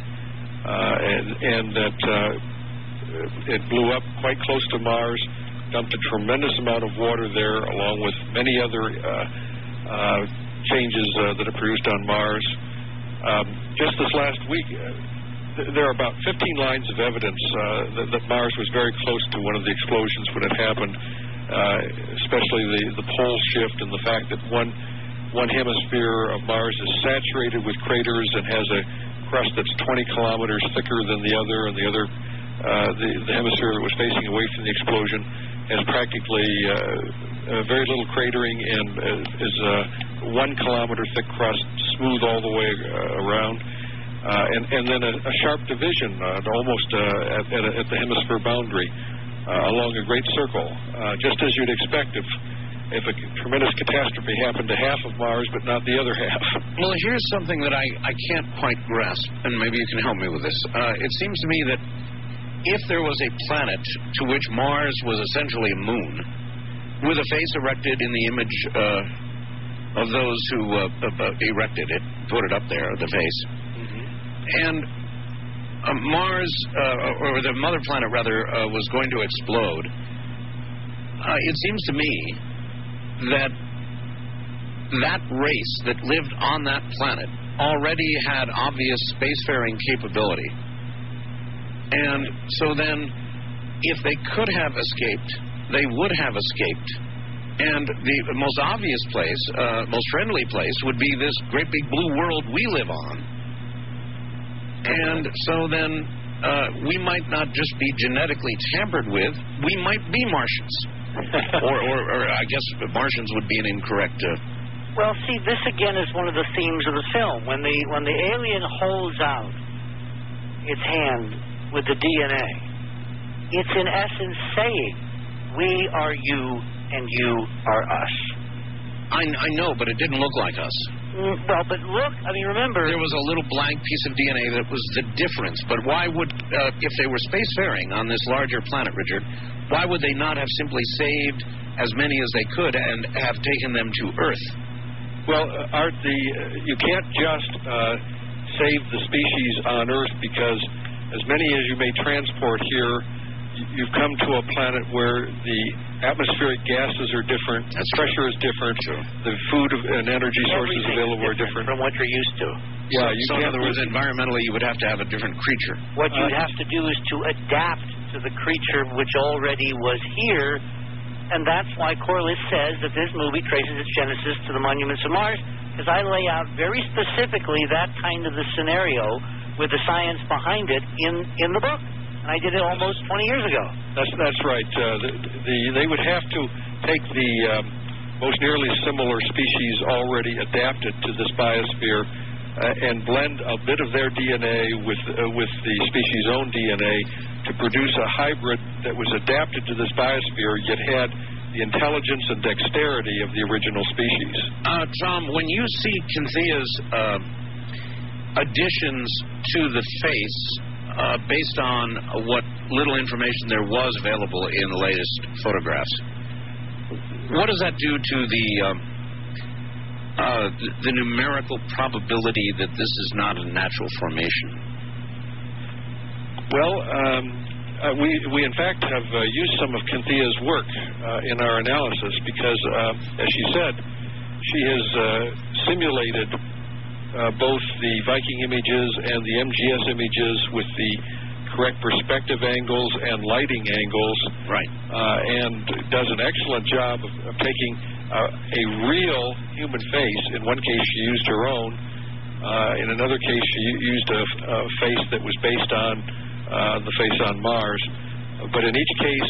[SPEAKER 10] and that it blew up quite close to Mars, dumped a tremendous amount of water there, along with many other changes that it produced on Mars. Just this last week, there are about 15 lines of evidence that Mars was very close to one of the explosions when it happened, especially the pole shift and the fact that one hemisphere of Mars is saturated with craters and has a crust that's 20 kilometers thicker than the other, and the other, the hemisphere that was facing away from the explosion has practically very little cratering and is 1 kilometer thick crust, smooth all the way around, and then a sharp division almost at the hemisphere boundary along a great circle, just as you'd expect if a tremendous catastrophe happened to half of Mars but not the other half.
[SPEAKER 3] Well, here's something that I can't quite grasp, and maybe you can help me with this. It seems to me that if there was a planet to which Mars was essentially a moon, with a face erected in the image of those who erected it, put it up there, the face, and Mars, or the mother planet rather, was going to explode, it seems to me that race that lived on that planet already had obvious spacefaring capability. And so then, if they could have escaped, they would have escaped. And the most obvious place, most friendly place, would be this great big blue world we live on. And so then, we might not just be genetically tampered with, we might be Martians. or I guess Martians would be an incorrect...
[SPEAKER 5] Well, see, this again is one of the themes of the film. When the alien holds out its hand with the DNA, it's in essence saying, we are you and you are us.
[SPEAKER 3] I know, but it didn't look like us.
[SPEAKER 5] Well, but look, I mean, remember...
[SPEAKER 3] There was a little blank piece of DNA that was the difference. But why would, if they were spacefaring on this larger planet, Richard, why would they not have simply saved as many as they could and have taken them to Earth?
[SPEAKER 10] Well, Art, you can't just save the species on Earth, because as many as you may transport here, you've come to a planet where the atmospheric gases are different, pressure is different, the food and energy sources available are different
[SPEAKER 5] from what you're used to.
[SPEAKER 10] Yeah,
[SPEAKER 3] so in other words, environmentally, you would have to have a different creature.
[SPEAKER 5] What you'd have to do is to adapt to the creature which already was here, and that's why Corliss says that this movie traces its genesis to the monuments of Mars, because I lay out very specifically that kind of the scenario with the science behind it in the book. And I did it almost 20 years ago.
[SPEAKER 10] That's right. They would have to take the most nearly similar species already adapted to this biosphere and blend a bit of their DNA with the species' own DNA to produce a hybrid that was adapted to this biosphere, yet had the intelligence and dexterity of the original species.
[SPEAKER 3] Tom, when you see Cynthia's additions to the face, based on what little information there was available in the latest photographs, what does that do to the numerical probability that this is not a natural formation?
[SPEAKER 10] Well, we in fact have used some of Cynthia's work in our analysis because, as she said, she has simulated both the Viking images and the MGS images with the correct perspective angles and lighting angles,
[SPEAKER 3] right?
[SPEAKER 10] And does an excellent job of taking a real human face. In one case, she used her own. In another case, she used a face that was based on the face on Mars. But in each case,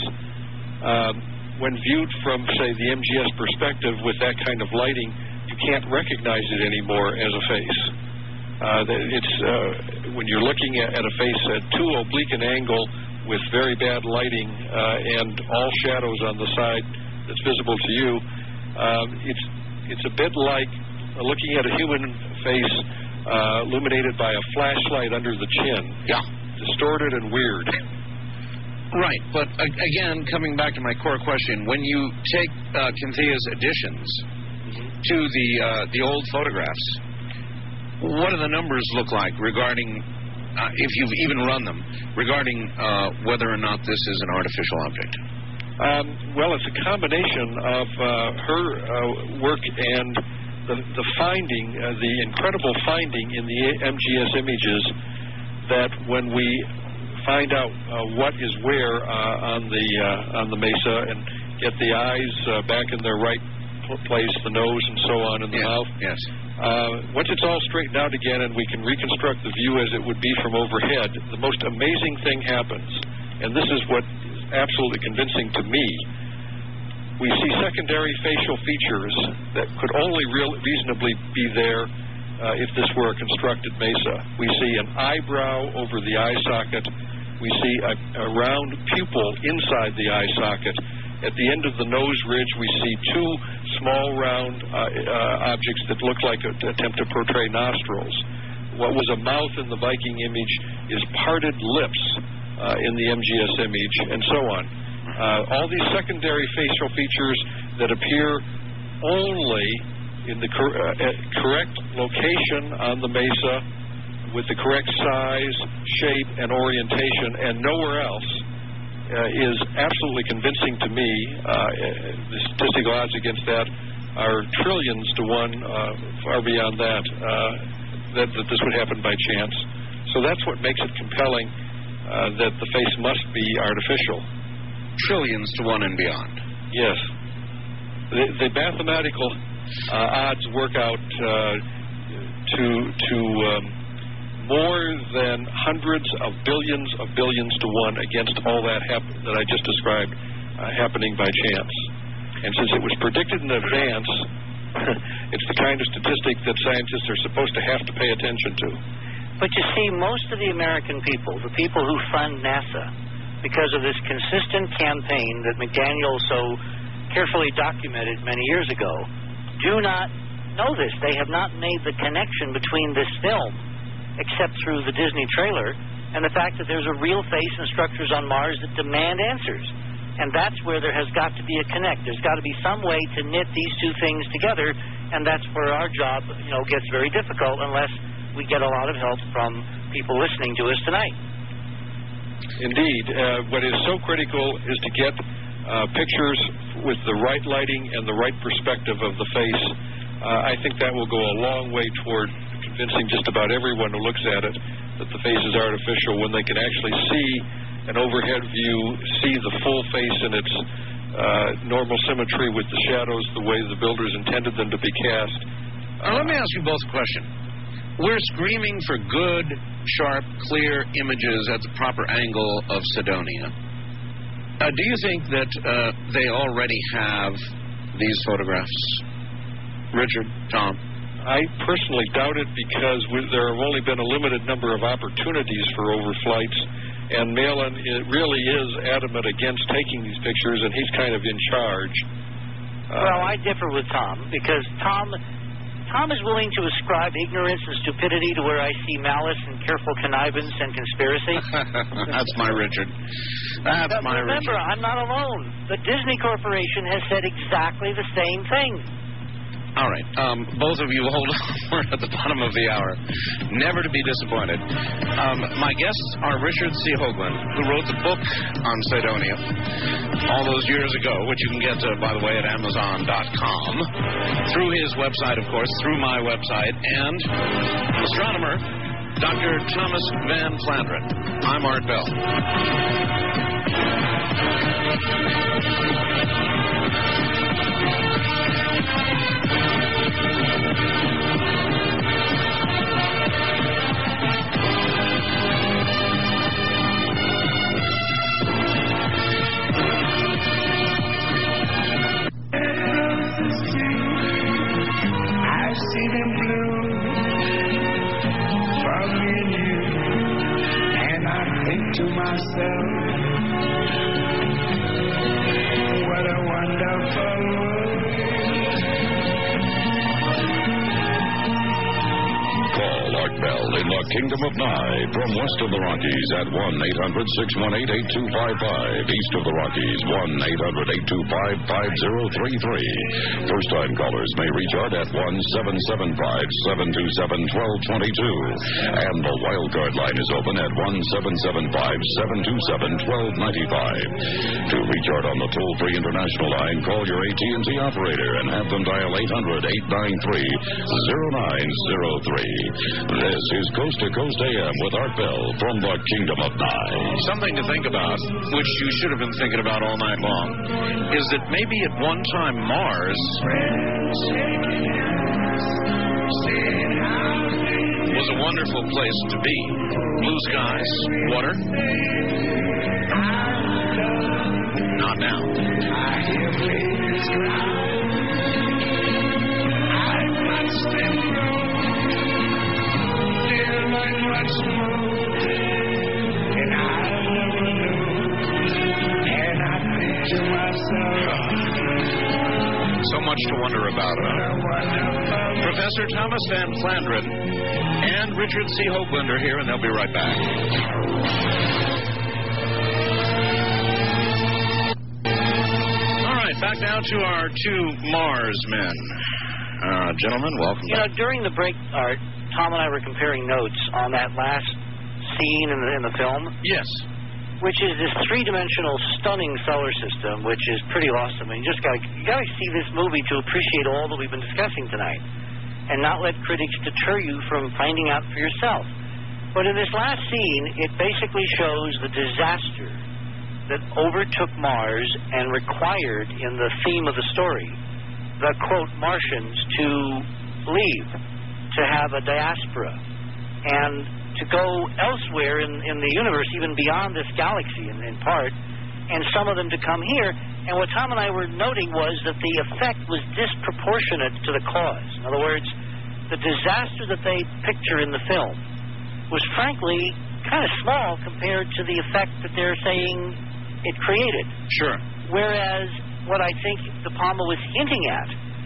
[SPEAKER 10] when viewed from, say, the MGS perspective with that kind of lighting, you can't recognize it anymore as a face. It's when you're looking at a face at too oblique an angle with very bad lighting and all shadows on the side that's visible to you, it's a bit like looking at a human face illuminated by a flashlight under the chin.
[SPEAKER 3] Yeah.
[SPEAKER 10] Distorted and weird.
[SPEAKER 3] Right, but again, coming back to my core question, when you take Cynthia's additions to the old photographs, what do the numbers look like regarding, if you've even run them, regarding whether or not this is an artificial object?
[SPEAKER 10] Well, it's a combination of her work and the finding, the incredible finding in the MGS images that when we find out what is where on the mesa and get the eyes back in their right place, the nose and so on, and the mouth.
[SPEAKER 3] Yes.
[SPEAKER 10] Once it's all straightened out again and we can reconstruct the view as it would be from overhead, the most amazing thing happens, and this is what is absolutely convincing to me. We see secondary facial features that could only reasonably be there if this were a constructed mesa. We see an eyebrow over the eye socket. We see a round pupil inside the eye socket. At the end of the nose ridge, we see two small round objects that look like an attempt to portray nostrils. What was a mouth in the Viking image is parted lips in the MGS image, and so on. All these secondary facial features that appear only in the correct location on the mesa with the correct size, shape, and orientation, and nowhere else, is absolutely convincing to me. The statistical odds against that are trillions to one, far beyond that, that this would happen by chance. So that's what makes it compelling, that the face must be artificial.
[SPEAKER 3] Trillions to one and beyond.
[SPEAKER 10] Yes. The mathematical odds work out to more than hundreds of billions to one against all that that I just described happening by chance. And since it was predicted in advance, it's the kind of statistic that scientists are supposed to have to pay attention to.
[SPEAKER 5] But you see, most of the American people, the people who fund NASA, because of this consistent campaign that McDaniel so carefully documented many years ago, do not know this. They have not made the connection between this film, except through the Disney trailer, and the fact that there's a real face and structures on Mars that demand answers. And that's where there has got to be a connect. There's got to be some way to knit these two things together, and that's where our job, gets very difficult unless we get a lot of help from people listening to us tonight.
[SPEAKER 10] Indeed. What is so critical is to get pictures with the right lighting and the right perspective of the face. I think that will go a long way toward convincing just about everyone who looks at it that the face is artificial, when they can actually see an overhead view, see the full face in its normal symmetry with the shadows the way the builders intended them to be cast.
[SPEAKER 3] Let me ask you both a question. We're screaming for good, sharp, clear images at the proper angle of Cydonia. Do you think that they already have these photographs? Richard, Tom?
[SPEAKER 10] I personally doubt it, because there have only been a limited number of opportunities for overflights, and Malin really is adamant against taking these pictures, and he's kind of in charge.
[SPEAKER 5] Well, I differ with Tom, because Tom is willing to ascribe ignorance and stupidity to where I see malice and careful connivance and conspiracy.
[SPEAKER 3] That's my Richard. That's my Richard.
[SPEAKER 5] Remember, I'm not alone. The Disney Corporation has said exactly the same thing.
[SPEAKER 3] All right. Both of you hold on. We're at the bottom of the hour. Never to be disappointed. My guests are Richard C. Hoagland, who wrote the book on Cydonia all those years ago, which you can get, by the way, at Amazon.com, through his website, of course, through my website, and astronomer Dr. Thomas Van Flandren. I'm Art Bell.
[SPEAKER 11] I see them blue for me and you, and I think to myself, what a wonderful world.
[SPEAKER 2] Call Art Bell in the Kingdom of Nye from west of the Rockies at 1-800-618-8255. East of the Rockies, 1-800-825-5033. First-time callers may reach Art at 1-775-727-1222. And the wildcard line is open at 1-775-727-1295. To reach Art on the toll-free international line, call your AT&T operator and have them dial 800-893-0903. This is Coast to Coast AM with Art Bell from the Kingdom of Nye.
[SPEAKER 3] Something to think about, which you should have been thinking about all night long, is that maybe at one time Mars was a wonderful place to be. Blue skies, water. Not now.
[SPEAKER 11] I hear babies cry. I watch them grow. They'll learn much more, and I'll never know. And I think to myself,
[SPEAKER 3] so much to wonder about. Professor Thomas Van Flandren and Richard C. Hoagland are here, and they'll be right back. All right, back now to our two Mars men. Gentlemen, welcome back.
[SPEAKER 5] During the break, Art, Tom and I were comparing notes on that last scene in the film.
[SPEAKER 3] Yes.
[SPEAKER 5] Which is this three-dimensional, stunning solar system, which is pretty awesome. And you gotta see this movie to appreciate all that we've been discussing tonight, and not let critics deter you from finding out for yourself. But in this last scene, it basically shows the disaster that overtook Mars and required, in the theme of the story, the, quote, Martians to leave, to have a diaspora, and to go elsewhere in the universe, even beyond this galaxy in part, and some of them to come here. And what Tom and I were noting was that the effect was disproportionate to the cause. In other words, the disaster that they picture in the film was frankly kind of small compared to the effect that they're saying it created.
[SPEAKER 3] Sure.
[SPEAKER 5] Whereas what I think De Palma was hinting at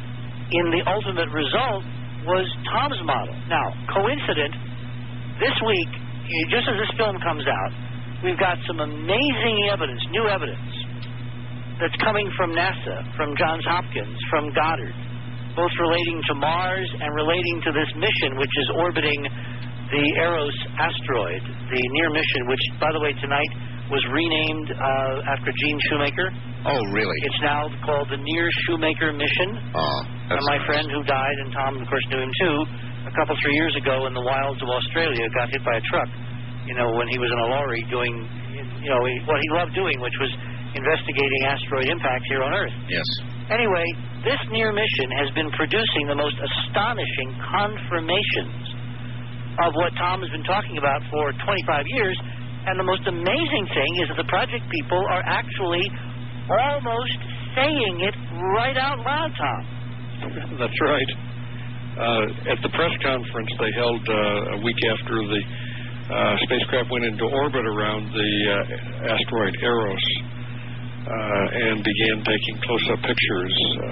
[SPEAKER 5] in the ultimate result was Tom's model. Now, coincident, this week, just as this film comes out, we've got some amazing evidence, new evidence, that's coming from NASA, from Johns Hopkins, from Goddard, both relating to Mars and relating to this mission, which is orbiting the Eros asteroid, the NEAR mission, which, by the way, tonight was renamed after Gene Shoemaker.
[SPEAKER 3] Oh, really?
[SPEAKER 5] It's now called the NEAR Shoemaker mission.
[SPEAKER 3] Oh,
[SPEAKER 5] and my friend who died, and Tom, of course, knew him too, a couple, 3 years ago in the wilds of Australia, got hit by a truck, when he was in a lorry doing, what he loved doing, which was investigating asteroid impacts here on Earth.
[SPEAKER 3] Yes.
[SPEAKER 5] Anyway, this NEAR mission has been producing the most astonishing confirmations of what Tom has been talking about for 25 years, and the most amazing thing is that the project people are actually almost saying it right out loud, Tom.
[SPEAKER 10] That's right. At the press conference they held a week after the spacecraft went into orbit around the asteroid Eros and began taking close-up pictures,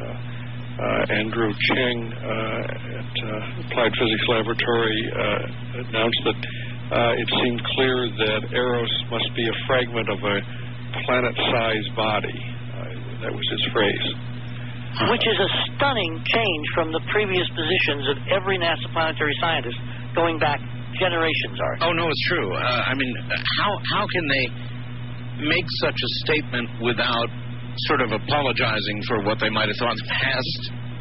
[SPEAKER 10] Andrew Cheng at Applied Physics Laboratory announced that it seemed clear that Eros must be a fragment of a planet-sized body. That was his phrase.
[SPEAKER 5] Which is a stunning change from the previous positions of every NASA planetary scientist going back generations, Art.
[SPEAKER 3] Oh, no, it's true. How can they make such a statement without sort of apologizing for what they might have thought in the past?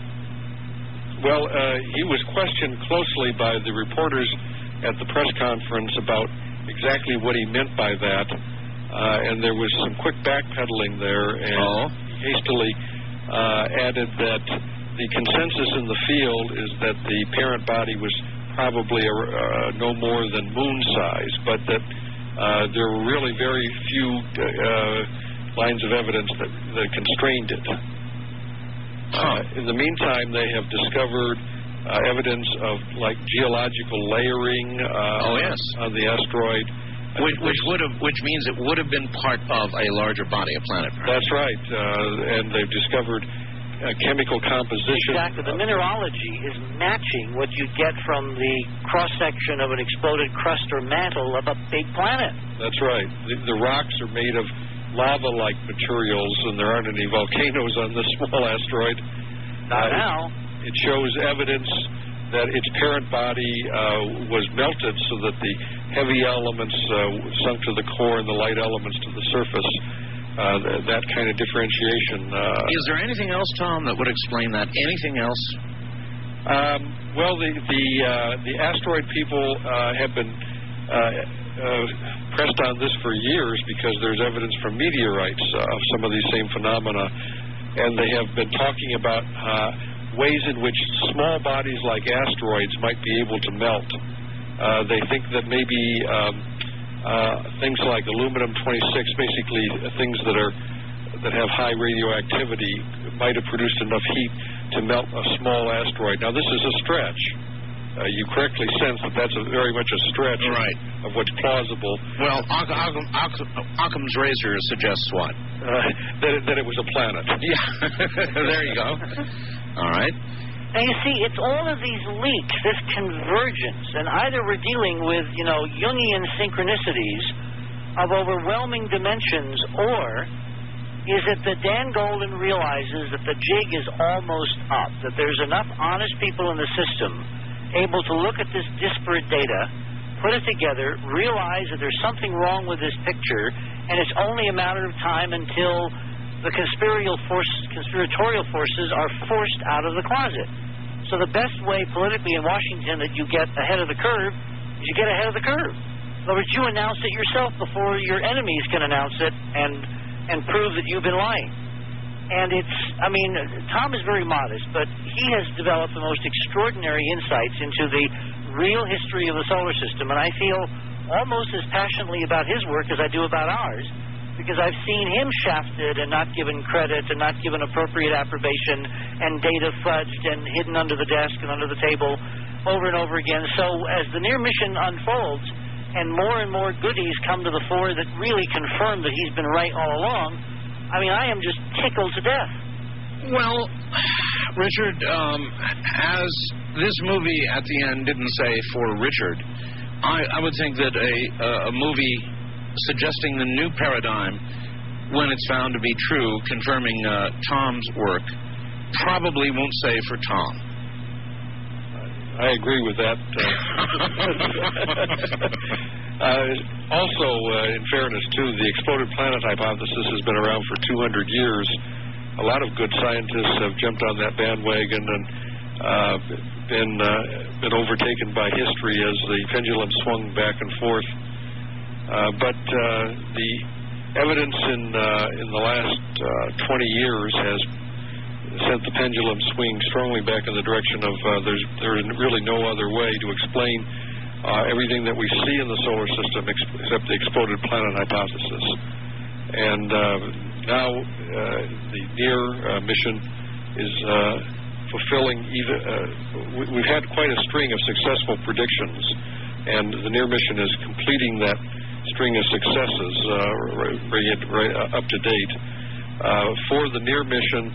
[SPEAKER 10] Well, he was questioned closely by the reporters at the press conference about exactly what he meant by that, and there was some quick backpedaling there, and he hastily added that the consensus in the field is that the parent body was probably no more than moon size, but that there were really very few lines of evidence that constrained it. In the meantime, they have discovered evidence of geological layering on the asteroid,
[SPEAKER 3] which means it would have been part of a larger body of planet.
[SPEAKER 10] That's right, and they've discovered chemical composition.
[SPEAKER 5] Exactly. The mineralogy is matching what you get from the cross-section of an exploded crust or mantle of a big planet.
[SPEAKER 10] That's right. The rocks are made of lava-like materials, and there aren't any volcanoes on this small asteroid.
[SPEAKER 5] Not now.
[SPEAKER 10] It shows evidence that its parent body was melted so that the heavy elements sunk to the core and the light elements to the surface. That kind of differentiation.
[SPEAKER 3] Is there anything else, Tom, that would explain that? Anything else?
[SPEAKER 10] Well, the asteroid people have been pressed on this for years because there's evidence from meteorites of some of these same phenomena, and they have been talking about ways in which small bodies like asteroids might be able to melt. They think that maybe things like aluminum-26, basically things that have high radioactivity, might have produced enough heat to melt a small asteroid. Now, this is a stretch. You correctly sense that that's very much a stretch of what's plausible.
[SPEAKER 3] Well, Occam's razor suggests what?
[SPEAKER 10] That it was a planet.
[SPEAKER 3] Yeah, there you go. All right.
[SPEAKER 5] Now, you see, it's all of these leaks, this convergence, and either we're dealing with, Jungian synchronicities of overwhelming dimensions, or is it that Dan Golden realizes that the jig is almost up, that there's enough honest people in the system able to look at this disparate data, put it together, realize that there's something wrong with this picture, and it's only a matter of time until the conspiratorial forces are forced out of the closet. So the best way politically in Washington that you get ahead of the curve is you get ahead of the curve. In other words, you announce it yourself before your enemies can announce it and prove that you've been lying. And Tom is very modest, but he has developed the most extraordinary insights into the real history of the solar system, and I feel almost as passionately about his work as I do about ours, because I've seen him shafted and not given credit and not given appropriate approbation and data fudged and hidden under the desk and under the table over and over again. So as the NEAR mission unfolds and more goodies come to the fore that really confirm that he's been right all along, I am just tickled to death.
[SPEAKER 3] Well, Richard, as this movie at the end didn't say for Richard, I would think that a movie suggesting the new paradigm, when it's found to be true, confirming Tom's work, probably won't say for Tom.
[SPEAKER 10] I agree with that. Also, in fairness, too, the exploded planet hypothesis has been around for 200 years. A lot of good scientists have jumped on that bandwagon and been overtaken by history as the pendulum swung back and forth. But the evidence in the last 20 years has sent the pendulum swinging strongly back in the direction of there's really no other way to explain everything that we see in the solar system except the exploded planet hypothesis. And now the NEAR mission is fulfilling we've had quite a string of successful predictions, and the NEAR mission is completing that string of successes right up to date. For the NEAR mission,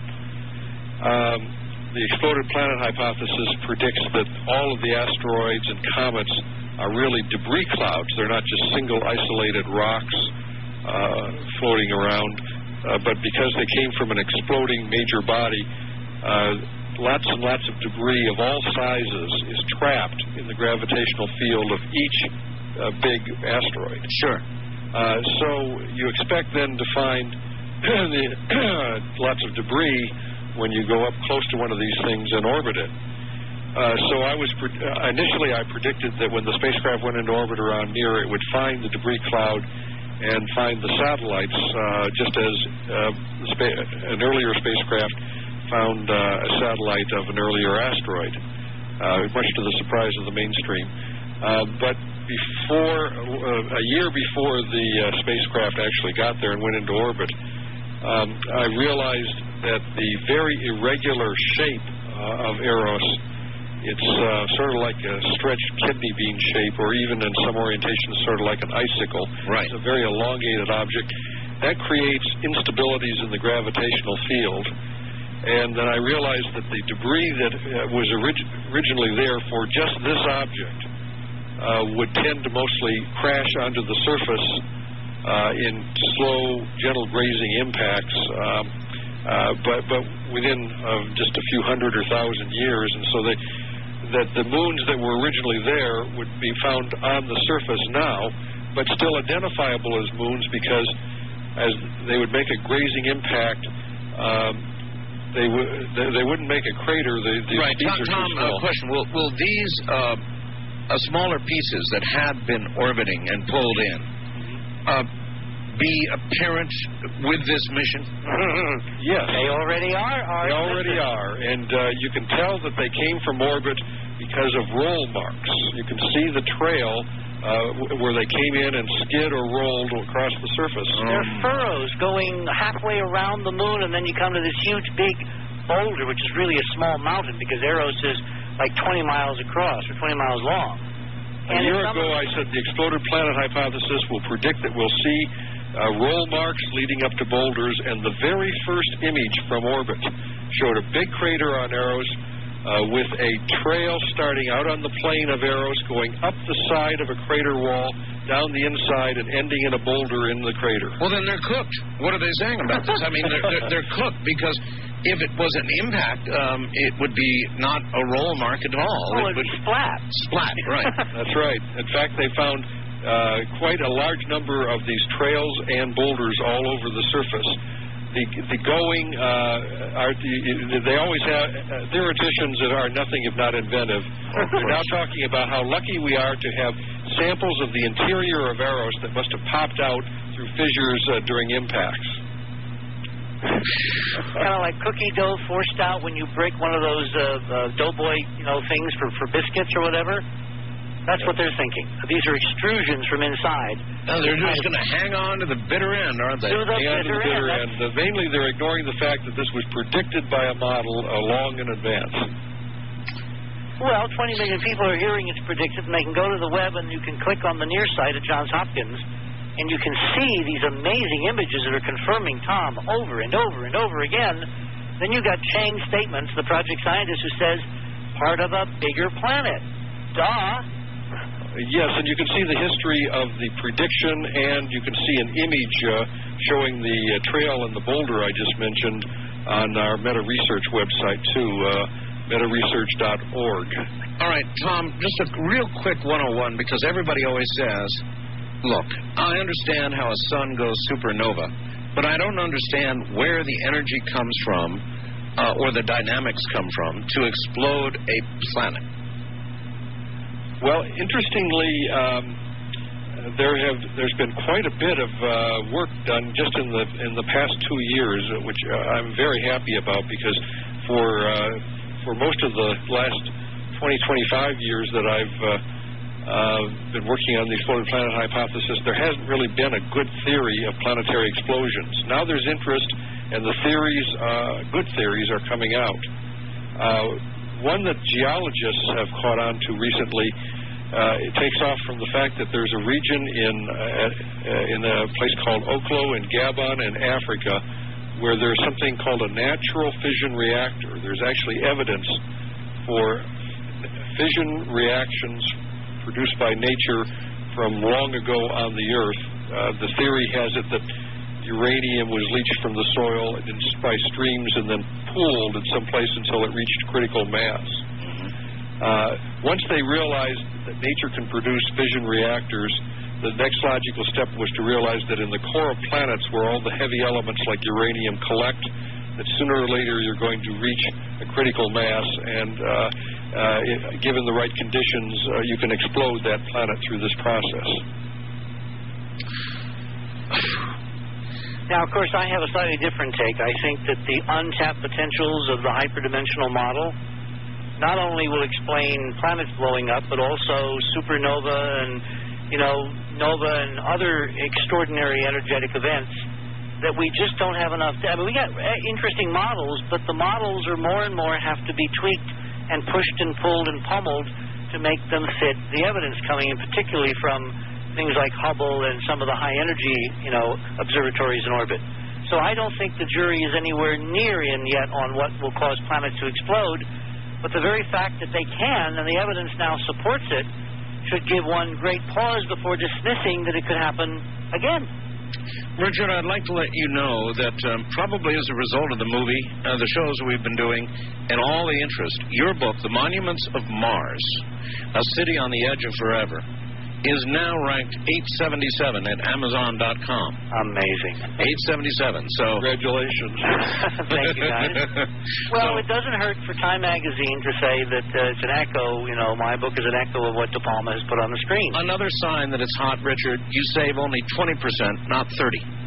[SPEAKER 10] the exploded planet hypothesis predicts that all of the asteroids and comets are really debris clouds. They're not just single isolated rocks floating around, but because they came from an exploding major body, lots and lots of debris of all sizes is trapped in the gravitational field of each big asteroid.
[SPEAKER 3] Sure.
[SPEAKER 10] So you expect then to find lots of debris when you go up close to one of these things and orbit it. So initially I predicted that when the spacecraft went into orbit around NEAR, it would find the debris cloud and find the satellites, just as an earlier spacecraft found a satellite of an earlier asteroid, much to the surprise of the mainstream. But a year before the spacecraft actually got there and went into orbit, I realized that the very irregular shape of Eros, it's sort of like a stretched kidney bean shape, or even in some orientations sort of like an icicle.
[SPEAKER 3] Right.
[SPEAKER 10] It's a very elongated object. That creates instabilities in the gravitational field. And then I realized that the debris that was originally there for just this object would tend to mostly crash onto the surface in slow, gentle grazing impacts, but within just a few hundred or thousand years. And so that the moons that were originally there would be found on the surface now, but still identifiable as moons because as they would make a grazing impact, they wouldn't make a crater.
[SPEAKER 3] Right, Tom, question: Will these smaller pieces that had been orbiting and pulled in be apparent with this mission?
[SPEAKER 10] Yes,
[SPEAKER 5] they already are.
[SPEAKER 10] They already are, and you can tell that they came from orbit because of roll marks. You can see the trail where they came in and skid or rolled across the surface.
[SPEAKER 5] There are furrows going halfway around the moon, and then you come to this huge, big boulder, which is really a small mountain because Eros is like 20 miles across or 20 miles long.
[SPEAKER 10] A year ago, I said the exploded planet hypothesis will predict that we'll see roll marks leading up to boulders, and the very first image from orbit showed a big crater on Eros with a trail starting out on the plane of Eros, going up the side of a crater wall, down the inside, and ending in a boulder in the crater.
[SPEAKER 3] Well, then they're cooked. What are they saying about this? I mean, they're cooked because if it was an impact, it would be not a roll mark at all.
[SPEAKER 5] Oh, it would be splat.
[SPEAKER 3] Splat, right.
[SPEAKER 10] That's right. In fact, they found quite a large number of these trails and boulders all over the surface. The going they always have theoreticians that are nothing if not inventive. They're now talking about how lucky we are to have samples of the interior of Eros that must have popped out through fissures during impacts.
[SPEAKER 5] Kind of like cookie dough forced out when you break one of those doughboy things for biscuits or whatever. That's what they're thinking. These are extrusions from inside.
[SPEAKER 3] No, they're just going to hang on to the bitter end, aren't they?
[SPEAKER 5] Hang on to the bitter end.
[SPEAKER 10] Mainly they're ignoring the fact that this was predicted by a model long in advance.
[SPEAKER 5] Well, 20 million people are hearing it's predicted, and they can go to the web and you can click on the NEAR site at Johns Hopkins, and you can see these amazing images that are confirming Tom over and over and over again. Then you got Chang's statements, the project scientist who says, part of a bigger planet. Duh.
[SPEAKER 10] Yes, and you can see the history of the prediction, and you can see an image showing the trail and the boulder I just mentioned on our Meta Research website, too, metaresearch.org.
[SPEAKER 3] All right, Tom, just a real quick 101, because everybody always says, look, I understand how a sun goes supernova, but I don't understand where the energy comes from or the dynamics come from to explode a planet.
[SPEAKER 10] Well, interestingly, there's been quite a bit of work done just in the past 2 years, which I'm very happy about, because for most of the last 20-25 years that I've been working on the exploded planet hypothesis, there hasn't really been a good theory of planetary explosions. Now there's interest, and the theories, good theories, are coming out. One that geologists have caught on to recently, it takes off from the fact that there's a region in a place called Oklo in Gabon in Africa where there's something called a natural fission reactor. There's actually evidence for fission reactions produced by nature from long ago on the Earth. The theory has it that uranium was leached from the soil and by streams and then pooled in some place until it reached critical mass. Once they realized that nature can produce fission reactors, the next logical step was to realize that in the core of planets where all the heavy elements like uranium collect, that sooner or later you're going to reach a critical mass, and given the right conditions, you can explode that planet through this process.
[SPEAKER 5] Now, of course, I have a slightly different take. I think that the untapped potentials of the hyperdimensional model not only will explain planets blowing up, but also supernova and, nova and other extraordinary energetic events that we just don't have enough. We got interesting models, but the models are more and more have to be tweaked and pushed and pulled and pummeled to make them fit the evidence coming in, particularly from things like Hubble and some of the high-energy, observatories in orbit. So I don't think the jury is anywhere near in yet on what will cause planets to explode, but the very fact that they can, and the evidence now supports it, should give one great pause before dismissing that it could happen again.
[SPEAKER 3] Richard, I'd like to let you know that probably as a result of the movie, the shows we've been doing, and all the interest, your book, The Monuments of Mars, A City on the Edge of Forever, is now ranked 877 at Amazon.com.
[SPEAKER 5] Amazing.
[SPEAKER 3] 877. So
[SPEAKER 10] congratulations.
[SPEAKER 5] Thank you, guys. Well, it doesn't hurt for Time Magazine to say that it's an echo. My book is an echo of what De Palma has put on the screen.
[SPEAKER 3] Another sign that it's hot, Richard, you save only 20%, not 30.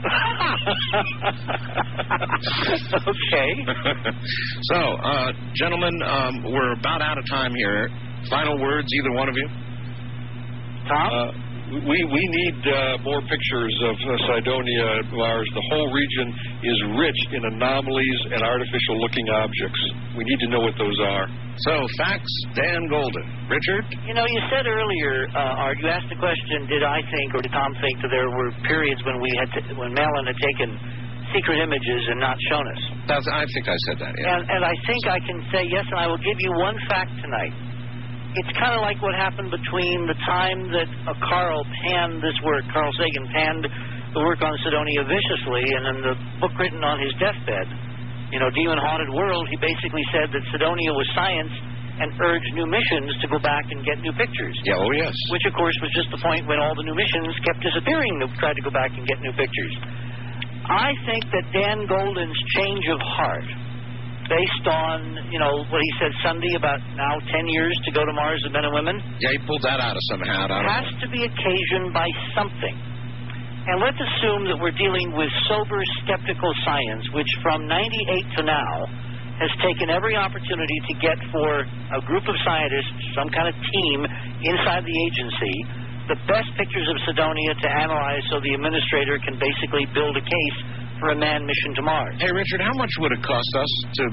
[SPEAKER 5] Okay.
[SPEAKER 3] So, gentlemen, we're about out of time here. Final words, either one of you?
[SPEAKER 5] Tom?
[SPEAKER 10] We need more pictures of Cydonia Mars. The whole region is rich in anomalies and artificial-looking objects. We need to know what those are.
[SPEAKER 3] So, facts, Dan Golden. Richard?
[SPEAKER 5] You said earlier, Art, you asked the question, did I think or did Tom think that there were periods when when Marilyn had taken secret images and not shown us?
[SPEAKER 3] I think I said that, yeah.
[SPEAKER 5] And I think I can say yes, and I will give you one fact tonight. It's kind of like what happened between the time that Carl Sagan panned the work on Cydonia viciously, and then the book written on his deathbed, Demon Haunted World, he basically said that Cydonia was science and urged new missions to go back and get new pictures.
[SPEAKER 3] Yeah, oh yes.
[SPEAKER 5] Which, of course, was just the point when all the new missions kept disappearing to try to go back and get new pictures. I think that Dan Golden's change of heart, based on, what he said Sunday about now 10 years to go to Mars with men and women.
[SPEAKER 3] Yeah, he pulled that out of some hat.
[SPEAKER 5] Has to be occasioned by something. And let's assume that we're dealing with sober, skeptical science, which from 98 to now has taken every opportunity to get for a group of scientists, some kind of team inside the agency, the best pictures of Cydonia to analyze so the administrator can basically build a case for a manned mission to Mars.
[SPEAKER 3] Hey, Richard, how much would it cost us to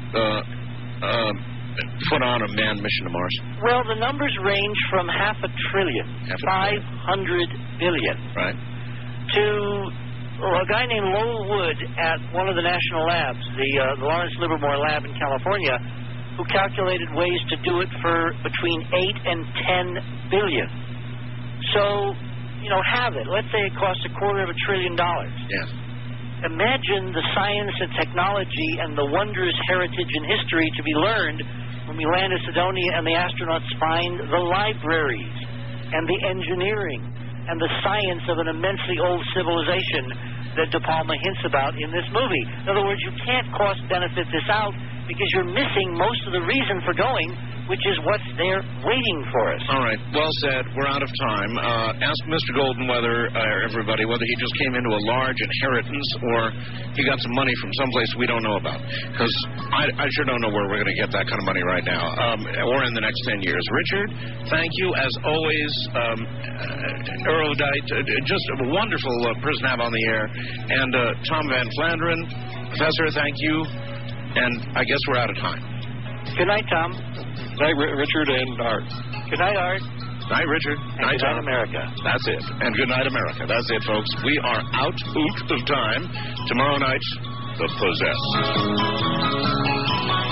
[SPEAKER 3] put on a manned mission to Mars?
[SPEAKER 5] Well, the numbers range from $500 billion, $500 billion,
[SPEAKER 3] right,
[SPEAKER 5] to a guy named Lowell Wood at one of the national labs, the Lawrence Livermore Lab in California, who calculated ways to do it for between 8 and 10 billion. So, have it. Let's say it costs $250 billion.
[SPEAKER 3] Yes.
[SPEAKER 5] Imagine the science and technology and the wondrous heritage and history to be learned when we land at Cydonia and the astronauts find the libraries and the engineering and the science of an immensely old civilization that De Palma hints about in this movie. In other words, you can't cost-benefit this out because you're missing most of the reason for going, which is what's there waiting for us.
[SPEAKER 3] All right. Well said. We're out of time. Ask Mr. Golden whether he just came into a large inheritance or he got some money from someplace we don't know about. Because I sure don't know where we're going to get that kind of money right now or in the next 10 years. Richard, thank you. As always, erudite, just a wonderful person to have on the air. And Tom Van Flanderen, Professor, thank you. And I guess we're out of time.
[SPEAKER 5] Good night, Tom.
[SPEAKER 10] Good night, Richard and Art.
[SPEAKER 5] Good night, Art.
[SPEAKER 3] Night, Richard.
[SPEAKER 5] Night,
[SPEAKER 3] Tom.
[SPEAKER 5] America.
[SPEAKER 3] That's it. And good night, America. That's it, folks. We are out of time. Tomorrow night, The Possessed.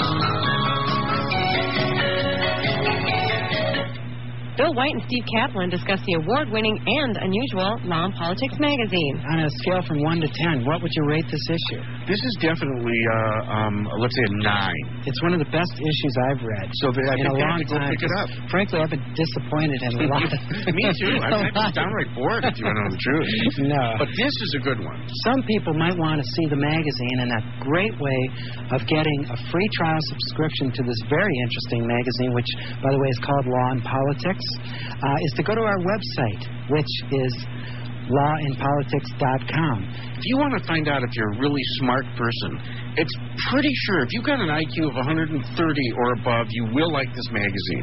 [SPEAKER 12] Bill White and Steve Kaplan discuss the award-winning and unusual Law and Politics magazine.
[SPEAKER 13] On a scale from 1 to 10, what would you rate this issue?
[SPEAKER 14] This is definitely, let's say a 9.
[SPEAKER 13] It's one of the best issues I've read
[SPEAKER 14] So I
[SPEAKER 13] in
[SPEAKER 14] think
[SPEAKER 13] a long
[SPEAKER 14] go
[SPEAKER 13] time.
[SPEAKER 14] pick it up.
[SPEAKER 13] Frankly, I've been disappointed in a lot of
[SPEAKER 14] Me too. I'm downright bored, if you want to know the truth.
[SPEAKER 13] No.
[SPEAKER 14] But this is a good one.
[SPEAKER 13] Some people might want to see the magazine, and a great way of getting a free trial subscription to this very interesting magazine, which, by the way, is called Law and Politics, is to go to our website, which is lawandpolitics.com.
[SPEAKER 14] If you want to find out if you're a really smart person, it's pretty sure if you've got an IQ of 130 or above, you will like this magazine.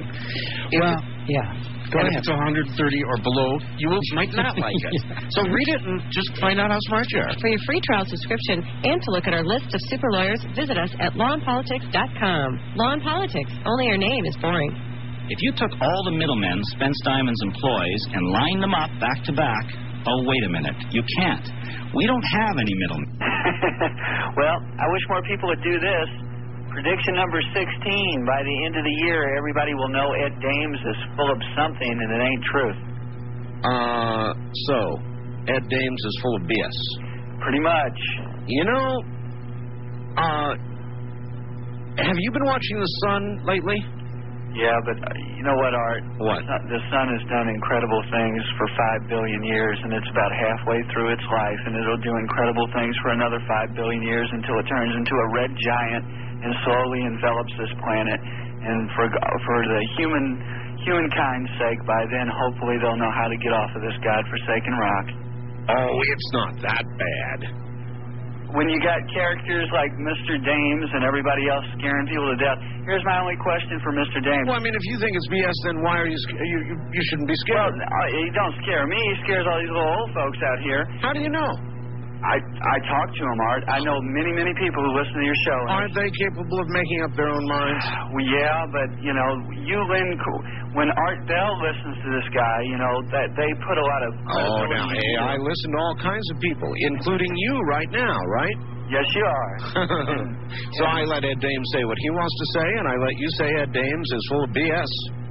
[SPEAKER 14] Go ahead. If it's 130 or below, you might not like it. So read it and just find out how smart you are.
[SPEAKER 12] For your free trial subscription and to look at our list of super lawyers, visit us at lawandpolitics.com. Law and Politics, only your name is boring.
[SPEAKER 1] If you took all the middlemen Spence Diamond's employees and lined them up back to back, oh, wait a minute, you can't. We don't have any middlemen.
[SPEAKER 5] Well, I wish more people would do this. Prediction number 16, by the end of the year, everybody will know Ed Dames is full of something and it ain't truth.
[SPEAKER 3] So, Ed Dames is full of BS.
[SPEAKER 5] Pretty much.
[SPEAKER 3] You know, have you been watching The Sun lately?
[SPEAKER 5] Yeah, but you know what, Art?
[SPEAKER 3] What?
[SPEAKER 5] The sun has done incredible things for 5 billion years, and it's about halfway through its life, and it'll do incredible things for another 5 billion years until it turns into a red giant and slowly envelops this planet. And for the humankind's sake, by then, hopefully they'll know how to get off of this godforsaken rock.
[SPEAKER 3] Oh, it's not that bad.
[SPEAKER 5] When you got characters like Mr. Dames and everybody else scaring people to death, here's my only question for Mr. Dames.
[SPEAKER 3] Well, I mean, if you think it's BS, then why are you shouldn't be scared.
[SPEAKER 5] Well, he don't scare me. He scares all these little old folks out here.
[SPEAKER 3] How do you know?
[SPEAKER 5] I talk to him, Art. I know many, many people who listen to your show.
[SPEAKER 3] Aren't they capable of making up their own minds?
[SPEAKER 5] Well, yeah, but, when Art Bell listens to this guy, that they put a lot of...
[SPEAKER 3] Oh, now, hey, I listen to all kinds of people, including you right now, right?
[SPEAKER 5] Yes, you are.
[SPEAKER 3] So I let Ed Dames say what he wants to say, and I let you say Ed Dames is full of BS.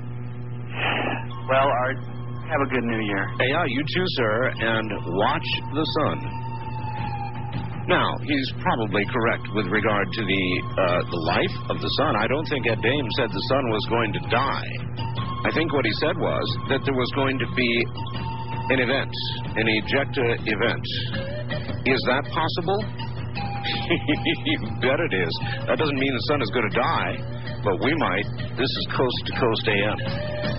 [SPEAKER 5] Well, Art, have a good New Year.
[SPEAKER 3] Hey, yeah, you too, sir, and watch The Sun. Now, he's probably correct with regard to the life of the sun. I don't think Ed Dames said the sun was going to die. I think what he said was that there was going to be an event, an ejecta event. Is that possible? You bet it is. That doesn't mean the sun is going to die, but we might. This is Coast to Coast AM.